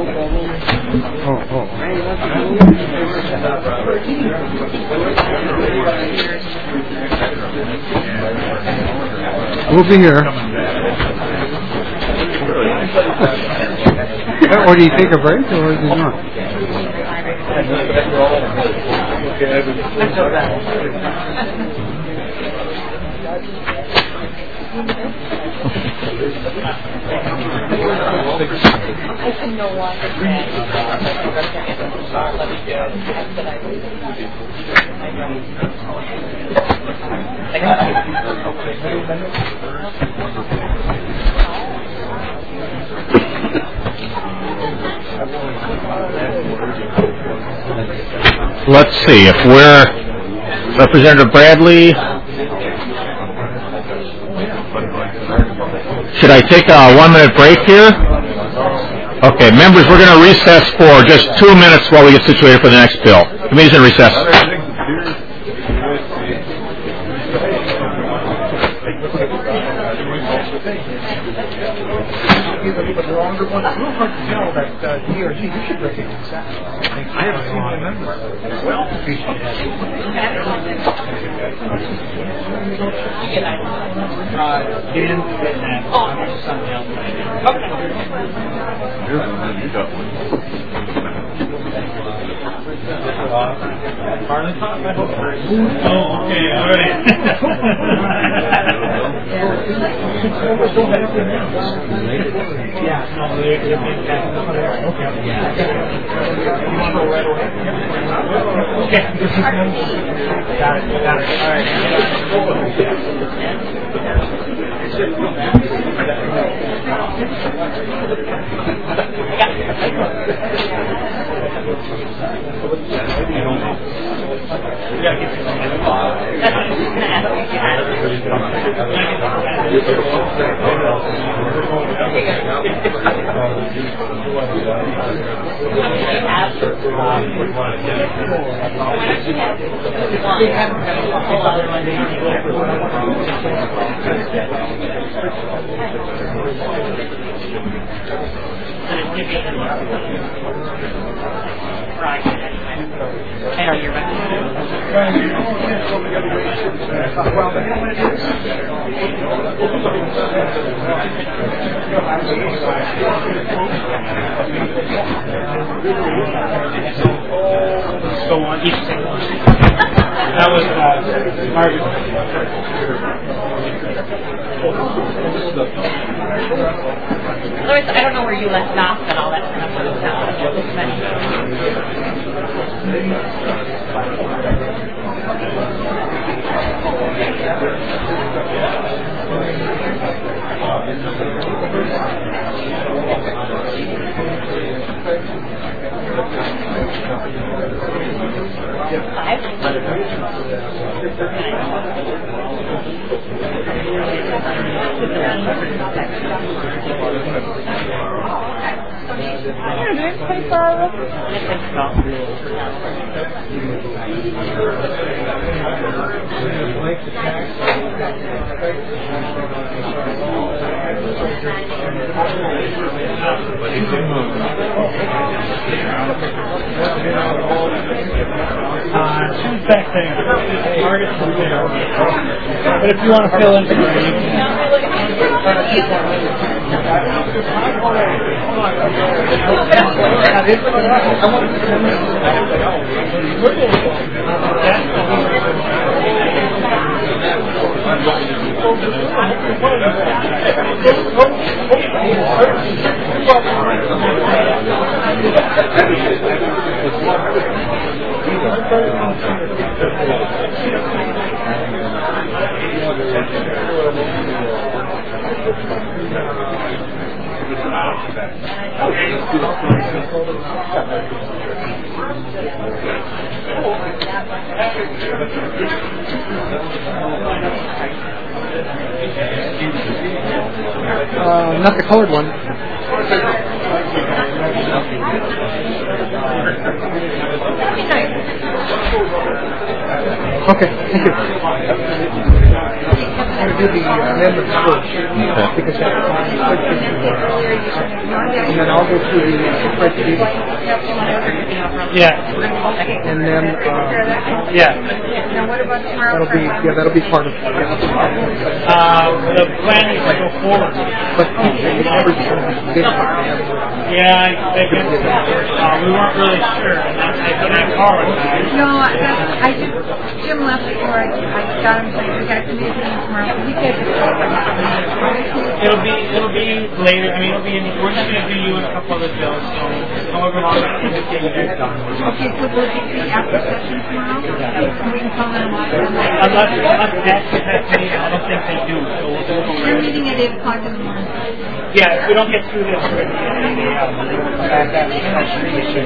We'll be here. Or do you take a break, or do you not? I can no longer Let's see, if we're Representative Bradley, should I take a one minute break here? Okay, members, we're going to recess for just two minutes while we get situated for the next bill. Committee's in recess. I haven't seen my members. Well, Oh, okay, all right. Yeah, no, they're, they're being passed. Okay. Yeah. You want to go right away? Okay. Got it, got it. All I know you're So on each thing. That was uh, Margaret. Otherwise, I don't know where you left off and all that kind of Uh, she's back there. Margaret's from there. But if you want to fill in for her, you Uh, not the colored one. Okay, thank you. I'm going to do the amendments first, because that's fine. And then I'll go through the spreadsheet. Yeah. And then, uh, yeah. That'll be, yeah, that'll be part of, yeah. Uh, the plan is to go forward. But the numbers are going to be big. Yeah, I, I guess uh, we weren't really sure, and I, I, and I apologize. No, I, I just, Jim left before I, I got him, saying we got to meet him tomorrow. He said It'll be, it'll be later, I mean, it'll be in, we're just going to do you and a couple other bills, so however long it takes to get you guys done. okay, so we'll just be after session tomorrow? We can call them off. Unless, unless that's the next meeting, I don't think they do, so we'll do it. They're meeting at eight o'clock in the morning. Yeah, if we don't get through this, we're going to get any day out. Back after session, we should.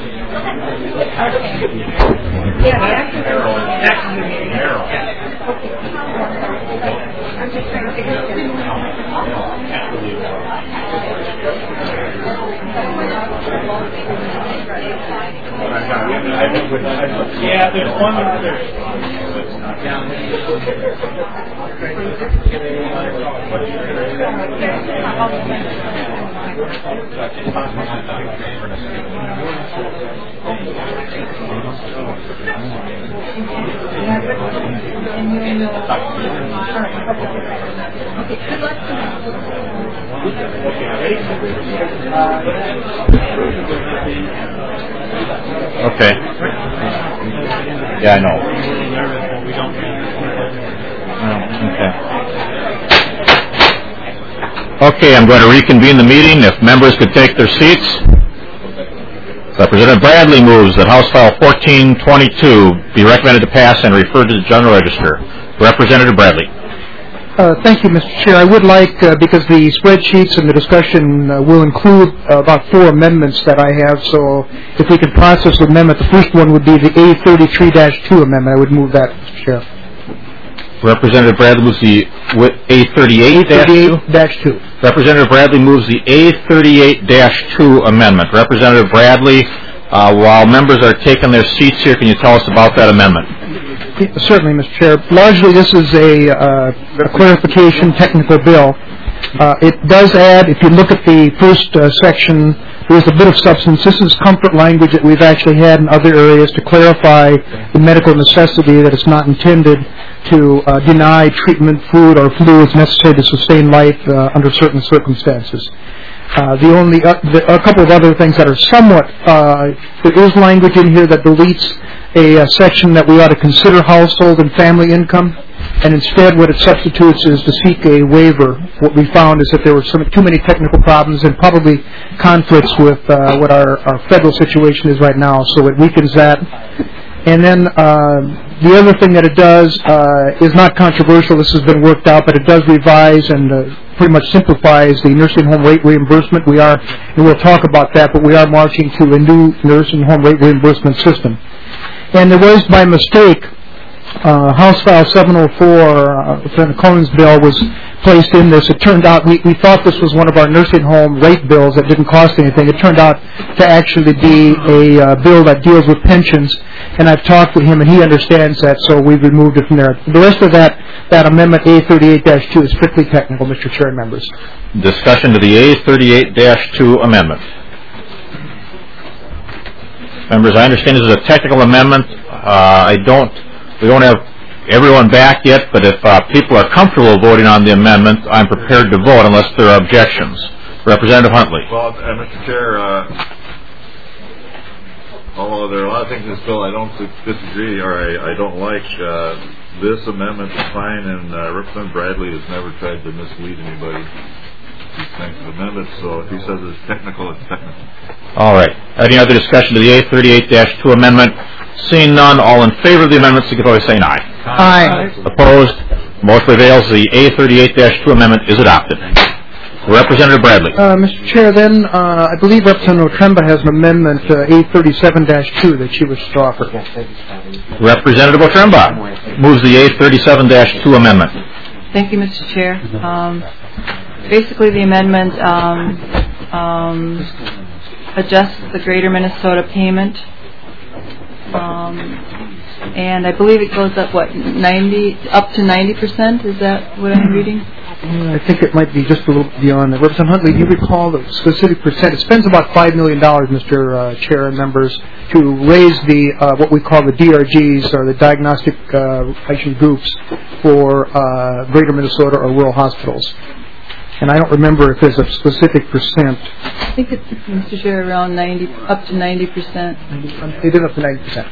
Yeah, after the After the meeting. Yeah. I'm just trying to figure it out. Yeah, there's one over there. Okay. Yeah, I know. Okay. Okay, I'm going to reconvene the meeting. If members could take their seats. Representative Bradley moves that House File fourteen twenty-two be recommended to pass and referred to the General Register. Representative Bradley. Uh, thank you, Mister Chair. I would like, uh, because the spreadsheets and the discussion uh, will include uh, about four amendments that I have, so if we could process the amendment, the first one would be the A thirty-three dash two amendment. I would move that, Mister Chair. Representative Bradley moves the A thirty-eight dash two. Representative Bradley moves the A thirty-eight dash two amendment. Representative Bradley, uh, while members are taking their seats here, can you tell us about that amendment? Certainly, Mister Chair. Largely, this is a, uh, a clarification technical bill. Uh, it does add, if you look at the first uh, section, there's a bit of substance. This is comfort language that we've actually had in other areas to clarify the medical necessity, that it's not intended to uh, deny treatment, food, or fluids necessary to sustain life uh, under certain circumstances. Uh, the only uh, the, a couple of other things that are somewhat uh, there is language in here that deletes a, a section that we ought to consider household and family income, and instead what it substitutes is to seek a waiver. What we found is that there were some, too many technical problems and probably conflicts with uh, what our, our federal situation is right now, so it weakens that. And then uh, the other thing that it does uh, is not controversial. This has been worked out, but it does revise and uh, pretty much simplifies the nursing home rate reimbursement. We are, and we'll talk about that, but we are marching to a new nursing home rate reimbursement system. And there was, by mistake, uh, House File seven oh four, uh, Senator Cohen's bill, was placed in this. It turned out, we, we thought this was one of our nursing home rate bills that didn't cost anything. It turned out to actually be a uh, bill that deals with pensions, and I've talked with him, and he understands that, so we've removed it from there. The rest of that, that amendment, A thirty-eight dash two, is strictly technical, Mister Chair and members. Discussion to the A thirty-eight dash two amendment. Members, I understand this is a technical amendment. Uh, I don't, we don't have everyone back yet, but if uh, people are comfortable voting on the amendment, I'm prepared to vote unless there are objections. Representative Huntley. Well, uh, Mister Chair, uh, although there are a lot of things in this bill I don't disagree or I, I don't like, uh, this amendment is fine, and uh, Representative Bradley has never tried to mislead anybody. These kinds of amendments, so if he says it's technical, it's technical. All right. Any other discussion to the A thirty-eight dash two amendment? Seeing none, all in favor of the amendment, signify by saying aye. Aye. Opposed? Motion prevails. The A thirty-eight dash two amendment is adopted. Representative Bradley. Uh, Mister Chair, then uh, I believe Representative Otremba has an amendment, uh, A thirty-seven dash two, that she wishes to offer. Representative Otremba moves the A thirty-seven dash two amendment. Thank you, Mister Chair. Um, basically, the amendment um, um, adjusts the Greater Minnesota payment, um, and I believe it goes up what ninety up to ninety percent. Is that what I'm reading? I think it might be just a little beyond that. Representative Huntley, do you recall the specific percent? It spends about five million dollars, Mister Uh, Chair and members, to raise the uh, what we call the D R Gs, or the diagnostic uh, patient groups, for uh, Greater Minnesota or rural hospitals. And I don't remember if there's a specific percent. I think it's, Mister Chair, around ninety, up to ninety percent. They did up to ninety percent.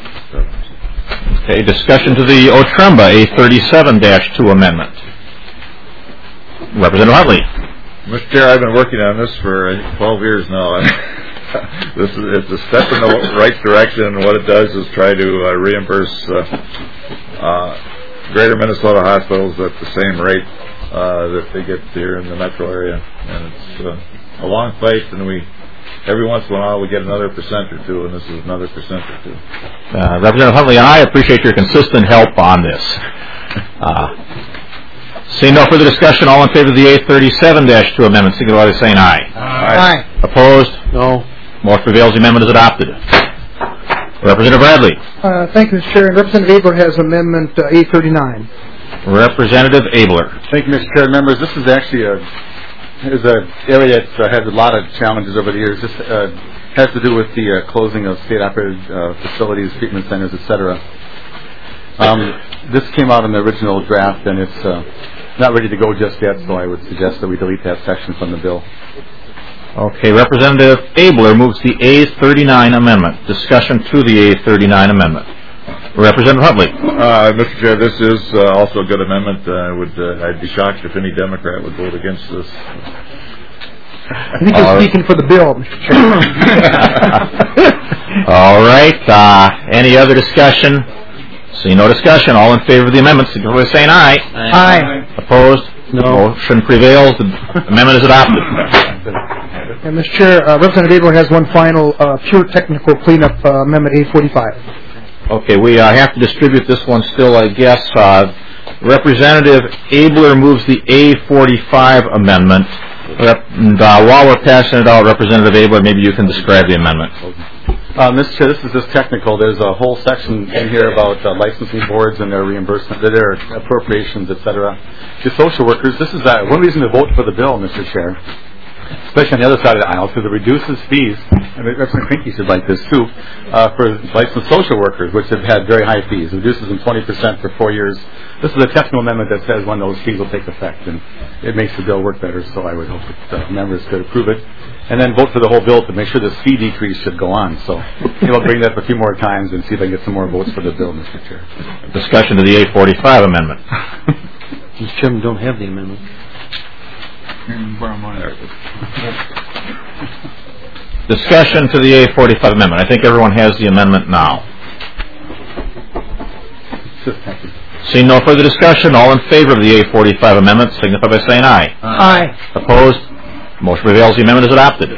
Okay, discussion to the Otremba A thirty-seven dash two amendment. Representative Huntley. Mister Chair, I've been working on this for I think, twelve years now. This is it's a step in the right direction, and what it does is try to uh, reimburse uh, uh, Greater Minnesota hospitals at the same rate uh, that they get here in the metro area. And it's uh, a long fight, and we every once in a while we get another percent or two, and this is another percent or two. Uh, Representative Huntley and I appreciate your consistent help on this. Uh, Seeing no further discussion, all in favor of the A thirty-seven dash two amendment, signify by saying aye. Aye. Opposed? No. Motion prevails. The amendment is adopted. Representative Bradley. Uh, thank you, Mister Chair. And Representative Abler has Amendment uh, A thirty-nine. Representative Abler. Thank you, Mister Chair. Members, this is actually a is an area that uh, has a lot of challenges over the years. This uh, has to do with the uh, closing of state-operated uh, facilities, treatment centers, et cetera. Um, this came out in the original draft, and it's uh, not ready to go just yet, so I would suggest that we delete that section from the bill. Okay, Representative Abler moves the A thirty-nine amendment. Discussion to the A thirty-nine amendment. Representative Hubley. Uh, Mister Chair, this is uh, also a good amendment. I would, uh, I'd be shocked if any Democrat would vote against this. I think you're speaking for the bill, Mister Chair. All right. Uh, any other discussion? See no discussion. All in favor of the amendment, signify by saying aye. Aye. Aye. Opposed? No. Motion prevails. The amendment is adopted. And Mister Chair, uh, Representative Abler has one final uh, pure technical cleanup, uh, Amendment A forty-five. Okay, we uh, have to distribute this one still, I guess. Uh, Representative Abler moves the A forty-five amendment. Rep- and, uh, while we're passing it out, Representative Abler, maybe you can describe the amendment. Uh, Mister Chair, this is just technical. There's a whole section in here about uh, licensing boards and their reimbursement, their appropriations, et cetera. To social workers, this is uh, one reason to vote for the bill, Mister Chair, especially on the other side of the aisle, because it reduces fees, and Representative Krinky should like this too, uh, for licensed social workers, which have had very high fees. It reduces them twenty percent for four years. This is a technical amendment that says when those fees will take effect, and it makes the bill work better, so I would hope that uh, members could approve it. And then vote for the whole bill to make sure this fee decrease should go on. So maybe I'll bring that up a few more times and see if I can get some more votes for the bill, Mister Chair. Discussion to the A forty-five amendment. Mister Chairman, don't have the amendment. Discussion to the A forty-five amendment. I think everyone has the amendment now. Seeing no further discussion, all in favor of the A forty-five amendment signify by saying aye. Aye. Opposed? Motion prevails. The amendment is adopted.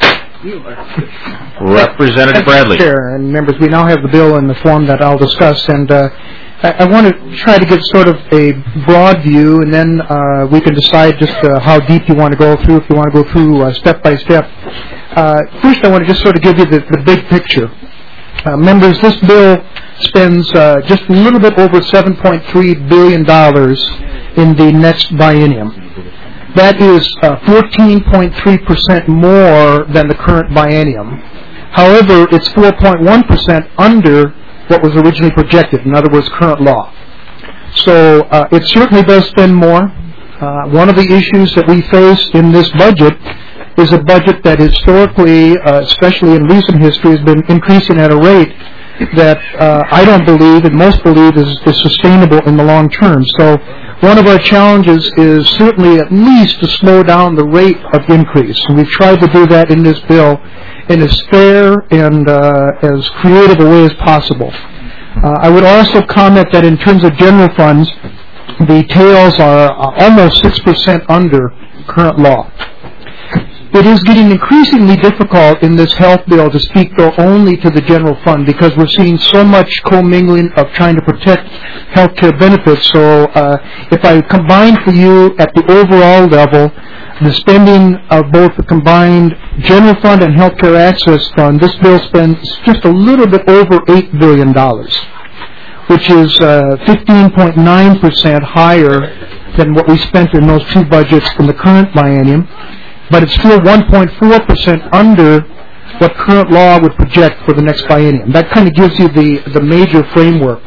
Representative Bradley. Chair and members, we now have the bill in the form that I'll discuss, and uh, I, I want to try to get sort of a broad view, and then uh, we can decide just uh, how deep you want to go through, if you want to go through uh, step by step. Uh, first, I want to just sort of give you the, the big picture. Uh, members, this bill spends uh, just a little bit over seven point three billion dollars in the next biennium. That is uh, fourteen point three percent more than the current biennium. However, it's four point one percent under what was originally projected, in other words, current law. So uh, it certainly does spend more. Uh, one of the issues that we face in this budget is a budget that historically, uh, especially in recent history, has been increasing at a rate that uh, I don't believe, and most believe, is, is sustainable in the long term. So one of our challenges is certainly at least to slow down the rate of increase. And we've tried to do that in this bill in as fair and uh, as creative a way as possible. Uh, I would also comment that in terms of general funds, the tails are uh, almost six percent under current law. It is getting increasingly difficult in this health bill to speak though only to the general fund, because we're seeing so much commingling of trying to protect health care benefits. So uh, if I combine for you at the overall level the spending of both the combined general fund and health care access fund, this bill spends just a little bit over eight billion dollars, which is uh, fifteen point nine percent higher than what we spent in those two budgets in the current biennium. But it's still one point four percent under what current law would project for the next biennium. That kind of gives you the, the major framework.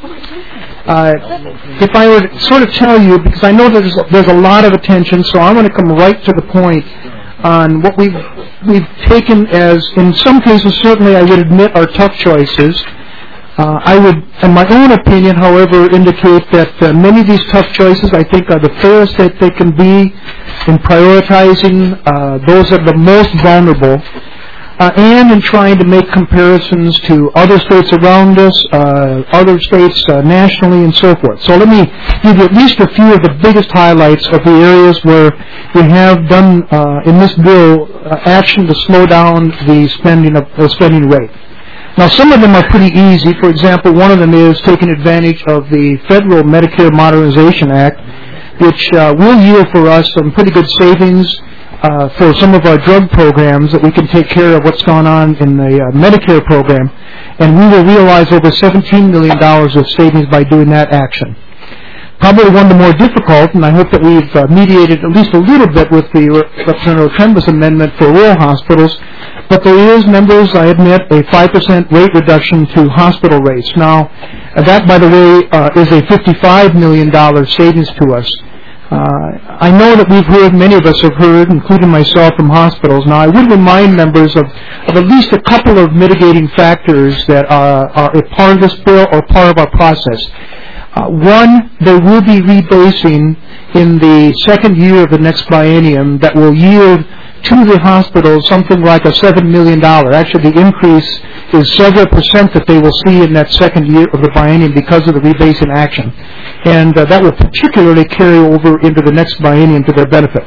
Uh, if I were to sort of tell you, because I know there's, there's a lot of attention, so I'm going to come right to the point on what we've, we've taken as, in some cases certainly I would admit, are tough choices. Uh, I would, in my own opinion, however, indicate that uh, many of these tough choices, I think, are the fairest that they can be in prioritizing uh, those that are the most vulnerable, uh, and in trying to make comparisons to other states around us, uh, other states uh, nationally, and so forth. So let me give you at least a few of the biggest highlights of the areas where we have done, uh, in this bill, uh, action to slow down the spending of the spending rate. Now, some of them are pretty easy. For example, one of them is taking advantage of the Federal Medicare Modernization Act, which uh, will yield for us some pretty good savings uh, for some of our drug programs that we can take care of what's gone on in the uh, Medicare program, and we will realize over seventeen million dollars of savings by doing that action. Probably one of the more difficult, and I hope that we've uh, mediated at least a little bit with the Representative Tremba's amendment for rural hospitals, but there is, members, I admit, a five percent rate reduction to hospital rates. Now, uh, that, by the way, uh, is a fifty-five million dollars savings to us. Uh, I know that we've heard, many of us have heard, including myself, from hospitals. Now, I would remind members of, of at least a couple of mitigating factors that are, are a part of this bill or part of our process. Uh, one, there will be rebasing in the second year of the next biennium that will yield to the hospitals something like a seven million dollars. Actually, the increase is several percent that they will see in that second year of the biennium because of the rebasing action. And uh, that will particularly carry over into the next biennium to their benefit.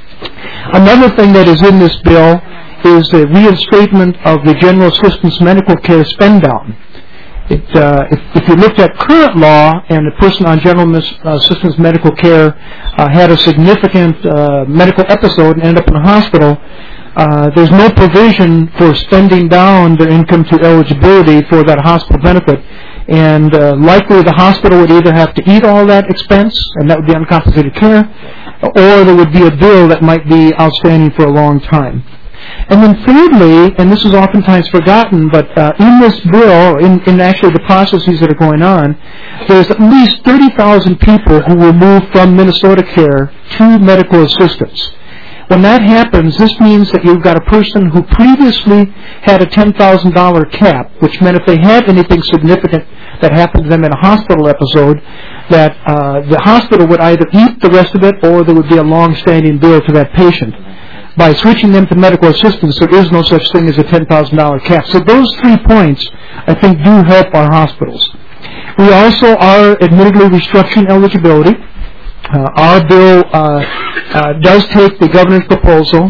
Another thing that is in this bill is the reinstatement of the General Assistance Medical Care spend down. It, uh, if, if you looked at current law and a person on General mis- uh, Assistance Medical Care uh, had a significant uh, medical episode and ended up in a hospital, uh, there's no provision for spending down their income to eligibility for that hospital benefit. And uh, likely the hospital would either have to eat all that expense, and that would be uncompensated care, or there would be a bill that might be outstanding for a long time. And then thirdly, and this is oftentimes forgotten, but uh, in this bill, in, in actually the processes that are going on, there's at least thirty thousand people who will move from Minnesota Care to medical assistance. When that happens, this means that you've got a person who previously had a ten thousand dollars cap, which meant if they had anything significant that happened to them in a hospital episode, that uh, the hospital would either eat the rest of it or there would be a long-standing bill to that patient. By switching them to medical assistance, there is no such thing as a ten thousand dollars cap. So those three points, I think, do help our hospitals. We also are admittedly restructuring eligibility. Uh, our bill uh, uh, does take the governor's proposal,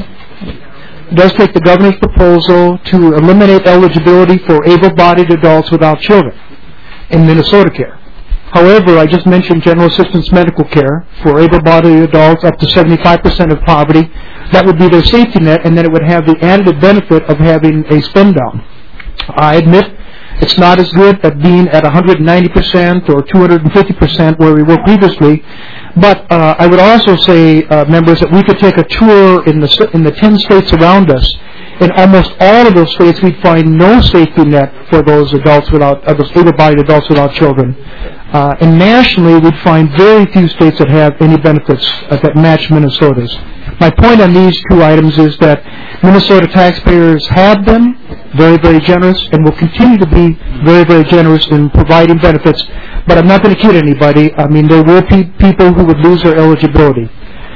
does take the governor's proposal to eliminate eligibility for able-bodied adults without children in Minnesota Care. However, I just mentioned General Assistance Medical Care for able-bodied adults up to seventy-five percent of poverty. That would be their safety net, and then it would have the added benefit of having a spend down. I admit it's not as good at being at one hundred ninety percent or two hundred fifty percent where we were previously, but uh, I would also say, uh, members, that we could take a tour in the in the ten states around us. In almost all of those states, we'd find no safety net for those adults without uh, those able-bodied adults without children. Uh, and nationally, we'd find very few states that have any benefits uh, that match Minnesota's. My point on these two items is that Minnesota taxpayers have been very, very generous and will continue to be very, very generous in providing benefits. But I'm not going to kid anybody. I mean, there will be people who would lose their eligibility.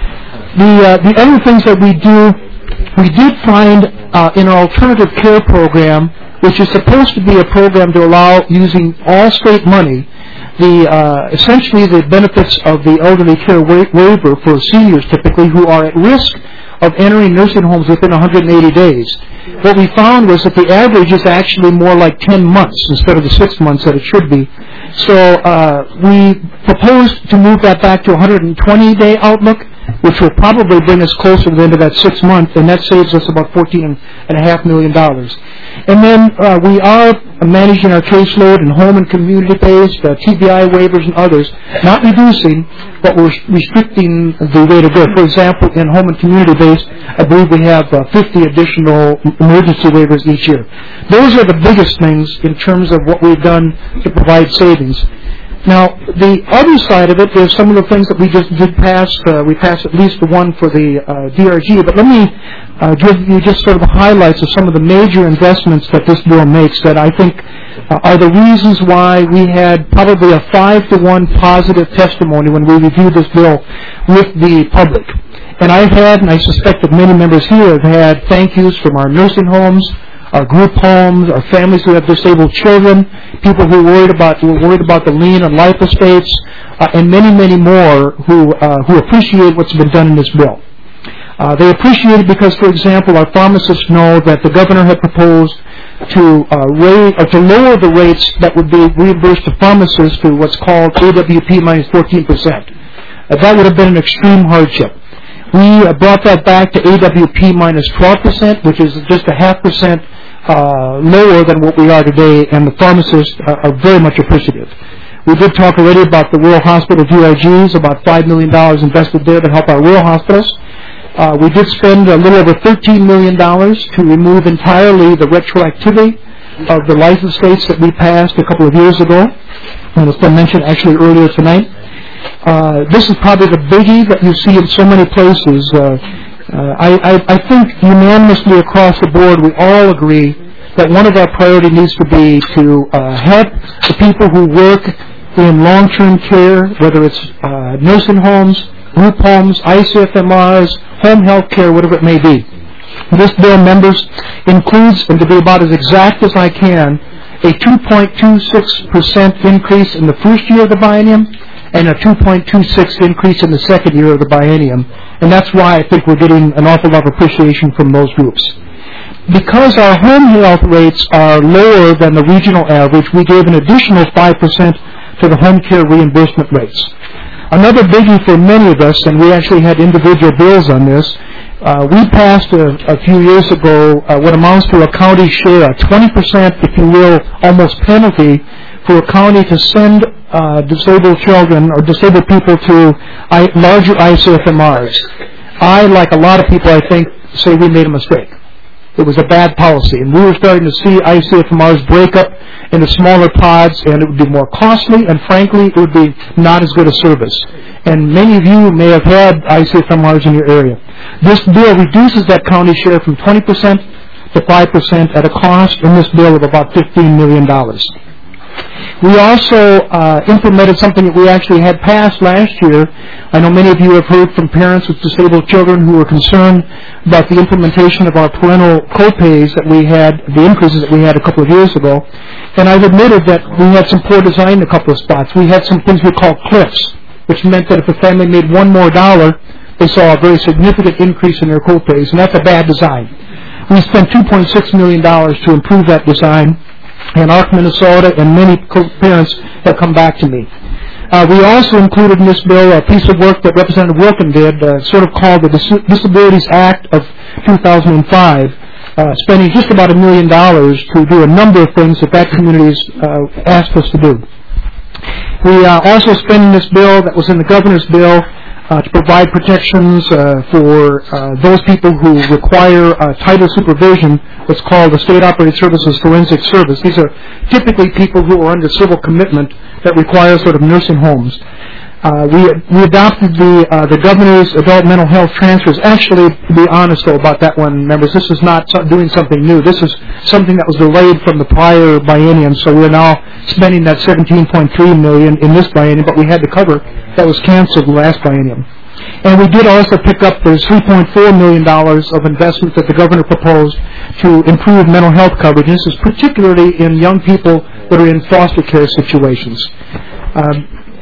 The uh, the other things that we do, we did find uh, in our alternative care program, which is supposed to be a program to allow using all state money, the uh, essentially the benefits of the elderly care wa- waiver for seniors typically who are at risk of entering nursing homes within one hundred eighty days. What we found was that the average is actually more like ten months instead of the six months that it should be. So uh, we proposed to move that back to one hundred twenty day outlook, which will probably bring us closer to the end of that six months, and that saves us about fourteen and a half million dollars. And then uh, we are managing our caseload in home and community-based, uh, T B I waivers and others, not reducing, but we're restricting the rate of growth. For example, in home and community-based, I believe we have uh, fifty additional emergency waivers each year. Those are the biggest things in terms of what we've done to provide savings. Now, the other side of it is some of the things that we just did pass. Uh, we passed at least the one for the uh, D R G, but let me uh, give you just sort of the highlights of some of the major investments that this bill makes that I think uh, are the reasons why we had probably a five to one positive testimony when we reviewed this bill with the public. And I've had, and I suspect that many members here have had thank yous from our nursing homes, our group homes, our families who have disabled children, people who are worried about who are worried about the lien on life estates, uh, and many, many more who uh, who appreciate what's been done in this bill. Uh, they appreciate it because, for example, our pharmacists know that the governor had proposed to uh, raise or to lower the rates that would be reimbursed to pharmacists to what's called A W P minus fourteen percent. Uh, that would have been an extreme hardship. We uh, brought that back to A W P minus twelve percent, which is just a half percent uh, lower than what we are today, and the pharmacists are, are very much appreciative. We did talk already about the rural hospital V I Gs, about five million dollars invested there to help our rural hospitals. Uh, we did spend a little over thirteen million dollars to remove entirely the retroactivity of the license states that we passed a couple of years ago, and it's been mentioned actually earlier tonight. Uh, this is probably the biggie that you see in so many places. Uh, uh, I, I, I think unanimously across the board we all agree that one of our priorities needs to be to uh, help the people who work in long-term care, whether it's uh, nursing homes, group homes, I C F M Rs, home health care, whatever it may be. This bill, members, includes, and to be about as exact as I can, a two point two six percent increase in the first year of the biennium and a two point two six increase in the second year of the biennium. And that's why I think we're getting an awful lot of appreciation from those groups. Because our home health rates are lower than the regional average, we gave an additional five percent to the home care reimbursement rates. Another biggie for many of us, and we actually had individual bills on this, uh, we passed a, a few years ago uh, what amounts to a county share, a twenty percent, if you will, almost penalty for a county to send uh, disabled children or disabled people to I, larger I C F M Rs. I, like a lot of people, I think, say we made a mistake. It was a bad policy, and we were starting to see I C F M Rs break up into smaller pods, and it would be more costly, and frankly, it would be not as good a service. And many of you may have had I C F M Rs in your area. This bill reduces that county share from twenty percent to five percent at a cost in this bill of about fifteen million dollars. We also uh, implemented something that we actually had passed last year. I know many of you have heard from parents with disabled children who were concerned about the implementation of our parental co-pays that we had, the increases that we had a couple of years ago. And I've admitted that we had some poor design in a couple of spots. We had some things we call cliffs, which meant that if a family made one more dollar, they saw a very significant increase in their co-pays, and that's a bad design. We spent two point six million dollars to improve that design. And ARC Minnesota and many parents have come back to me. Uh, we also included in this bill a piece of work that Representative Wilken did, uh, sort of called the Dis- Disabilities Act of two thousand five, uh, spending just about a million dollars to do a number of things that that community's uh, asked us to do. We uh, also spending this bill that was in the governor's bill Uh, to provide protections uh, for uh, those people who require uh, tighter supervision, what's called the State Operated Services Forensic Service. These are typically people who are under civil commitment that require sort of nursing homes. Uh, we we adopted the uh, the governor's adult mental health transfers. Actually, to be honest though about that one, members, this is not so- doing something new. This is something that was delayed from the prior biennium. So we're now spending that seventeen point three million dollars in this biennium, but we had to cover that was canceled last biennium. And we did also pick up the three point four million dollars of investment that the governor proposed to improve mental health coverage. This is particularly in young people that are in foster care situations. Um,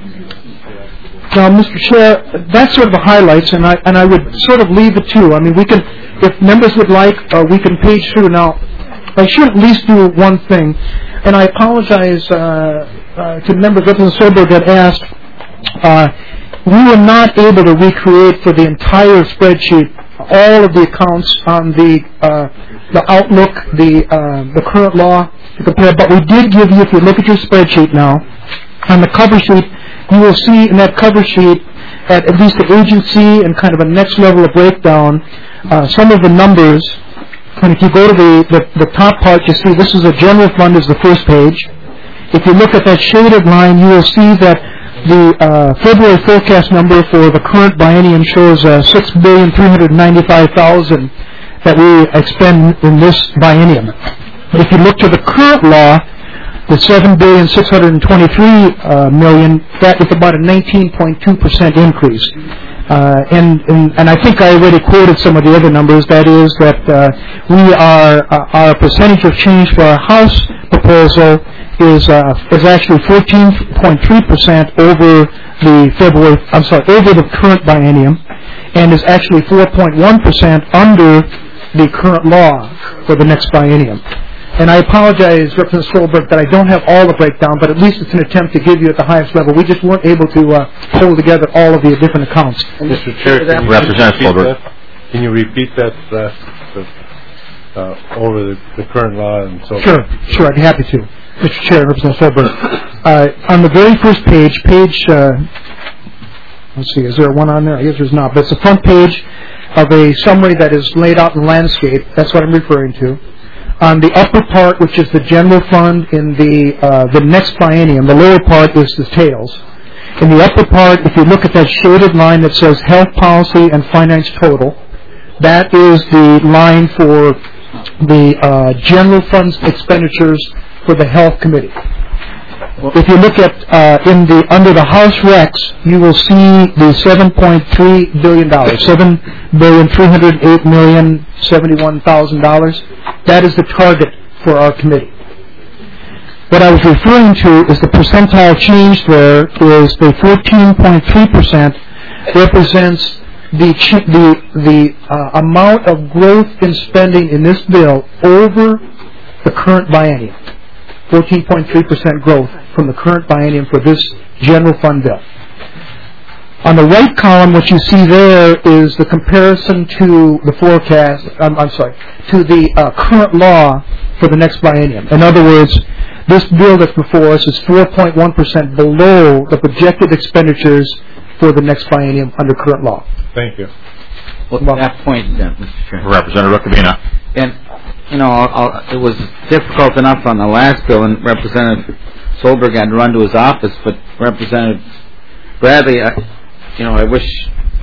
Now, Mister Chair, that's sort of the highlights, and I and I would sort of leave it to. I mean, we can, if members would like, uh, we can page through. Now, I should at least do one thing, and I apologize uh, uh, to members. Representative Soberg had asked. Uh, we were not able to recreate for the entire spreadsheet all of the accounts on the uh, the Outlook, the uh, the current law to compare, but we did give you, if you look at your spreadsheet now, on the cover sheet. You will see in that cover sheet, at at least the agency and kind of a next level of breakdown, uh, some of the numbers. And if you go to the, the, the top part, you see this is a general fund is the first page. If you look at that shaded line, you will see that the uh, February forecast number for the current biennium shows uh, six billion three hundred ninety-five thousand dollars that we expend in this biennium. If you look to the current law, the seven billion six hundred twenty-three million dollars, that is about a nineteen point two percent increase. Uh, and, and and I think I already quoted some of the other numbers. That is that uh, we are uh, our percentage of change for our House proposal is uh, is actually fourteen point three percent over the February. I'm sorry, over the current biennium, and is actually four point one percent under the current law for the next biennium. And I apologize, Representative Solberg, that I don't have all the breakdown, but at least it's an attempt to give you at the highest level. We just weren't able to uh, pull together all of the different accounts. Mister Chair, can you Representative Solberg. Can you repeat that last uh, over the, the current law and so Sure, sure, I'd be happy to. Mister Chair, Representative Solberg. Uh, on the very first page, page, uh, let's see, is there one on there? I guess there's not, but it's the front page of a summary that is laid out in landscape. That's what I'm referring to. On the upper part, which is the general fund in the uh, the next biennium, the lower part is the tails. In the upper part, if you look at that shaded line that says health policy and finance total, that is the line for the uh, general funds expenditures for the health committee. If you look at uh, in the under the House Recs, you will see the seven point three billion dollars, seven billion three hundred eight million seventy-one thousand dollars. That is the target for our committee. What I was referring to is the percentile change there is the fourteen point three percent represents the ch- the the uh, amount of growth in spending in this bill over the current biennium. fourteen point three percent growth from the current biennium for this general fund bill. On the right column, what you see there is the comparison to the forecast, I'm, I'm sorry, to the uh, current law for the next biennium. In other words, this bill that's before us is four point one percent below the projected expenditures for the next biennium under current law. Thank you. Well, that point, then, Mister Chairman. Representative Rukavina. And, you know, I'll, I'll, it was difficult enough on the last bill, and Representative Solberg had to run to his office, but Representative Bradley, I, you know, I wish,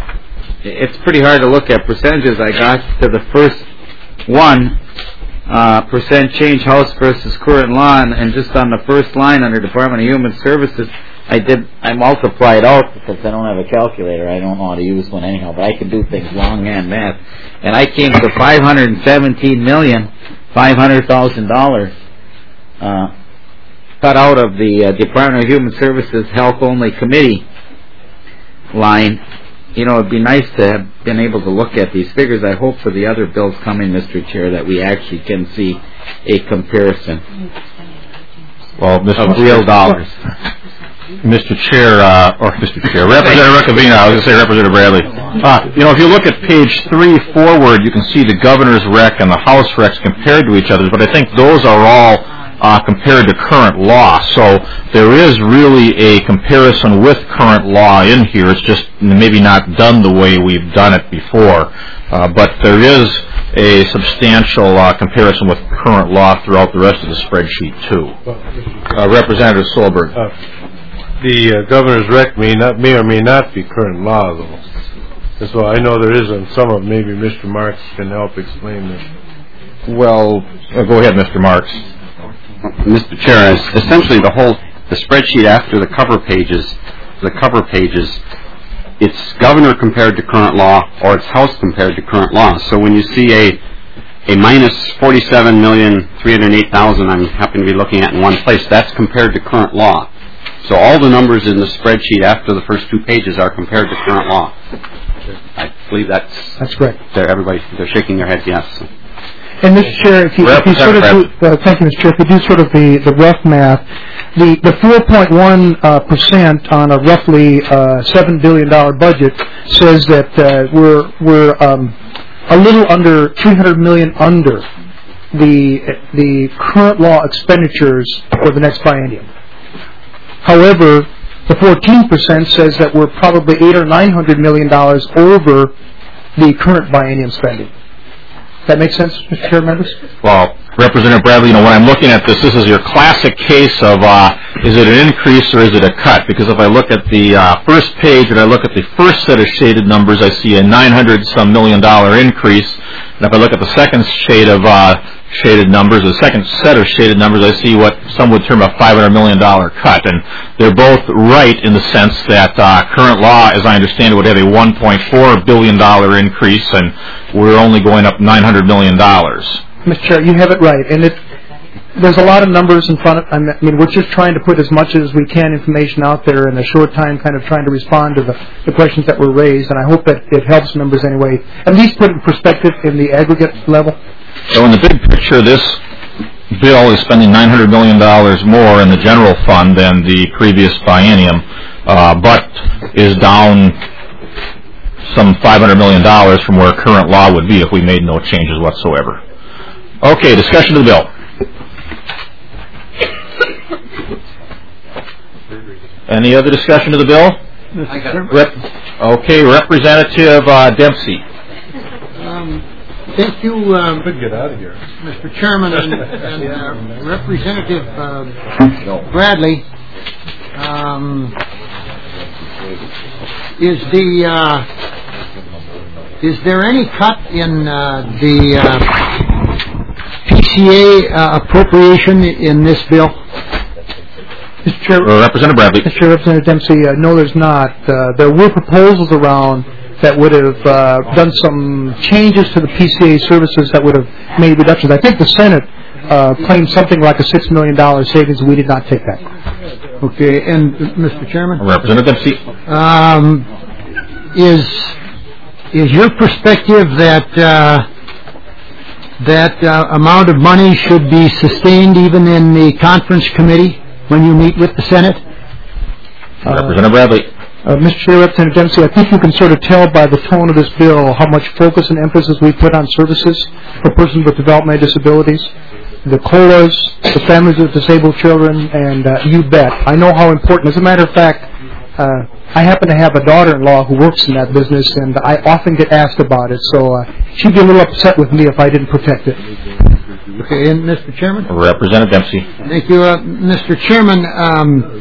it's pretty hard to look at percentages. I got to the first one, uh, percent change House versus current law, and, and just on the first line under Department of Human Services, I did, I multiplied out because I don't have a calculator. I don't know how to use one anyhow, but I can do things longhand math. And I came to five hundred seventeen million five hundred thousand dollars uh, cut out of the uh, Department of Human Services Health Only Committee line. You know, it'd be nice to have been able to look at these figures. I hope for the other bills coming, Mister Chair, that we actually can see a comparison well, Mister of real dollars. Mister Chair, uh, or Mister Chair, Representative Rukavina, I was going to say Representative Bradley. Uh, you know, if you look at page three forward, you can see the governor's rec and the House recs compared to each other, but I think those are all uh, compared to current law. So there is really a comparison with current law in here. It's just maybe not done the way we've done it before. Uh, but there is a substantial uh, comparison with current law throughout the rest of the spreadsheet, too. Uh, Representative Solberg. Uh, The uh, governor's rec may not, may or may not be current law, though. And so I know there is on some of. Maybe Mister Marks can help explain this. Well, uh, go ahead, Mister Marks. Mister Chair, essentially the whole the spreadsheet after the cover pages, the cover pages, it's governor compared to current law or it's House compared to current law. So when you see a a minus forty-seven million three hundred eight thousand, I'm happen to be looking at in one place. That's compared to current law. So all the numbers in the spreadsheet after the first two pages are compared to current law. I believe that's that's correct. They're, everybody, they're shaking their heads yes. And Mister Chair, if you, if you sort of do, uh, thank you, Mister Chair, if you do sort of the, the rough math, the, the four point one uh, percent on a roughly uh, seven billion dollars budget says that uh, we're we're um, a little under three hundred million dollars under the the current law expenditures for the next biennium. However, the fourteen percent says that we're probably eight or nine hundred million dollars over the current biennium spending. Does that make sense, Mister Chair, members? Well, Representative Bradley, you know, when I'm looking at this, this is your classic case of uh, is it an increase or is it a cut? Because if I look at the uh, first page and I look at the first set of shaded numbers, I see a nine hundred some million dollar increase. And if I look at the second shade of uh, shaded numbers, the second set of shaded numbers, I see what some would term a five hundred million dollars cut. And they're both right in the sense that uh, current law, as I understand it, would have a one point four billion dollars increase, and we're only going up nine hundred million dollars. Mister Chair, you have it right. And it, there's a lot of numbers in front of, I mean, we're just trying to put as much as we can information out there in a short time, kind of trying to respond to the, the questions that were raised, and I hope that it helps members anyway, at least put it in perspective in the aggregate level. So in the big picture, this bill is spending nine hundred million dollars more in the general fund than the previous biennium, uh, but is down some five hundred million dollars from where current law would be if we made no changes whatsoever. Okay, discussion of the bill. Any other discussion of the bill? I got it. Rep- okay, Representative uh, Dempsey. Um, thank you, um, Get out of here. Mister Chairman and, and uh, Representative uh, Bradley. Um, is the uh, is there any cut in uh, the uh, P C A uh, appropriation in this bill? Mister Chair, uh, Representative Bradley. Mister Chair, Representative Dempsey, uh, no, there's not. Uh, there were proposals around that would have uh, done some changes to the P C A services that would have made reductions. I think the Senate uh, claimed something like a six million dollars savings, and we did not take that. Okay, and uh, Mister Chairman? Representative Dempsey. Um, is is your perspective that uh, that uh, amount of money should be sustained even in the conference committee when you meet with the Senate? Uh, Representative Bradley. Uh, Mister Chair, Representative Dempsey, I think you can sort of tell by the tone of this bill how much focus and emphasis we put on services for persons with developmental disabilities, the COLAs, the families with disabled children, and uh, you bet. I know how important. As a matter of fact, uh, I happen to have a daughter-in-law who works in that business, and I often get asked about it, so uh, she'd be a little upset with me if I didn't protect it. Okay, and Mister Chairman? Representative Dempsey. Thank you, uh, Mister Chairman. Um,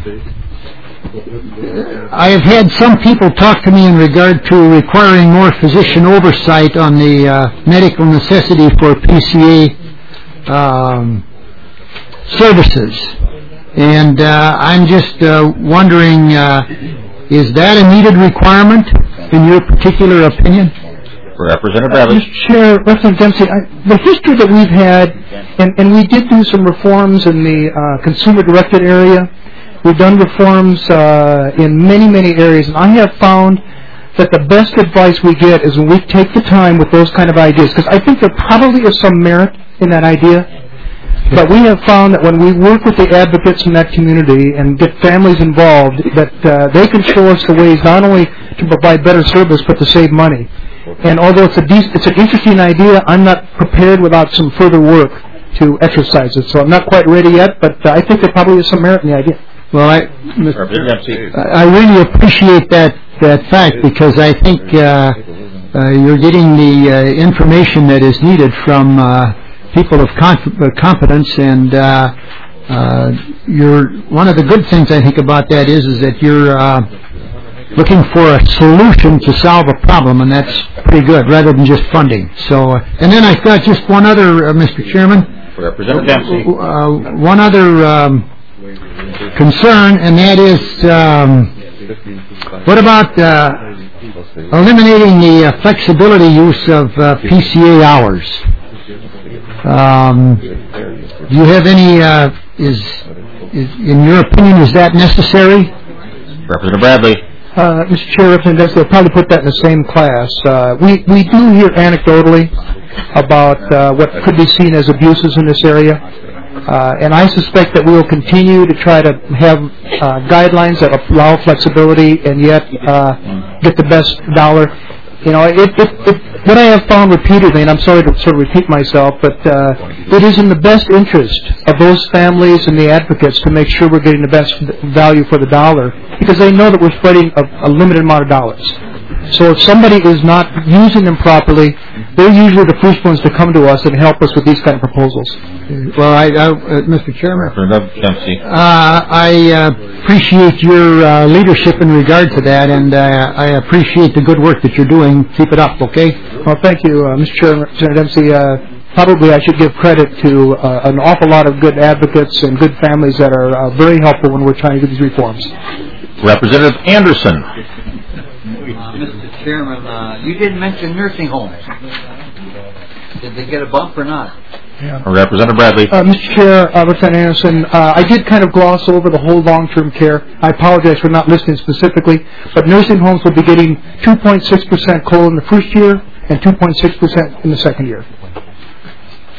I have had some people talk to me in regard to requiring more physician oversight on the uh, medical necessity for P C A um, services. And uh, I'm just uh, wondering, uh, is that a needed requirement in your particular opinion? Representative Bradley. Mister Chair, Representative Dempsey, I, the history that we've had, and, and we did do some reforms in the uh, consumer-directed area. We've done reforms uh, in many, many areas, and I have found that the best advice we get is when we take the time with those kind of ideas, because I think there probably is some merit in that idea. But we have found that when we work with the advocates in that community and get families involved, that uh, they can show us the ways not only to provide better service, but to save money. And although it's a dec- it's an interesting idea, I'm not prepared without some further work to exercise it. So I'm not quite ready yet, but uh, I think there probably is some merit in the idea. Well, I, I really appreciate that, that fact, because I think uh, uh, you're getting the uh, information that is needed from uh, people of conf- uh, competence, and uh, uh, you're, one of the good things I think about that is, is that you're uh, looking for a solution to solve a problem, and that's pretty good, rather than just funding. So, uh, and then I've got just one other, uh, Mister Chairman. Representative Dempsey. Uh, one other um, concern, and that is, um, what about uh, eliminating the uh, flexibility use of uh, P C A hours? Um, do you have any? Uh, is, is, in your opinion, is that necessary? Representative Bradley. Uh, Mister Chair, Representative Dempsey, I'll probably put that in the same class. Uh, we, we do hear anecdotally about uh, what could be seen as abuses in this area. Uh, and I suspect that we will continue to try to have uh, guidelines that allow flexibility and yet uh, get the best dollar. You know, it, it, it, what I have found repeatedly, and I'm sorry to sort of repeat myself, but uh, it is in the best interest of those families and the advocates to make sure we're getting the best value for the dollar, because they know that we're spreading a, a limited amount of dollars. So if somebody is not using them properly, they're usually the first ones to come to us and help us with these kind of proposals. Well, I, I, uh, Mister Chairman, Dempsey. Uh, I uh, appreciate your uh, leadership in regard to that, and uh, I appreciate the good work that you're doing. Keep it up, okay? Well, thank you, uh, Mister Chairman, Representative Dempsey. Uh, probably I should give credit to uh, an awful lot of good advocates and good families that are uh, very helpful when we're trying to do these reforms. Representative Anderson. Uh, Mister Chairman, uh, you didn't mention nursing homes. Did they get a bump or not? Yeah. Representative Bradley. Uh, Mister Chair, uh, Representative Anderson, uh, I did kind of gloss over the whole long-term care. I apologize for not listening specifically, but nursing homes will be getting two point six percent COLA in the first year and two point six percent in the second year.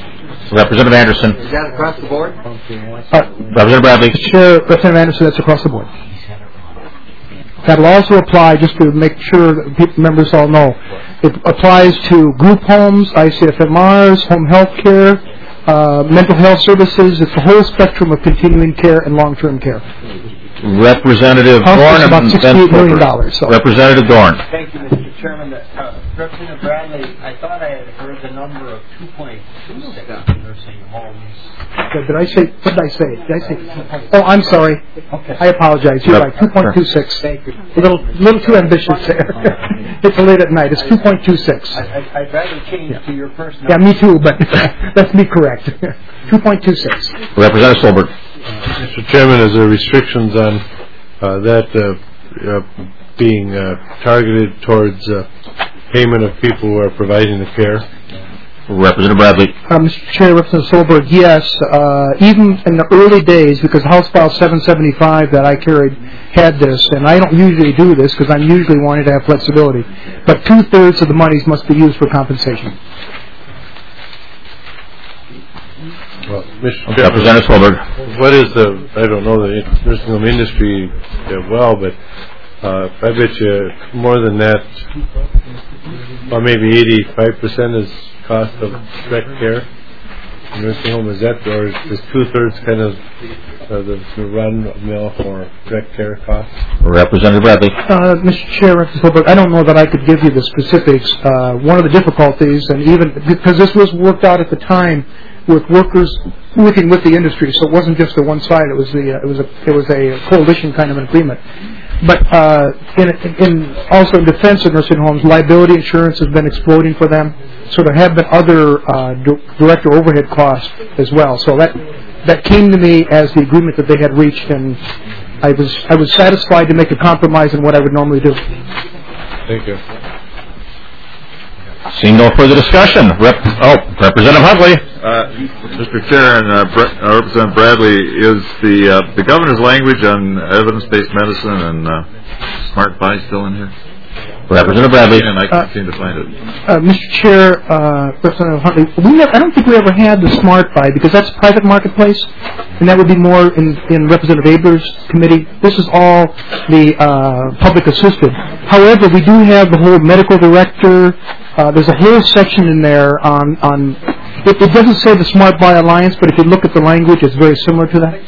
Representative Anderson. Is that across the board? Uh, Representative Bradley. Chair, Representative Anderson, that's across the board. That'll also apply, just to make sure that people, members all know, it applies to group homes, I C F M Rs, home health care, uh, mental health services. It's the whole spectrum of continuing care and long-term care. Representative Dorn. About sixty-eight million dollars. So. Representative Dorn. Thank you, Mister Chairman. Uh, Representative Bradley, I thought I had heard the number of two point two six nursing homes. Did I say, what did I say? Did I say? Oh, I'm sorry. Okay. I apologize. You're right, two point two six. Thank you. A little, little too ambitious there. It's late at night. It's two point two six. I, I, I'd rather change yeah. to your first number. Yeah, me too, but let's be correct. two point two six. Representative Solberg. Uh, Mister Chairman, is there restrictions on uh, that uh, uh, being uh, targeted towards uh, payment of people who are providing the care? Representative Bradley. Uh, Mister Chair, Representative Solberg, yes. Uh, even in the early days, because House File seven seventy-five that I carried had this, and I don't usually do this because I'm usually wanting to have flexibility, but two-thirds of the monies must be used for compensation. Well, Mister Okay. Representative Solberg. What is the, I don't know the nursing home industry uh, well, but uh, I bet you more than that, or maybe eighty-five percent is cost of direct care in nursing home. Is that, or is two-thirds kind of uh, the, the run-of-mill for direct care costs? Representative Bradley. Uh, Mister Chair, Representative Solberg, I don't know that I could give you the specifics. Uh, one of the difficulties, and even because this was worked out at the time with workers working with the industry, so it wasn't just the one side. It was the uh, it was a it was a coalition kind of an agreement. But uh, in, in also in defense of nursing homes, liability insurance has been exploding for them. So there have been other uh, director overhead costs as well. So that that came to me as the agreement that they had reached, and I was I was satisfied to make a compromise in what I would normally do. Thank you. Seeing no further discussion, Rep, oh, Representative Huntley. Uh, Mister Chair and uh, Bre- uh, Representative Bradley, is the uh, the governor's language on evidence-based medicine and uh, smart buy still in here? Representative Bradley. And I can't seem to find it. Uh, Mister Chair, uh, Representative Huntley, we never, I don't think we ever had the smart buy because that's private marketplace, and that would be more in, in Representative Aber's committee. This is all the uh, public assisted. However, we do have the whole medical director. Uh, there's a whole section in there on, on it, it doesn't say the Smart Buy Alliance, but if you look at the language, it's very similar to that.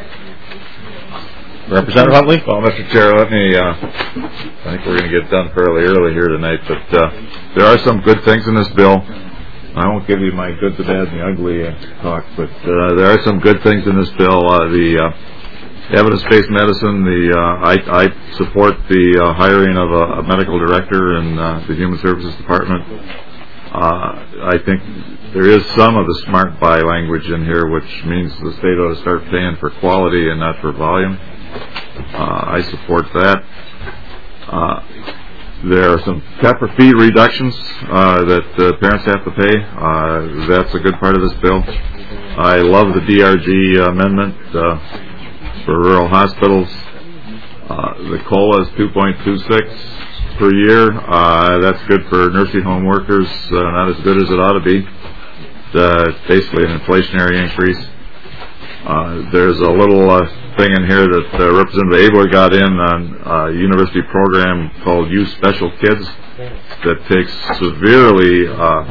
Representative Huntley? Well, Mister Chair, let me, uh, I think we're going to get done fairly early here tonight, but uh, there are some good things in this bill. I won't give you my good, the bad, and the ugly uh, talk, but uh, there are some good things in this bill. Uh, the uh, evidence-based medicine, the uh, I, I support the uh, hiring of a, a medical director in uh, the Human Services Department. Uh, I think there is some of the smart buy language in here, which means the state ought to start paying for quality and not for volume. Uh, I support that. Uh, there are some Pepper fee reductions uh, that uh, parents have to pay. Uh, that's a good part of this bill. I love the D R G amendment uh, for rural hospitals. Uh, the COLA is two point two six per year. Uh, that's good for nursing home workers. Uh, not as good as it ought to be. Uh, basically an inflationary increase. Uh, there's a little uh, thing in here that uh, Representative Abler got in on a university program called Youth Special Kids that takes severely uh,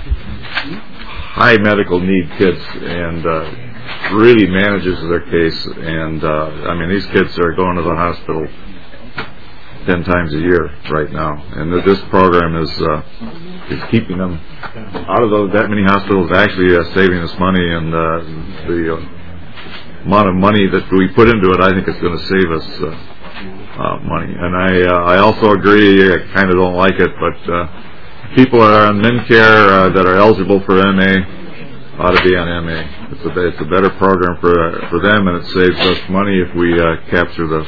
high medical need kids and uh, really manages their case. And uh, I mean, these kids are going to the hospital ten times a year right now, and this program is uh, is keeping them out of those, that many hospitals, actually uh, saving us money, and uh, the uh, amount of money that we put into it, I think it's going to save us uh, uh, money. And I uh, I also agree, I kind of don't like it, but uh, people that are on MinCare uh, that are eligible for M A ought to be on M A. It's a, it's a better program for uh, for them, and it saves us money if we uh, capture the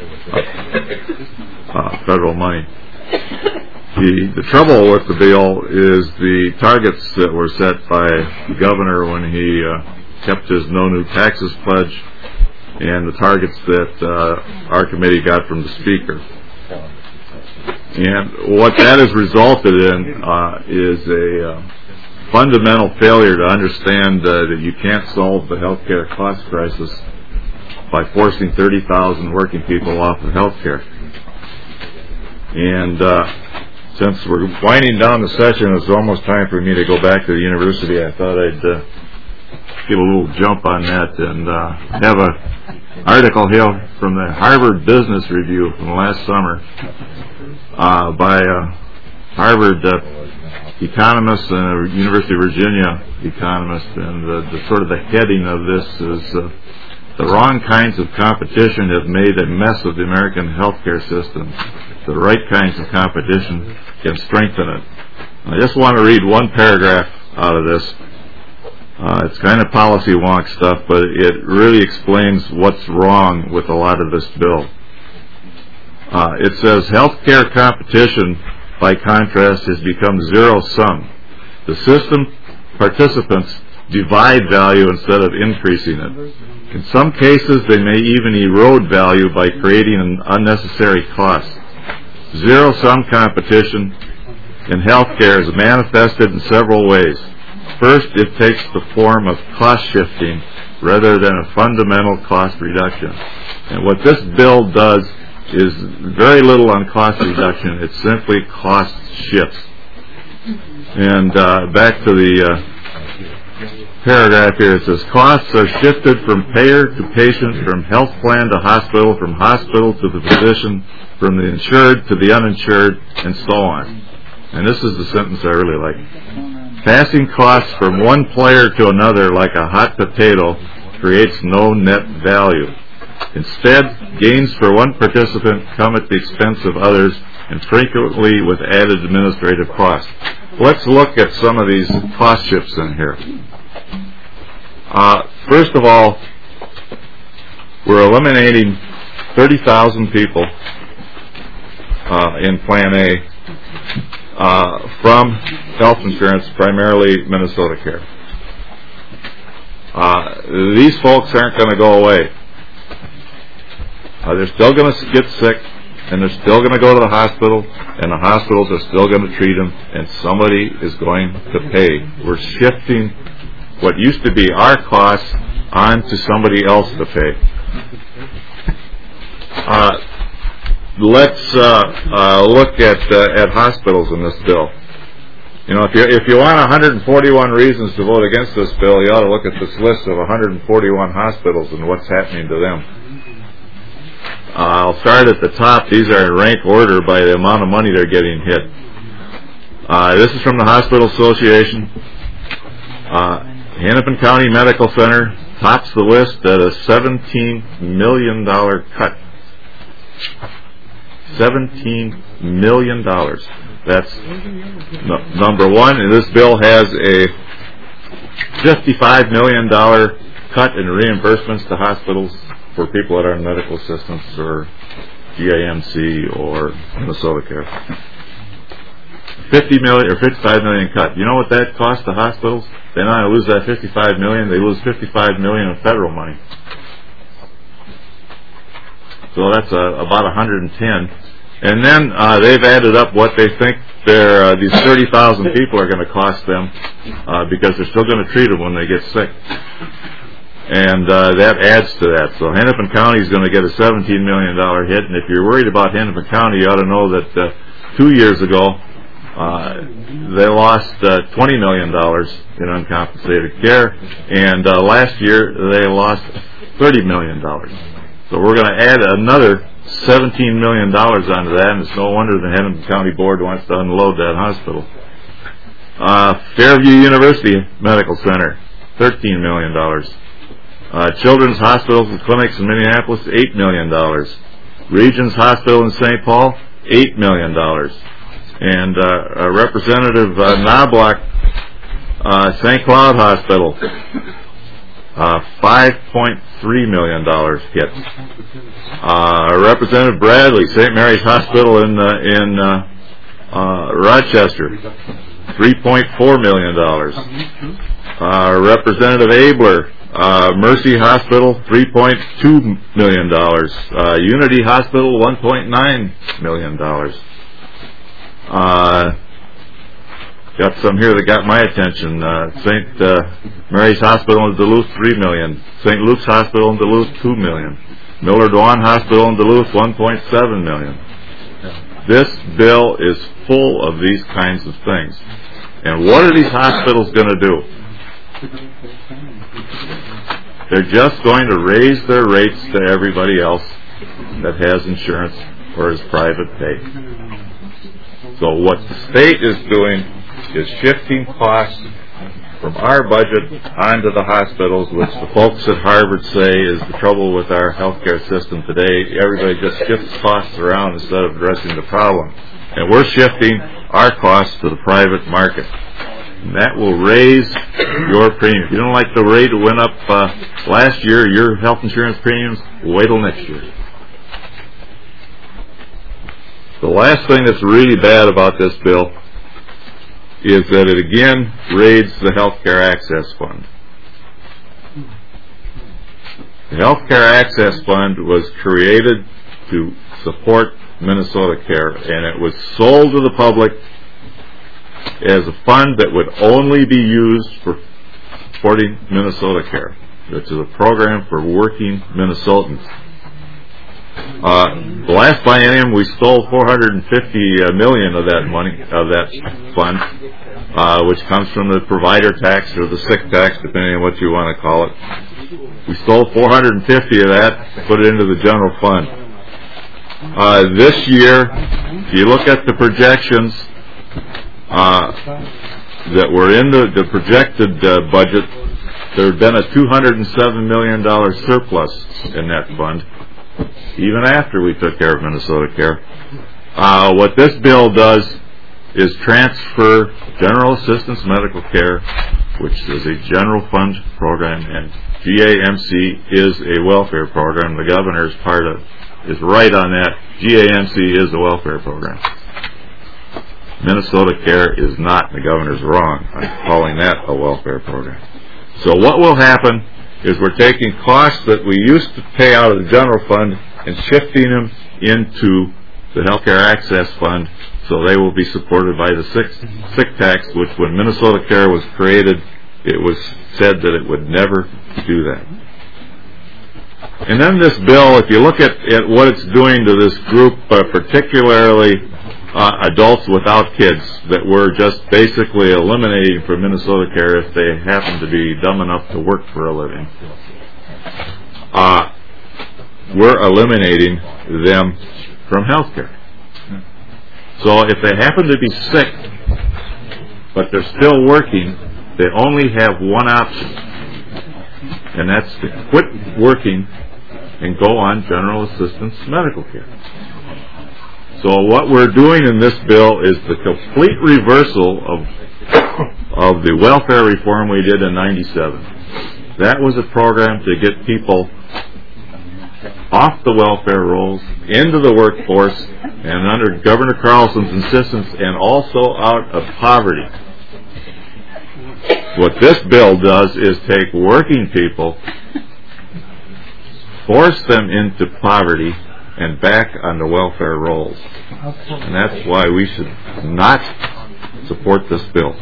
uh, uh, federal money. The, the trouble with the bill is the targets that were set by the governor when he uh, kept his no new taxes pledge, and the targets that uh, our committee got from the speaker. And what that has resulted in uh, is a uh, fundamental failure to understand uh, that you can't solve the healthcare cost crisis by forcing thirty thousand working people off of healthcare. And uh, since we're winding down the session, it's almost time for me to go back to the university. I thought I'd uh, give a little jump on that and uh, have a article here from the Harvard Business Review from last summer uh, by a Harvard uh, economist and a University of Virginia economist, and the, the sort of the heading of this is uh, the wrong kinds of competition have made a mess of the American healthcare system. The right kinds of competition can strengthen it. I just want to read one paragraph out of this. Uh, it's kind of policy wonk stuff, but it really explains what's wrong with a lot of this bill. Uh, it says healthcare competition, by contrast, has become zero-sum. The system participants divide value instead of increasing it. In some cases, they may even erode value by creating an unnecessary cost. Zero-sum competition in healthcare is manifested in several ways. First, it takes the form of cost shifting rather than a fundamental cost reduction. And what this bill does is very little on cost reduction. It simply cost shifts. And uh, back to the uh, paragraph here, it says costs are shifted from payer to patient, from health plan to hospital, from hospital to the physician, from the insured to the uninsured, and so on. And this is the sentence I really like. Passing costs from one player to another like a hot potato creates no net value. Instead, gains for one participant come at the expense of others, and frequently with added administrative costs. Let's look at some of these cost shifts in here. Uh, first of all, we're eliminating thirty thousand people uh, in Plan A uh, from health insurance, primarily Minnesota Care. Uh, these folks aren't going to go away. Uh, they're still going to get sick, and they're still going to go to the hospital, and the hospitals are still going to treat them, and somebody is going to pay. We're shifting what used to be our costs on to somebody else to pay. Uh, let's uh, uh, look at uh, at hospitals in this bill. You know, if you if you want one hundred forty-one reasons to vote against this bill, you ought to look at this list of one hundred forty-one hospitals and what's happening to them. Uh, I'll start at the top. These are in rank order by the amount of money they're getting hit. Uh, this is from the Hospital Association. Uh, Hennepin County Medical Center tops the list at a seventeen million dollars cut. seventeen million dollars. That's no, number one. And this bill has a fifty-five million dollars cut in reimbursements to hospitals for people that are in medical assistance or G A M C or Minnesota Care. fifty million or fifty-five million cut. You know what that costs the hospitals? They not only lose that fifty-five million, they lose fifty-five million in federal money. So that's uh, about one hundred ten. And then uh, they've added up what they think their uh, these thirty thousand people are going to cost them uh, because they're still going to treat them when they get sick. And uh, that adds to that. So Hennepin County is going to get a seventeen million dollars hit. And if you're worried about Hennepin County, you ought to know that uh, two years ago, uh, they lost uh, twenty million dollars in uncompensated care. And uh, last year, they lost thirty million dollars. So we're going to add another seventeen million dollars onto that. And it's no wonder the Hennepin County Board wants to unload that hospital. Uh, Fairview University Medical Center, thirteen million dollars. Uh, Children's Hospitals and Clinics in Minneapolis, eight million dollars. Regions Hospital in Saint Paul, eight million dollars. And uh, Representative uh, Knobloch, uh, Saint Cloud Hospital, uh, five point three million dollars hit. Uh, Representative Bradley, Saint Mary's Hospital in uh, in uh, uh, Rochester, three point four million dollars. Uh, Representative Abler, Uh, Mercy Hospital, three point two million dollars. Uh, Unity Hospital, one point nine million dollars. Uh, got some here that got my attention. Uh, Saint Uh, Mary's Hospital in Duluth, three million dollars. Saint Luke's Hospital in Duluth, two million dollars. Miller Dwan Hospital in Duluth, one point seven million dollars. This bill is full of these kinds of things. And what are these hospitals going to do? They're just going to raise their rates to everybody else that has insurance or is private pay. So what the state is doing is shifting costs from our budget onto the hospitals, which the folks at Harvard say is the trouble with our healthcare system today. Everybody just shifts costs around instead of addressing the problem. And we're shifting our costs to the private market. And that will raise your premium. If you don't like the rate that went up uh, last year, your health insurance premiums, wait till next year. The last thing that's really bad about this bill is that it again raids the Health Care Access Fund. The Health Care Access Fund was created to support Minnesota Care, and it was sold to the public as a fund that would only be used for supporting Minnesota Care, which is a program for working Minnesotans. Uh, the last biennium, we stole four hundred fifty million of that money, of that fund, uh, which comes from the provider tax or the sick tax, depending on what you want to call it. We stole four hundred fifty of that, put it into the general fund. Uh, this year, if you look at the projections uh, that were in the, the projected uh, budget, there had been a two hundred seven million dollars surplus in that fund, even after we took care of Minnesota Care. Uh, what this bill does is transfer general assistance medical care, which is a general fund program, and G A M C is a welfare program. The governor's part of is right on that. G A M C is a welfare program. Minnesota Care is not. The governor's wrong on calling that a welfare program. So what will happen is we're taking costs that we used to pay out of the general fund and shifting them into the Healthcare Access Fund, so they will be supported by the sick, sick tax, which when Minnesota Care was created, it was said that it would never do that. And then this bill, if you look at, at what it's doing to this group, uh, particularly uh, adults without kids, that we're just basically eliminating from Minnesota Care if they happen to be dumb enough to work for a living. Uh, we're eliminating them from health care. So if they happen to be sick, but they're still working, they only have one option, and that's to quit working and go on general assistance medical care. So what we're doing in this bill is the complete reversal of of the welfare reform we did in ninety-seven. That was a program to get people off the welfare rolls, into the workforce, and under Governor Carlson's insistence, and also out of poverty. What this bill does is take working people, force them into poverty, and back on the welfare rolls. And that's why we should not support this bill.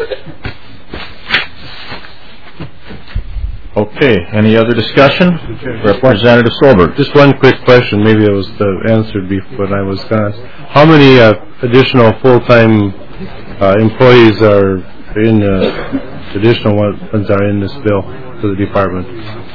Okay, any other discussion? Representative Solberg. Just one quick question, maybe it was uh, answered before when I was gone. How many uh, additional full-time uh, employees are in, uh, additional ones are in this bill for the department?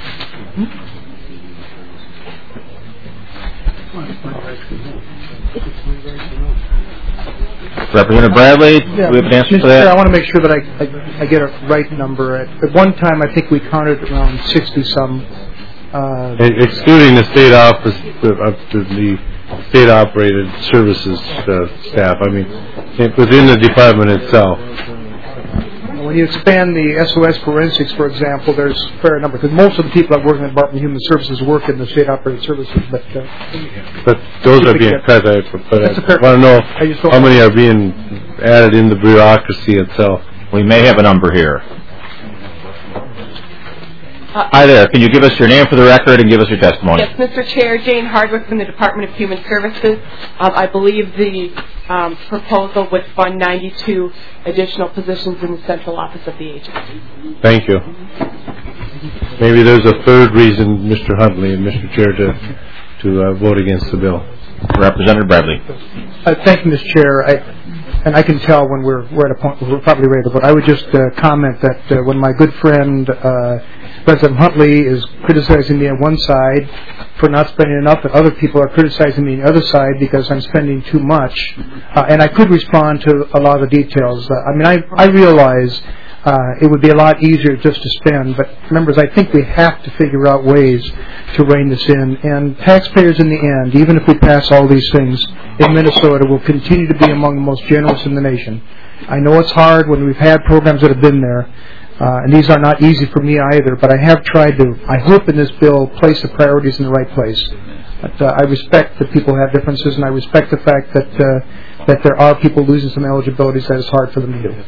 Representative Bradley, yeah, we have an answer Mister for that? Chair, I want to make sure that I, I, I get a right number. At, at one time, I think we counted around sixty-some. Uh, Excluding the state office, the, uh, the state-operated services uh, staff, I mean, within the department itself. When you expand the S O S forensics, for example, there's a fair number, because most of the people that work in the Department of Human Services work in the state-operated services, but... Uh, but those are being cut, I, but I want to know how many are being added in the bureaucracy itself. We may have a number here. Uh, Hi there. Can you give us your name for the record and give us your testimony? Yes, Mister Chair, Jane Hardwick from the Department of Human Services. Um, I believe the um, proposal would fund ninety-two additional positions in the central office of the agency. Thank you. Maybe there's a third reason, Mister Huntley and Mister Chair, to to uh, vote against the bill. Representative Bradley. Uh, thank you, Mister Chair. I, and I can tell when we're, we're at a point where we're probably ready to vote. I would just uh, comment that uh, when my good friend uh, President Huntley is criticizing me on one side for not spending enough, and other people are criticizing me on the other side because I'm spending too much, uh, and I could respond to a lot of the details. Uh, I mean, I, I realize Uh, it would be a lot easier just to spend, but members, I think we have to figure out ways to rein this in. And taxpayers in the end, even if we pass all these things in Minnesota, will continue to be among the most generous in the nation. I know it's hard when we've had programs that have been there, uh, and these are not easy for me either, but I have tried to, I hope in this bill, place the priorities in the right place. But uh, I respect that people have differences, and I respect the fact that uh, that there are people losing some eligibilities that it's hard for them to do.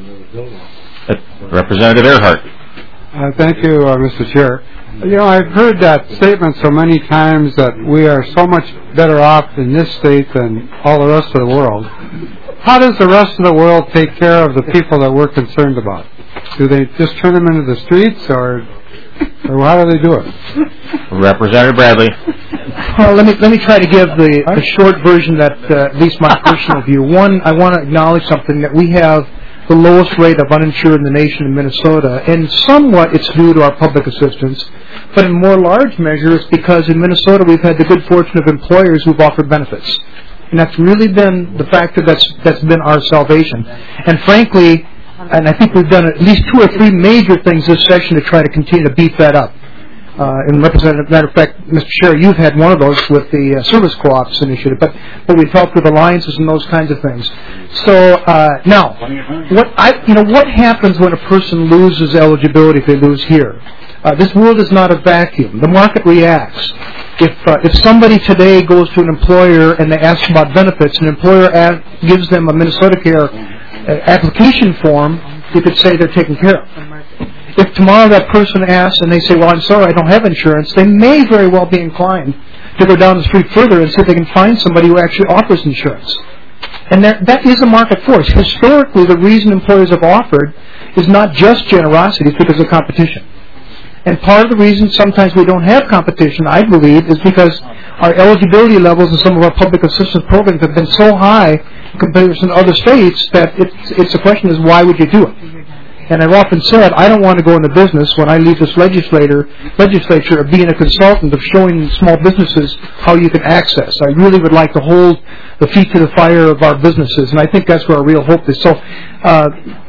Representative Earhart. Uh, thank you, uh, Mister Chair. You know, I've heard that statement so many times that we are so much better off in this state than all the rest of the world. How does the rest of the world take care of the people that we're concerned about? Do they just turn them into the streets, or or how do they do it? Representative Bradley. Well, let me let me try to give the, the short version that uh, at least my personal view. One, I want to acknowledge something, that we have the lowest rate of uninsured in the nation in Minnesota, and somewhat it's due to our public assistance, but in more large measure it's because in Minnesota we've had the good fortune of employers who've offered benefits, and that's really been the factor that's that's been our salvation. And frankly, and I think we've done at least two or three major things this session to try to continue to beef that up. Uh, and Representative, matter of fact, Mister Chair, you've had one of those with the uh, service co-ops initiative, but, but we've helped with alliances and those kinds of things. So uh, now, what I, you know, what happens when a person loses eligibility if they lose here? Uh, this world is not a vacuum. The market reacts. If uh, if somebody today goes to an employer and they ask about benefits, an employer ad- gives them a Minnesota Care uh, application form, you could say they're taken care of. If tomorrow that person asks and they say, well, I'm sorry, I don't have insurance, they may very well be inclined to go down the street further and see if they can find somebody who actually offers insurance. And that, that is a market force. Historically, the reason employers have offered is not just generosity, it's because of competition. And part of the reason sometimes we don't have competition, I believe, is because our eligibility levels in some of our public assistance programs have been so high in comparison to other states that it's, it's the question is, why would you do it? And I've often said, I don't want to go into business when I leave this legislator, legislature of being a consultant of showing small businesses how you can access. I really would like to hold the feet to the fire of our businesses, and I think that's where our real hope is. So, uh,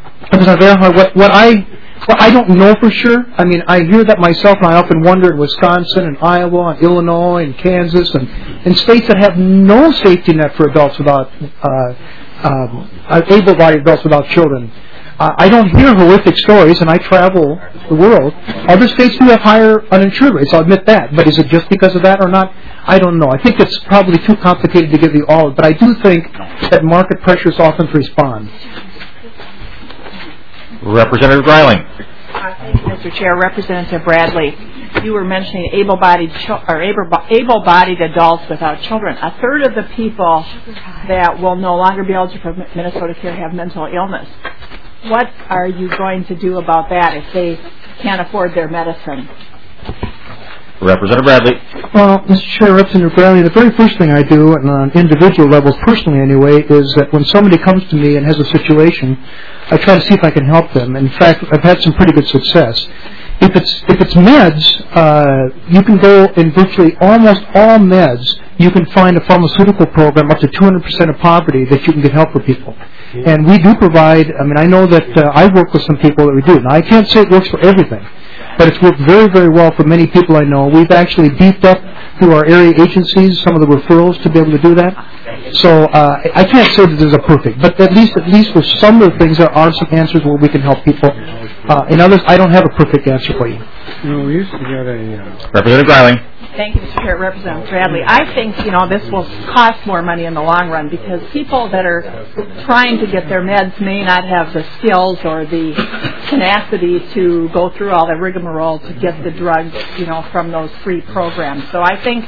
what, what I well, I don't know for sure. I mean, I hear that myself, and I often wonder in Wisconsin and Iowa and Illinois and Kansas and in states that have no safety net for adults without, uh, um, able-bodied adults without children. Uh, I don't hear horrific stories, and I travel the world. Other states do have higher uninsured rates, I'll admit that. But is it just because of that or not? I don't know. I think it's probably too complicated to give you all. But I do think that market pressures often respond. Representative Greiling. Uh, thank you, Mister Chair. Representative Bradley, you were mentioning able-bodied cho- or able-bodied adults without children. A third of the people that will no longer be eligible for Minnesota Care have mental illness. What are you going to do about that if they can't afford their medicine? Representative Bradley. Well, Mister Chair, Representative Bradley, the very first thing I do, and on individual levels, personally anyway, is that when somebody comes to me and has a situation, I try to see if I can help them. In fact, I've had some pretty good success. If it's if it's meds, uh, you can go in virtually almost all meds. You can find a pharmaceutical program up to two hundred percent of poverty that you can get help for people. And we do provide, I mean, I know that uh, I work with some people that we do. Now, I can't say it works for everything, but it's worked very, very well for many people I know. We've actually beefed up through our area agencies some of the referrals to be able to do that. So uh, I can't say that there's a perfect, but at least at least for some of the things, there are some answers where we can help people. Uh, in others, I don't have a perfect answer for you. No, we used to get a... Uh... Representative Greiling. Thank you, Mister Chair. Representative Bradley. I think, you know, this will cost more money in the long run because people that are trying to get their meds may not have the skills or the tenacity to go through all the rigmarole to get the drugs, you know, from those free programs. So I think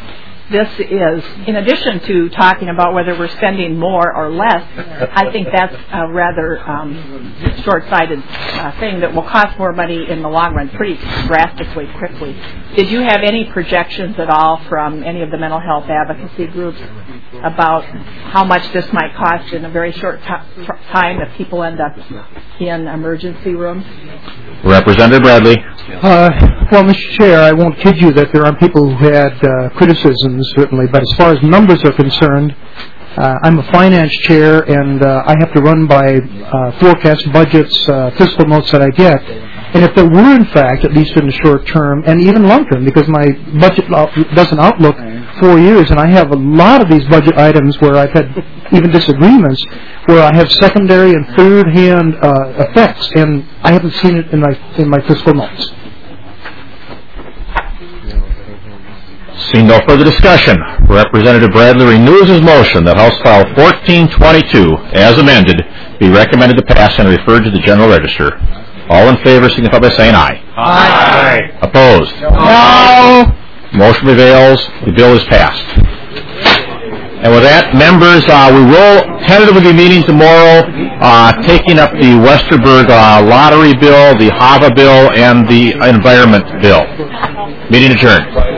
this is, in addition to talking about whether we're spending more or less, I think that's a rather um, short-sighted uh, thing that will cost more money in the long run pretty drastically quickly. Did you have any projections at all from any of the mental health advocacy groups about how much this might cost in a very short t- time if people end up in emergency rooms? Representative Bradley. Uh, well, Mister Chair, I won't kid you that there are people who had uh, criticisms, certainly, but as far as numbers are concerned, uh, I'm a finance chair, and uh, I have to run by uh, forecast budgets, uh, fiscal notes that I get. And if there were, in fact, at least in the short term, and even long term, because my budget doesn't outlook four years, and I have a lot of these budget items where I've had even disagreements, where I have secondary and third-hand uh, effects, and I haven't seen it in my in my fiscal notes. Seeing no further discussion, Representative Bradley renews his motion that House File fourteen twenty-two, as amended, be recommended to pass and referred to the General Register. All in favor signify by saying aye. Aye. Opposed? No. Motion prevails. The bill is passed. And with that, members, uh, we will tentatively be meeting tomorrow, uh, taking up the Westerberg uh, lottery bill, the HAVA bill, and the environment bill. Meeting adjourned.